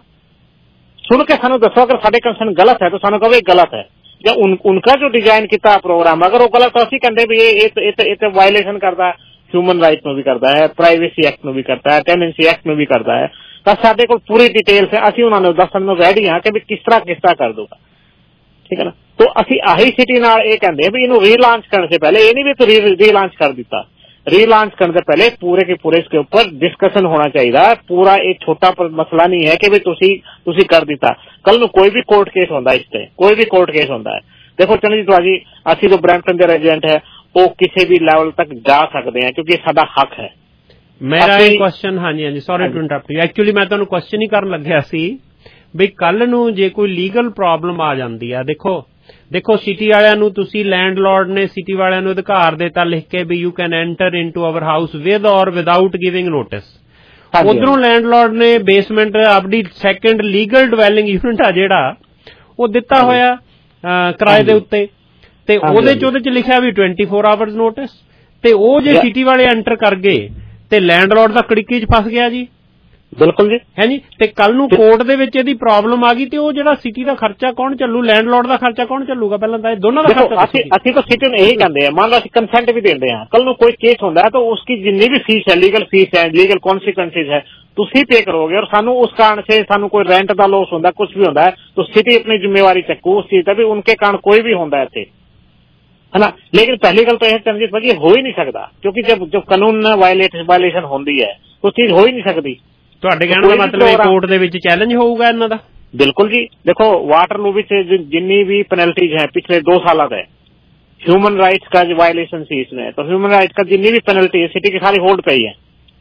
ਸੁਣ ਕੇ ਸਾਨੂੰ ਦੱਸੋ ਅਗਰ ਸਾਡੇ ਕੰਸਰਨ ਗਲਤ ਹੈ ਤਾਂ ਸਾਨੂੰ ਕਹੋ ਇਹ ਗਲਤ ਹੈ, ਜਾਂ उन, उनका जो डिजाइन किया प्रोग्राम अगर वो गलत ਅਸੀਂ ਕਹਿੰਦੇ ਵੀ ਇਹ ਇਹ ਵਾਇਲੇਸ਼ਨ ਕਰਦਾ ਹਿਊਮਨ ਰਾਈਟ ਨੂੰ ਵੀ ਕਰਦਾ ਹੈ, ਪ੍ਰਾਈਵੇਸੀ ਐਕਟ ਨੂੰ ਵੀ ਕਰਦਾ ਹੈ, ਟੈਨੈਂਸੀ ਐਕਟ ਨੂੰ ਵੀ ਕਰਦਾ ਹੈ, ਤਾਂ ਸਾਡੇ ਕੋਲ ਪੂਰੀ ਡਿਟੇਲਸ ਹੈ, ਅਸੀਂ ਉਹਨਾਂ ਨੂੰ ਦੱਸਣ ਨੂੰ ਰੈਡੀ ਹਾਂ ਕਿ ਵੀ ਕਿਸ ਤਰ੍ਹਾਂ ਕਿਸ ਤਰ੍ਹਾਂ ਕਰ ਦੂਗਾ, ਠੀਕ ਹੈ ਨਾ। तो ਅਸੀਂ ਆਹੀ ਸਿਟੀ ਨਾਲ ਇਹ ਕਹਿੰਦੇ ਵੀ ਇਹਨੂੰ ਰੀਲਾਂਚ करने से पहले ये नहीं भी तो रीलांच कर दिता, रीलांच करने से पहले पूरे के पूरे इसके ऊपर डिस्कशन होना चाहिए। पूरा एक छोटा मसला नहीं है कि भी तुसी तुसी कर दिता, कल ਨੂੰ कोई भी कोर्ट केस होता है, इस पे कोई भी कोर्ट केस होता है। देखो चंद्रजीत जी ਅਸੀਂ जो ब्रैम्पटन के रेजिडेंट है वो किसी भी लेवल तक जा सकते हैं क्योंकि साडा हक है। मेरा एक क्वेश्चन, हाँ जी हाँ जी sorry to interrupt you, actually मैं ਤੁਹਾਨੂੰ क्वेश्चन ही करन ਲੱਗਿਆ ਸੀ ਵੀ ਕੱਲ ਨੂੰ ਜੇ ਕੋਈ ਲੀਗਲ ਪ੍ਰੋਬਲਮ ਆ ਜਾਂਦੀ ਆ, ਦੇਖੋ ਦੇਖੋ ਸਿਟੀ ਵਾਲਿਆਂ ਨੂੰ ਤੁਸੀਂ ਲੈਂਡਲॉर्ड ਨੇ ਸਿਟੀ ਵਾਲਿਆਂ ਨੂੰ ਅਧਿਕਾਰ ਦਿੱਤਾ ਲਿਖ ਕੇ ਵੀ you can enter into our house with or without giving notice. ਉਧਰੋਂ ਲੈਂਡਲॉर्ड ਨੇ ਬੇਸਮੈਂਟ ਆਪਣੀ ਸੈਕੰਡ ਲੀਗਲ ਡਵੈਲਿੰਗ ਯੂਨਿਟ ਆ ਜਿਹੜਾ ਉਹ ਦਿੱਤਾ ਹੋਇਆ ਕਿਰਾਏ ਦੇ ਉੱਤੇ, ਤੇ ਉਹਦੇ ਚ ਉਹਦੇ ਚ ਲਿਖਿਆ ਵੀ ਟਵੈਂਟੀ ਫੋਰ ਆਵਰਸ ਨੋਟਿਸ, ਤੇ ਉਹ ਜੇ ਸਿਟੀ ਵਾਲੇ ਐਂਟਰ ਕਰ ਗਏ ਤੇ ਲੈਂਡਲॉर्ड ਦਾ ਕੜਿੱਕੀ ਚ ਫਸ ਗਿਆ ਜੀ। ਬਿਲਕੁਲ ਜੀ ਹੈ ਜੀ। ਤੇ ਕੱਲ ਨੂੰ ਕੋਰਟ ਦੇ ਵਿੱਚ ਇਹਦੀ ਪ੍ਰੋਬਲਮ ਆ ਗਈ ਤੇ ਉਹ ਜਿਹੜਾ ਸਿਟੀ ਦਾ ਖਰਚਾ ਕੌਣ ਚੱਲੂ, ਲੈਂਡਲॉर्ड ਦਾ ਖਰਚਾ ਕੌਣ ਚੱਲੂਗਾ? ਪਹਿਲਾਂ ਤਾਂ ਇਹ ਦੋਨਾਂ ਦਾ ਖਰਚਾ। ਅਸੀਂ ਅਸੀਂ ਤਾਂ ਸਿਟੀ ਨੂੰ ਇਹੀ ਕਹਿੰਦੇ ਆ, ਮੰਨ ਲਓ ਅਸੀਂ ਕੰਸੈਂਟ ਵੀ ਦਿੰਦੇ ਹਾਂ, ਕੱਲ ਨੂੰ ਕੋਈ ਕੇਸ ਹੁੰਦਾ ਹੈ ਤਾਂ ਉਸकी ਜਿੰਨੀ ਵੀ ਫੀਸ ਹੈ, ਲੀਗਲ ਫੀਸ ਹੈ, ਲੀਗਲ ਕੌਨਸੀਕੁਐਂਸਿਸ ਹੈ, ਤੁਸੀਂ पे करोगे और सानू उस कारण से सानू कोई रेंट का लॉस होता है, कुछ भी होता है तो सिटी अपनी जिम्मेवारी चक्कू उस चीज का भी, उनके कारण कोई भी होता है इतने, है ना। लेकिन पहली गल तो यह चंद्रजीत भाजी हो ही नहीं सकता क्योंकि जब जब कानून वायलेशन होती है तो चीज हो ही नहीं सकती। ਤੁਹਾਡੇ ਕਹਿਣ ਦਾ ਮਤਲਬ ਇਹ ਕੋਰਟ ਦੇ ਵਿੱਚ ਚੈਲੰਜ ਹੋਊਗਾ ਇਹਨਾਂ ਦਾ? ਬਿਲਕੁਲ ਜੀ। देखो वाटरलू ਵਿੱਚ जितनी भी पेनल्टीज है पिछले दो साल है ह्यूमन राइट्स का जो वायलेशन थी इसमें, तो ह्यूमन राइट्स का जितनी भी पेनल्टी है सिटी की सारी होल्ड पे ही है।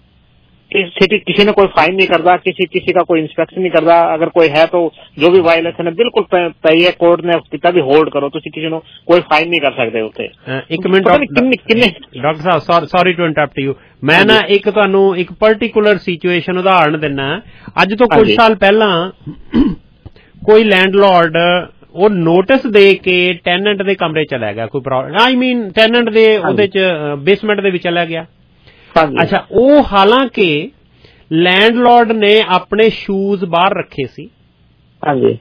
सिटी किसी ने कोई फाइन नहीं करता, किसी किसी का कोई इंस्पेक्शन नहीं करता, अगर कोई है तो जो भी वायलेशन है बिल्कुल पे है, कोर्ट ने कितना भी होल्ड करो तो किसी को कोई फाइन नहीं कर सकते उत्थे। एक मिनट डॉक्टर साहब सॉरी टू इंटरप्ट यू, मैं ना एक ਤੁਹਾਨੂੰ ਇੱਕ ਪਾਰਟਿਕੂਲਰ ਸਿਚੁਏਸ਼ਨ ਉਦਾਹਰਣ ਦਿੰਨਾ। ਅੱਜ ਤੋਂ ਕੁਝ ਸਾਲ ਪਹਿਲਾਂ ਕੋਈ ਲੈਂਡਲॉर्ड ਉਹ ਨੋਟਿਸ ਦੇ ਕੇ ਟੈਨੈਂਟ ਦੇ ਕਮਰੇ ਚਲਾ ਗਿਆ, ਕੋਈ ਪ੍ਰੋਬਲਮ ਆਈ ਮੀਨ ਟੈਨੈਂਟ ਦੇ ਉਹਦੇ ਚ ਬੇਸਮੈਂਟ ਦੇ ਵਿੱਚ ਚਲਾ ਗਿਆ। ਅੱਛਾ, ਉਹ ਹਾਲਾਂਕਿ ਲੈਂਡਲॉर्ड ਨੇ ਆਪਣੇ ਸ਼ੂਜ਼ ਬਾਹਰ ਰੱਖੇ ਸੀ, ਹਾਂਜੀ,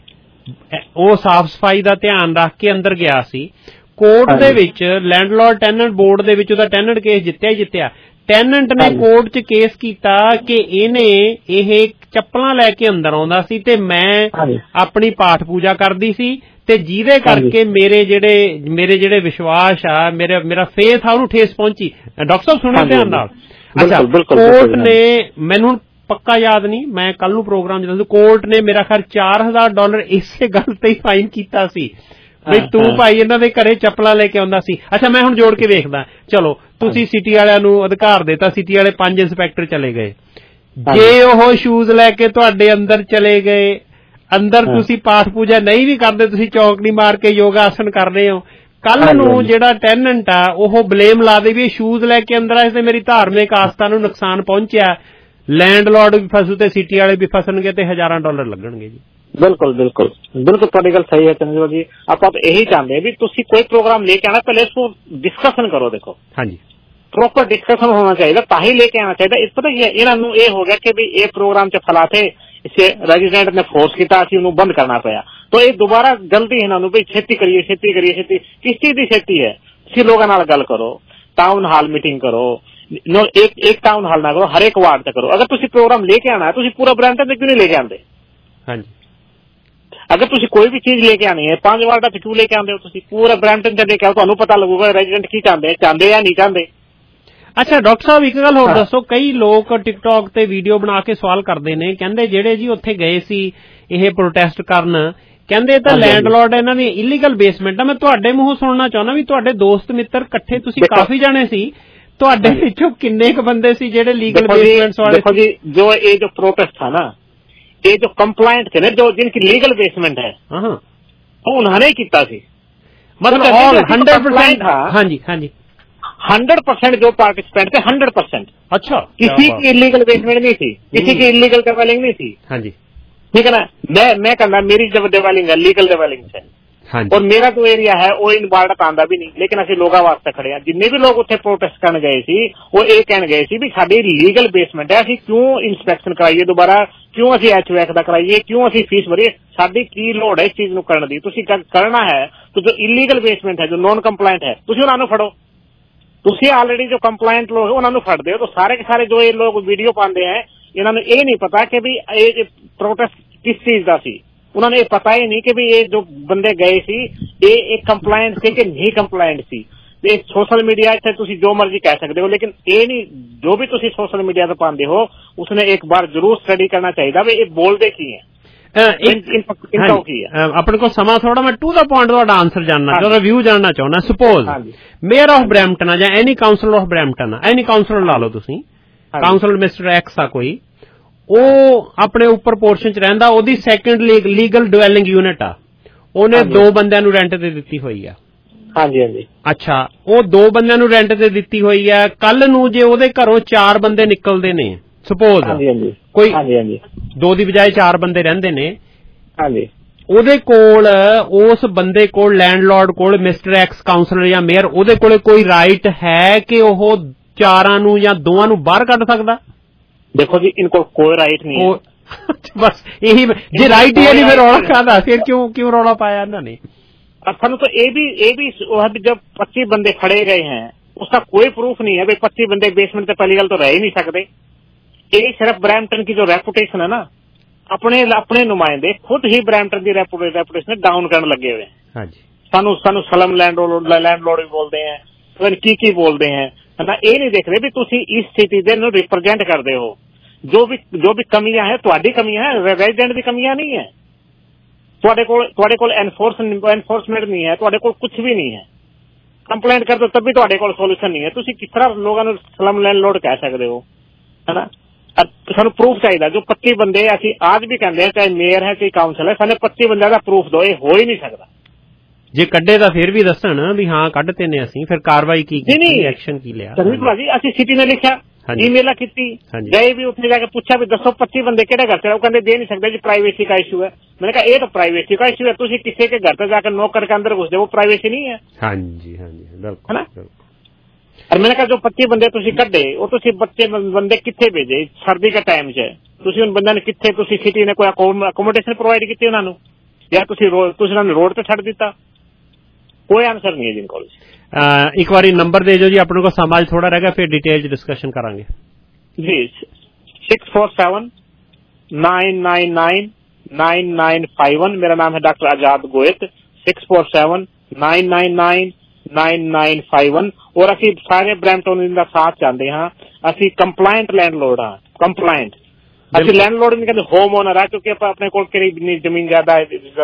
ਉਹ ਸਾਫ ਸਫਾਈ ਦਾ ਧਿਆਨ ਰੱਖ ਕੇ ਅੰਦਰ ਗਿਆ ਸੀ। ਕੋਰਟ ਦੇ ਵਿੱਚ ਲੈਂਡਲॉर्ड ਟੈਨੈਂਟ ਬੋਰਡ ਦੇ ਵਿੱਚ ਉਹਦਾ ਟੈਨੈਂਟ ਕੇਸ ਜਿੱਤਿਆ ਹੀ ਜਿੱਤਿਆ। ਟੈਨੈਂਟ ਨੇ ਕੋਰਟ 'ਚ ਕੇਸ ਕੀਤਾ ਕਿ ਇਹਨੇ ਇਹ ਚੱਪਲਾਂ ਲੈ ਕੇ ਅੰਦਰ ਆਉਂਦਾ ਸੀ ਤੇ ਮੈਂ ਆਪਣੀ ਪਾਠ ਪੂਜਾ ਕਰਦੀ ਸੀ ਤੇ ਜਿਹਦੇ ਕਰਕੇ ਮੇਰੇ ਜਿਹੜੇ ਮੇਰੇ ਜਿਹੜੇ ਵਿਸ਼ਵਾਸ ਆ, ਮੇਰੇ ਮੇਰਾ ਫੇਥ ਆ ਉਹਨੂੰ ਠੇਸ ਪਹੁੰਚੀ। ਡਾਕਟਰ ਸਾਹਿਬ ਸੁਣੋ ਧਿਆਨ ਨਾਲ। ਅੱਛਾ, ਕੋਰਟ ਨੇ ਮੈਨੂੰ ਪੱਕਾ ਯਾਦ ਨਹੀਂ, ਮੈਂ ਕੱਲ ਨੂੰ ਪ੍ਰੋਗਰਾਮ ਜਦੋਂ ਕੋਰਟ ਨੇ ਮੇਰਾ ਖਿਆਲ ਚਾਰ ਹਜ਼ਾਰ ਡਾਲਰ ਇਸੇ ਗੱਲ ਤੇ ਹੀ ਫਾਈਨ ਕੀਤਾ ਸੀ ਬਈ ਤੂੰ ਭਾਈ ਇਹਨਾਂ ਦੇ ਘਰੇ ਚੱਪਲਾਂ ਲੈ ਕੇ ਆਉਂਦਾ ਸੀ। ਅੱਛਾ, ਮੈਂ ਹੁਣ ਜੋੜ ਕੇ ਵੇਖਦਾ, ਚਲੋ ਤੁਸੀਂ ਸਿਟੀ ਵਾਲਿਆਂ ਨੂੰ ਅਧਿਕਾਰ ਦੇਤਾ, ਸਿਟੀ ਵਾਲੇ ਪੰਜ ਇੰਸਪੈਕਟਰ ਚਲੇ ਗਏ, ਜੇ ਉਹ ਸ਼ੂਜ਼ ਲੈ ਕੇ ਤੁਹਾਡੇ ਅੰਦਰ ਚਲੇ ਗਏ, ਅੰਦਰ ਤੁਸੀਂ ਪਾਠ ਪੂਜਾ ਨਹੀਂ ਵੀ ਕਰਦੇ, ਤੁਸੀਂ ਚੌਕੜੀ ਮਾਰ ਕੇ ਯੋਗਾ ਆਸਨ ਕਰ ਰਹੇ ਹੋ, ਕੱਲ ਨੂੰ ਜਿਹੜਾ ਟੈਨੈਂਟ ਆ ਉਹ ਬਲੇਮ ਲਾ ਦੇ ਵੀ ਇਹ ਸ਼ੂਜ਼ ਲੈ ਕੇ ਅੰਦਰ ਆਏ ਤੇ ਮੇਰੀ ਧਾਰਮਿਕ ਆਸਥਾ ਨੂੰ ਨੁਕਸਾਨ ਪਹੁੰਚਿਆ, ਲੈਂਡਲॉर्ड ਵੀ ਫਸੂ ਤੇ ਸਿਟੀ ਵਾਲੇ ਵੀ ਫਸਣਗੇ ਤੇ ਹਜ਼ਾਰਾਂ ਡਾਲਰ ਲੱਗਣਗੇ ਜੀ। ਬਿਲਕੁਲ ਬਿਲकुल बिल्कुल ਤੁਹਾਡੀ ਗੱਲ ਸਹੀ ਹੈ ਚੰਦਰ ਜੀ। ਆਪਾਂ ਇਹੀ ਚਾਹੁੰਦੇ ਵੀ ਤੁਸੀਂ ਕੋਈ ਪ੍ਰੋਗਰਾਮ ਲੈ ਕੇ ਆਣਾ, ਪਹਿਲੇ ਇਸको डिस्कशन करो। देखो ਹਾਂਜੀ, ਪ੍ਰੋਪਰ डिस्कशन होना चाहिए, ਤਾਂ ਹੀ ਲੈ ਕੇ ਆਣਾ ਚਾਹੀਦਾ। ਇਸ ਪਤਾ ਕੀ ਹੈ, ਇਹਨਾਂ ਨੂੰ ਇਹ ਹੋ ਗਿਆ ਕਿ ਵੀ ਇਹ ਪ੍ਰੋਗਰਾਮ ਚ ਫਲਾਥੇ ਇਸੇ ਰੈਜ਼ੀਡੈਂਟ ਨੇ ਫੋਰਸ ਕੀਤਾ, ਅਸੀਂ ਉਹਨੂੰ ਬੰਦ ਕਰਨਾ ਪਿਆ, ਤਾਂ ਇਹ ਦੁਬਾਰਾ ਜਲਦੀ ਇਹਨਾਂ ਨੂੰ ਵੀ ਛੇਤੀ ਕਰੀਏ ਛੇਤੀ ਕਰੀਏ ਛੇਤੀ। ਕਿਸ ਚੀਜ਼ ਦੀ ਛੇਤੀ ਹੈ? ਤੁਸੀਂ ਲੋਕਾਂ ਨਾਲ ਗੱਲ ਕਰੋ, टाउन हाल मीटिंग करो, नो एक एक टाउन हाल ना करो, हर एक वार्ड से करो। अगर तुसी प्रोग्राम लेके आना है, तुसी पूरा ब्रैम्पटन से क्यों नहीं लेके आते? हाँ जी, अगर तुसी कोई भी चीज लेके आनी है पांच वार्डा से क्यों लेके आते हो? तुसी पूरा ब्रैम्पटन से लेके आओ, ਤੁਹਾਨੂੰ पता लगूगा रेजिडेंट की चाहते चाहते या नहीं चाहते। ਅੱਛਾ ਡਾਕਟਰ ਸਾਹਿਬ ਇੱਕ ਗੱਲ ਹੋਰ ਦੱਸੋ, ਕਈ ਲੋਕ ਟਿਕਟੌਕ ਤੇ ਵੀਡੀਓ ਬਣਾ ਕੇ ਸਵਾਲ ਕਰਦੇ ਨੇ, ਕਹਿੰਦੇ ਜਿਹੜੇ ਜੀ ਉੱਥੇ ਗਏ ਸੀ ਇਹ ਪ੍ਰੋਟੈਸਟ ਕਰਨ, ਕਹਿੰਦੇ ਤਾਂ ਲੈਂਡਲॉर्ड ਇਹਨਾਂ ਦੀ ਇਲੀਗਲ ਬੇਸਮੈਂਟ ਆ। ਮੈਂ ਤੁਹਾਡੇ ਮੂੰਹੋਂ ਸੁਣਨਾ ਚਾਹੁੰਦਾ ਵੀ ਤੁਹਾਡੇ ਦੋਸਤ ਮਿੱਤਰ ਇਕੱਠੇ ਤੁਸੀਂ ਕਾਫੀ ਜਾਣੇ ਸੀ, ਤੁਹਾਡੇ ਵਿੱਚੋਂ ਕਿੰਨੇ ਕੁ ਬੰਦੇ ਸੀ ਜਿਹੜੇ ਲੀਗਲ बेसमेंट्स वाले? देखो जी, जो ये जो प्रोटेस्ट था ना, ये जो कंप्लाइंट थे ना, जो जिनकी लीगल बेसमेंट है, वो उन्होंने ही किया थी, मतलब ऑल हंड्रेड परसेंट था। हाँ जी हाँ जी, हंड्रेड परसेंट जो पार्टिसिपेंट थे, हंड्रेड परसेंट। अच्छा, किसी की इलीगल बेसमेंट नहीं थी, किसी की इलीगल कवलिंग नहीं थी। हाँ जी, ठीक है ना। मैं मैं कहना मेरी जब डिवेलिंग है लीगल डिवेलिंग है और मेरा जो एरिया है वो इन बार्डर आंदा भी नहीं, लेकिन असं लोगों वास्ते खड़े हैं। जिन्ने भी लोग उत्थे प्रोटेस्ट करने गए सी वो ये कहने गए सी भी साडी लीगल बेसमेंट है, असं क्यों इंस्पैक्शन कराइए दोबारा, क्यों असं एच वैक का कराइए, क्यों असं फीस भरीए, साडी की लोड़ है इस चीज को करने दी। तुसीं करना है तो जो इलीगल बेसमेंट है, जो नॉन कंप्लाइंट है, तुसीं उन्हां नूं फड़ो। तुसीं ऑलरेडी जो कंप्लाइंट लोग उन्हां नूं फड़ दिओ। तो सारे के सारे जो ये लोग वीडियो पाते हैं इन्हां नूं ये नहीं पता कि भी ये प्रोटेस्ट किस चीज का सी। उन्होंने ये पता ही नहीं कि भी ये जो बंदे गए सी ये एक कंप्लाइंट थे कि नहीं कंप्लाइंट सी। ये सोशल मीडिया से तुसी जो मर्जी कह सकते हो, लेकिन ये नहीं, जो भी तुसी सोशल मीडिया से पाते हो उसने एक बार जरूर स्टडी करना चाहिए भी ये बोलते की है। अपने को समा थोड़ा मैं टू द पॉइंट थोड़ा आंसर जानना चाहता, व्यू जानना चाहना। सपोज मेयर ऑफ ब्रैम्पटन है या एनी काउंसलर ऑफ ब्रैम्पटन है, एनी काउंसलर ला लो तुसी, काउंसलर मिस्टर एक्स आ कोई, ਉਹ ਆਪਣੇ ਉੱਪਰ ਪੋਰਸ਼ਨ ਚ ਰਹਿੰਦਾ, ਉਹਦੀ ਸੈਕੰਡ ਲੀਗਲ ਡਵੈਲਿੰਗ ਯੂਨਿਟ ਆ, ਉਹਨੇ ਦੋ ਬੰਦਿਆਂ ਨੂੰ ਰੈਂਟ ਤੇ ਦਿੱਤੀ ਹੋਈ ਆ। ਹਾਂਜੀ ਹਾਂਜੀ। ਅੱਛਾ, ਉਹ ਦੋ ਬੰਦਿਆਂ ਨੂੰ ਰੈਂਟ ਤੇ ਦਿੱਤੀ ਹੋਈ ਆ, ਕੱਲ ਨੂੰ ਜੇ ਉਹਦੇ ਘਰੋਂ ਚਾਰ ਬੰਦੇ ਨਿਕਲਦੇ ਨੇ, ਸਪੋਜ਼ ਕੋਈ ਦੋ ਦੀ ਬਜਾਏ ਚਾਰ ਬੰਦੇ ਰਹਿੰਦੇ ਨੇ, ਹਾਂਜੀ, ਉਹਦੇ ਕੋਲ ਉਸ ਬੰਦੇ ਕੋਲ ਲੈਂਡਲॉर्ड ਕੋਲ ਮਿਸਟਰ ਐਕਸ ਕਾਉਂਸਲਰ ਜਾਂ ਮੇਅਰ ਉਹਦੇ ਕੋਲੇ ਕੋਈ ਰਾਈਟ ਹੈ ਕਿ ਉਹ ਚਾਰਾਂ ਨੂੰ ਜਾਂ ਦੋਵਾਂ ਨੂੰ ਬਾਹਰ ਕੱਢ ਸਕਦਾ? देखो जी, इनको कोई राइट नहीं है। बस यही जी राइट ही नहीं, फिर रौला खादा, फिर क्यों क्यों रौला पाया इन्होंने? असल तो ये भी ये भी जब पच्चीस बंदे खड़े गए हैं उसका कोई प्रूफ नहीं है भाई पच्चीस बंदे बेसमेंट से पहली गल तो रह ही नहीं सकते। ये सिर्फ ब्रैम्पटन की जो रेपुटेशन है ना, अपने अपने नुमाइंदे खुद ही ब्रैम्पटन की रेपुटेशन डाउन करने लगे हुए हैं। सानू सानू सलम लैंडलॉर्ड लैंडलॉर्ड भी बोलते हैं, तो की की बोलते हैं ना, ये नहीं देख रहे भी तुसी इस स्थिति दे नु रिप्रेजेंट करते हो। जो भी जो भी कमियां है तुहाडी कमियां है, रेजिडेंट दी कमियां नहीं है। तुहाडे कोल तुहाडे कोल एनफोर्समेंट नहीं है, तुहाडे कोल कुछ भी नहीं है। कंप्लेंट कर दो तब भी तुहाडे कोल सोल्यूशन नहीं है। तुसी किस तरह लोगों नु स्लम लैंडलॉर्ड कह सकते हो, है ना? सानू प्रूफ चाहिए। जो पच्चीस बंदे असीं आज भी कहते हैं, चाहे मेयर है चाहे काउंसिल है, सानू पच्चीस बंदे का प्रूफ दो, ये हो ही नहीं सकता। जे कड्डे ਤਾਂ फिर भी दसन भी हाँ कड्डते ने ਅਸੀਂ, फिर कार्रवाई की की एक्शन की लिया। संदीप भाजी ਅਸੀਂ सिटी ने लिखा, ईमेल की गए भी उत्थे जाके पूछा भी दसो पच्चीस बंदे केड़े घर से, वो कहते दे नहीं सकते जी प्राइवेसी का इशू है। मैंने कहा ये तो प्राइवेसी का इशू है, तुसी किसी के घर पे जाकर नॉक करके अंदर घुस जाओ, वो प्राइवेसी नहीं है। हाँ जी हाँ जी बिल्कुल, है ना? और मैंने कहा जो पच्चीस बंदे तुसी कड्डे वो तुसी बच्चे बंदे कित्थे भेजे सर्दी का टाइम च, तुसी उन बंदे ने कित्थे, तुसी सिटी ने कोई अकोमोडेशन प्रोवाइड की उन्हां नूं या तुसी तुसी उन्हां नूं रोड ते छड्ड दित्ता? कोई आंसर नहीं है जिनको। एक बार नंबर दे जो जी, अपने को समाज थोड़ा रहेगा, फिर डिटेल डिस्कशन करांगे जी। Six four seven nine nine nine nine nine five one. मेरा नाम है doctor Azad Goyat. Six four seven nine nine nine nine nine five one. और असी सारे ब्रैम्पटन का साथ चाहते हाँ, असी कंप्लाइंट लैंडलॉर्ड हाँ, कंप्लाइंट। असं लैंडलॉर्ड नहीं कहते, होम ओनर है, क्योंकि आप अपने को जमीन ज्यादा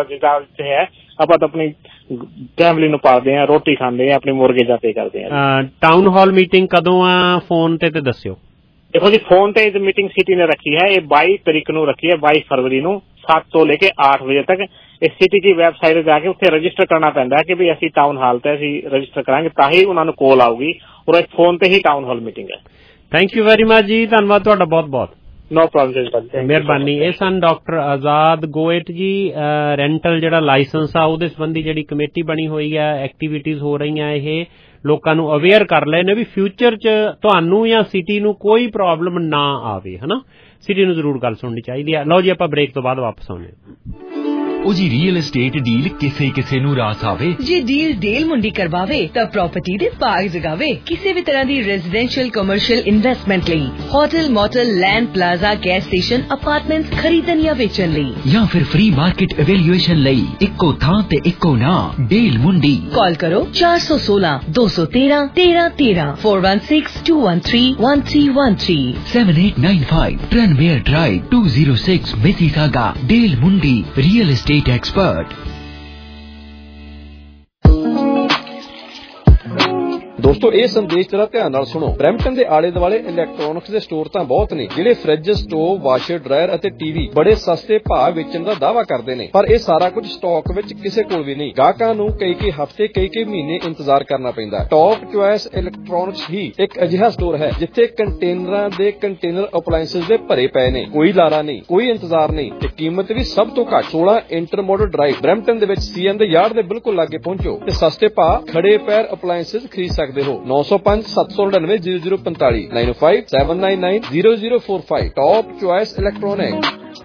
है, आप अपनी फैमिली ਨੂੰ ਪਾਲਦੇ ਆ, ਰੋਟੀ ਖਾਂਦੇ ਆ, ਆਪਣੀ ਮੋਰਗੇਜ पे ਕਰਦੇ ਆ। टाउन हॉल मीटिंग कदों आ फोन ते ते दस्सियो। देखो जी, फोन ते मीटिंग सिटी ने रखी है, ये बाईस तारीख ਨੂੰ रखी है, बाईस फरवरी ਨੂੰ सात ਤੋਂ लेके आठ बजे तक। इस सिटी की वैबसाइट जाके उत्थे रजिस्टर करना पैंदा है कि भी ਅਸੀਂ टाउन हॉल ਤੇ ਅਸੀਂ रजिस्टर करांगे, ਤਾਂ ਹੀ ਉਹਨਾਂ ਨੂੰ ਕੋਲ ਆਊਗੀ। और इस फोन ਤੇ ही टाउन हॉल मीटिंग है। थैंक यू वेरी मच जी, धन्यवाद ਤੁਹਾਡਾ बहुत बहुत। नो प्रॉब्लम, ਮਿਹਰਬਾਨੀ। ਇਹ ਸਨ ਡਾਕਟਰ ਆਜ਼ਾਦ ਗੋਇਟ ਜੀ। ਰੈਂਟਲ ਜਿਹੜਾ ਲਾਇਸੈਂਸ ਆ ਉਹਦੇ ਸੰਬੰਧੀ ਜਿਹੜੀ ਕਮੇਟੀ ਬਣੀ ਹੋਈ ਆ, ਐਕਟੀਵਿਟੀਜ਼ ਹੋ ਰਹੀਆਂ, ਇਹ ਲੋਕਾਂ ਨੂੰ ਅਵੇਅਰ ਕਰ ਲਏ ਨੇ ਵੀ ਫਿਊਚਰ 'ਚ ਤੁਹਾਨੂੰ ਜਾਂ ਸਿਟੀ ਨੂੰ ਕੋਈ ਪ੍ਰੋਬਲਮ ਨਾ ਆਵੇ, ਹਨਾ। ਸਿਟੀ ਨੂੰ ਜ਼ਰੂਰ ਗੱਲ ਸੁਣਨੀ ਚਾਹੀਦੀ ਆ। ਲਓ ਜੀ, ਆਪਾਂ ਬ੍ਰੇਕ ਤੋਂ ਬਾਅਦ ਵਾਪਸ ਆਉਂਦੇ ਹਾਂ। ਉਹ ਜੀ ਰੀਅਲ एस्टेट डील ਕਿਸੇ ਕਿਸੇ ਨੂੰ ਰਾਸ ਆਵੇ, ਜੇ ਡੀਲ ਡੇਲ ਮੁੰਡੀ ਕਰਵਾਵੇ ਤਾਂ ਪ੍ਰਾਪਰਟੀ ਦੇ ਬਾਗ ਜਗਾਵੇ। ਕਿਸੇ ਵੀ ਤਰ੍ਹਾਂ ਦੀ ਰੈਜ਼ੀਡੈਂਸ਼ੀਅਲ ਕਮਰਸ਼ੀਅਲ ਇਨਵੈਸਟਮੈਂਟ ਲਈ, hotel motel land plaza gas station apartments ਖਰੀਦਣ ਜਾਂ ਵੇਚਣ ਲਈ, ਜਾਂ ਫਿਰ ਫ੍ਰੀ ਮਾਰਕੀਟ ਇਵੈਲੂਏਸ਼ਨ ਲਈ ਇੱਕੋ ਥਾਂ ਤੇ ਇੱਕੋ ਨਾਮ, ਡੇਲ ਮੁੰਡੀ। ਕਾਲ ਕਰੋ ਚਾਰ ਸੌ ਸੋਲਾਂ ਦੋ ਸੌ ਤੇਰਾਂ ਤੇਰਾਂ ਤੇਰਾਂ four one six two one three one three one three seven eight nine five Tranmere drive two zero six Mississauga. Del Mundi real estate expert. ਦੋਸਤੋ ਇਹ ਸੰਦੇਸ਼ ਜਰਾ ਧਿਆਨ ਨਾਲ ਸੁਣੋ। ਬਰੈਂਪਟਨ ਦੇ ਆਲੇ ਦੁਆਲੇ ਇਲੈਕਟ੍ਰੋਨਿਕਸ ਦੇ ਸਟੋਰ ਤਾਂ ਬਹੁਤ ਨੇ ਜਿਹੜੇ ਫ੍ਰਿਜ, ਸਟੋਵ, ਵਾਸ਼ਰ, ਡਰਾਇਰ ਅਤੇ ਟੀਵੀ ਬੜੇ ਸਸਤੇ ਭਾਅ ਵੇਚਣ ਦਾ ਦਾਅਵਾ ਕਰਦੇ ਨੇ, ਪਰ ਇਹ ਸਾਰਾ ਕੁਝ ਸਟਾਕ ਵਿੱਚ ਕਿਸੇ ਕੋਲ ਵੀ ਨਹੀਂ। ਗਾਹਕਾਂ ਨੂੰ ਕਈ ਕਈ ਹਫ਼ਤੇ ਕਈ ਕਈ ਮਹੀਨੇ ਇੰਤਜ਼ਾਰ ਕਰਨਾ ਪੈਂਦਾ। ਟੌਪ ਚੁਆਇਸ ਇਲੈਕਟ੍ਰੋਨਿਕਸ ਹੀ ਇੱਕ ਅਜਿਹਾ ਸਟੋਰ ਹੈ ਜਿੱਥੇ ਕੰਟੇਨਰਾਂ ਦੇ ਕੰਟੇਨਰ ਅਪਲਾਇੰਸਸ ਦੇ ਭਰੇ ਪਏ ਨੇ। ਕੋਈ ਲਾਰਾ ਨਹੀਂ, ਕੋਈ ਇੰਤਜ਼ਾਰ ਨਹੀਂ ਤੇ ਕੀਮਤ ਵੀ ਸਭ ਤੋਂ ਘੱਟ। ਸੋਲਾਂ ਇੰਟਰਮੋਡਲ ਡਰਾਈਵ ਬਰੈਂਪਟਨ ਦੇ ਵਿੱਚ ਸੀਐਨ ਦੇ ਯਾਰਡ ਦੇ ਬਿਲਕੁਲ ਲਾਗੇ ਪਹੁੰਚੋ ਤੇ ਸਸਤੇ ਭਾਅ ਖੜੇ ਪੈਰ ਅਪਲਾਇੰਸਸ ਖਰੀਦ ਸਕਦੇ ਹੋ। ਨੌ ਸੌ ਪੰਜ ਸੱਤ ਸੌ ਨੜਿਨਵੇਂ ਜ਼ੀਰੋ ਜ਼ੀਰੋ ਪੰਤਾਲੀ nine five seven nine nine zero zero four five. Top choice electronic.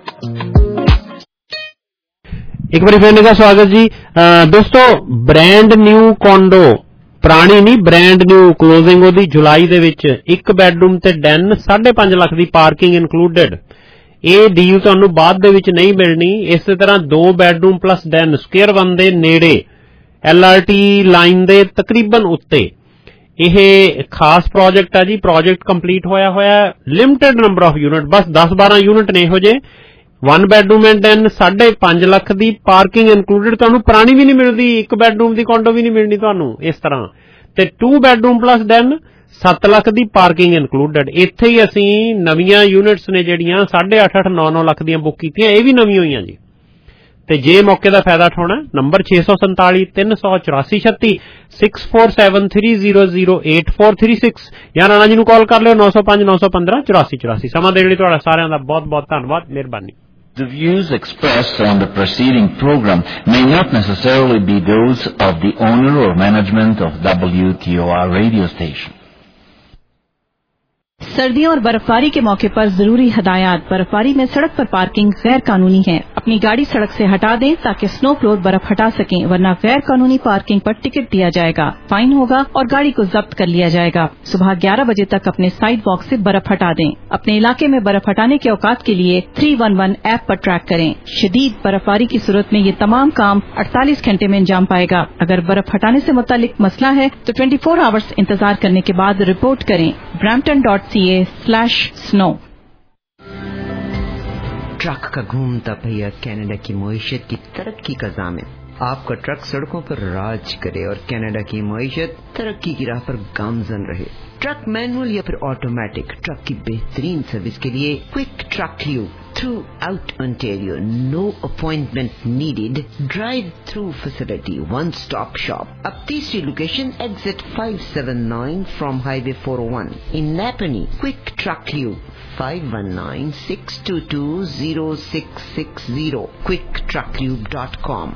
ਇੱਕ ਵਾਰੀ ਫਿਰ ਮੇਰਾ ਸਵਾਗਤ ਜੀ। ਦੋਸਤੋ ਬ੍ਰਾਂਡ ਨਿਊ ਕੋਂਡੋ, ਪੁਰਾਣੀ ਨਹੀਂ ਬ੍ਰਾਂਡ ਨਿਊ, ਕਲੋਜ਼ਿੰਗ ਉਹਦੀ ਜੁਲਾਈ ਦੇ ਵਿੱਚ, ਇੱਕ ਬੈਡਰੂਮ ਤੇ ਡੈਨ, ਸਾਢੇ ਪੰਜ ਲੱਖ ਦੀ ਪਾਰਕਿੰਗ ਇਨਕਲੂਡਡ। ਇਹ ਡੀਲ ਤੁਹਾਨੂੰ ਬਾਅਦ ਦੇ ਵਿੱਚ ਨਹੀਂ ਮਿਲਣੀ। ਇਸੇ ਤਰ੍ਹਾਂ ਦੋ bedroom plus den square one ਦੇ ਨੇੜੇ ਐਲ ਆਰ ਟੀ ਲਾਈਨ ਦੇ ਤਕਰੀਬਨ ਉੱਤੇ। ਇਹ ਖਾਸ ਪ੍ਰੋਜੈਕਟ ਹੈ ਜੀ। ਪ੍ਰੋਜੈਕਟ ਕੰਪਲੀਟ ਹੋਇਆ ਹੋਇਆ, ਲਿਮਟਿਡ ਨੰਬਰ ਆਫ ਯੂਨਿਟ, ਬਸ ਦਸ ਬਾਰਾਂ ਯੂਨਿਟ ਨੇ ਇਹੋ ਜਿਹੇ। ਵਨ ਬੈਡਰੂਮ ਐਂਡ ਡੈਨ ਸਾਢੇ ਪੰਜ ਲੱਖ ਦੀ ਪਾਰਕਿੰਗ ਇਨਕਲੂਡਡ। ਤੁਹਾਨੂੰ ਪੁਰਾਣੀ ਵੀ ਨਹੀਂ ਮਿਲਦੀ, ਇੱਕ ਬੈਡਰੂਮ ਦੀ ਕੋਂਡੋ ਵੀ ਨਹੀਂ ਮਿਲਣੀ ਤੁਹਾਨੂੰ ਇਸ ਤਰ੍ਹਾਂ। ਤੇ ਟੂ ਬੈਡਰੂਮ ਪਲੱਸ ਡੈਨ ਸੱਤ ਲੱਖ ਦੀ ਪਾਰਕਿੰਗ ਇਨਕਲੂਡਡ। ਇੱਥੇ ਹੀ ਅਸੀਂ ਨਵੀਆਂ ਯੂਨਿਟਸ ਨੇ ਜਿਹੜੀਆਂ ਸਾਢੇ ਅੱਠ ਅੱਠ ਨੌ ਨੌ ਲੱਖ ਦੀਆਂ ਬੁੱਕ ਕੀਤੀਆਂ, ਇਹ ਵੀ ਨਵੀਆਂ ਹੋਈਆਂ ਜੀ। ਤੇ ਜੇ ਮੌਕੇ ਦਾ ਫਾਇਦਾ ਉਠਾਉਣਾ, ਨੰਬਰ ਛੇ ਸੌ ਸੰਤਾਲੀ ਤਿੰਨ ਸੌ ਚੁਰਾਸੀ ਛੱਤੀ six four seven three zero zero eight four three six ਜਾਂ ਰਾਣਾ ਜੀ ਨੂੰ ਕਾਲ ਕਰ ਲਿਓ ਨੌ ਸੌ ਪੰਜ ਨੌ ਸੌ ਪੰਦਰਾਂ ਚੁਰਾਸੀ ਚੁਰਾਸੀ। ਸਮਾਂ ਦੇਣ ਲਈ ਤੁਹਾਡਾ ਸਾਰਿਆਂ ਦਾ ਬਹੁਤ ਬਹੁਤ ਧੰਨਵਾਦ, ਮਿਹਰਬਾਨੀ। The views expressed on the preceding program may not necessarily be those of the owner or management of W T O R radio station. सर्दियों और बर्फबारी के मौके पर जरूरी हदायत। बर्फबारी में सड़क पर पार्किंग गैर कानूनी है। अपनी गाड़ी सड़क से हटा दें ताकि स्नो फ्लोर बर्फ हटा सकें, वरना गैर कानूनी पार्किंग पर टिकट दिया जाएगा, फाइन होगा और गाड़ी को जब्त कर लिया जाएगा। सुबह ग्यारह बजे तक अपने साइड वॉक से बर्फ हटा दें। अपने इलाके में बर्फ हटाने के औकात के लिए थ्री वन वन ऐप पर ट्रैक करें। शदीद बर्फबारी की सूरत में ये तमाम काम अड़तालीस घंटे में अंजाम पाएगा। अगर बर्फ हटाने से मुतालिक मसला है तो ट्वेंटी फोर आवर्स इंतजार करने के बाद रिपोर्ट करें। Brampton dot C A slash snow. Truck का घूमता पहिया कनाडा की मईशत की तरक्की का ज़ामिन। आपका ट्रक सड़कों पर राज करे और कनाडा की मईशत तरक्की की राह पर गामजन रहे। ट्रक मैनुअल या फिर ऑटोमेटिक, ट्रक की बेहतरीन सर्विस के लिए quick truck lube throughout Ontario. No appointment needed, drive through facility, one stop shop. अब तीसरी location exit five seven nine from highway four o one in Napanee. Quick truck lube five one nine six two two zero six six zero quick truck lube dot com.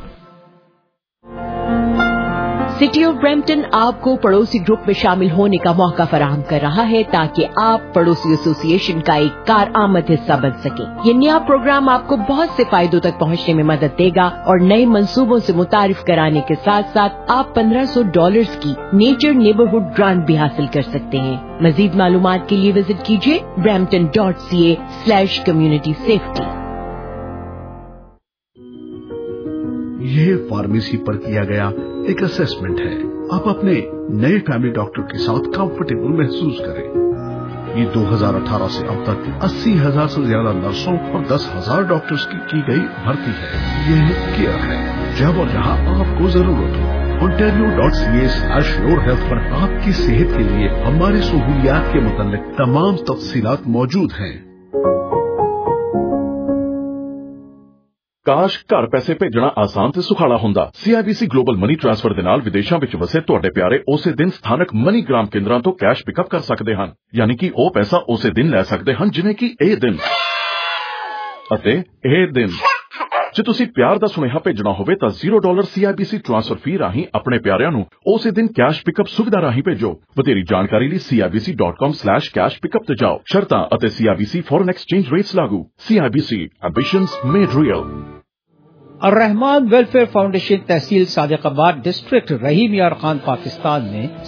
City of Brampton आपको पड़ोसी group में शामिल होने का मौका फराहम कर रहा है ताकि आप पड़ोसी एसोसिएशन का एक कारआमद हिस्सा बन सके। ये नया प्रोग्राम आपको बहुत से फायदों तक पहुंचने में मदद देगा और नए मंसूबों से मुतारिफ कराने के साथ साथ आप पंद्रह सौ डॉलर्स की नेचर नेबरहुड ग्रांट भी हासिल कर सकते हैं। मजीद मालूमात के लिए विजिट कीजिए Brampton dot C A slash community safety. ये फार्मेसी पर किया गया एक असेसमेंट है। आप अपने नए फैमिली डॉक्टर के साथ कंफर्टेबल महसूस करें। ये दो हज़ार अठारह से अब तक अस्सी हजार से ज्यादा नर्सों और दस हजार डॉक्टर्स की की गई भर्ती है। ये केयर है जब और जहां आपको जरूरत हो। Ontario dot C A slash your health पर आपकी सेहत के लिए हमारी सहूलियात के मुतालिक तमाम तफसीलात मौजूद हैं। ਕਾਸ਼ ਘਰ ਪੈਸੇ ਭੇਜਣਾ ਆਸਾਨ ਤੇ ਸੁਖਾਲਾ ਹੁੰਦਾ। ਸੀਆਈਬੀਸੀ ਗਲੋਬਲ ਮਨੀ ਟ੍ਰਾਂਸਫਰ ਦੇ ਨਾਲ ਵਿਦੇਸ਼ਾਂ ਵਿੱਚ ਵਸੇ ਤੁਹਾਡੇ ਪਿਆਰੇ ਉਸੇ ਦਿਨ ਸਥਾਨਕ ਮਨੀ ਗ੍ਰਾਮ ਕੇਂਦਰਾਂ ਤੋਂ ਕੈਸ਼ ਪਿਕਅਪ ਕਰ ਸਕਦੇ ਹਨ। ਯਾਨੀ ਕਿ ਉਹ ਪੈਸਾ ਉਸੇ ਦਿਨ ਲੈ ਸਕਦੇ ਹਨ ਜਿਵੇਂ ਕਿ ਇਹ ਦਿਨ ਅਤੇ ਇਹ ਦਿਨ। ਜੇ ਤੁਸੀਂ ਪਿਆਰ ਦਾ ਸੁਨੇਹਾ ਭੇਜਣਾ ਹੋਵੇ ਤਾਂ zero dollar CIBC transfer fee ਰਾਹੀਂ ਆਪਣੇ ਪਿਆਰਿਆਂ ਨੂੰ ਉਸੇ ਦਿਨ ਕੈਸ਼ ਪਿਕਅਪ ਸੁਵਿਧਾ ਰਾਹੀਂ ਭੇਜੋ। ਵਧੇਰੀ ਜਾਣਕਾਰੀ ਲਈ C I B C dot com slash cash pickup ਤੇ ਜਾਓ। ਸ਼ਰਤਾਂ ਅਤੇ ਸੀਆਈਬੀਸੀ ਫੋਰਨ ਐਕਸਚੇਂਜ ਰੇਟਸ ਲਾਗੂ। CIBC ambitions made real. Ar-Rahman welfare foundation तहसील सादिकाबाद डिस्ट्रिक्ट रहीम यार खान पाकिस्तान में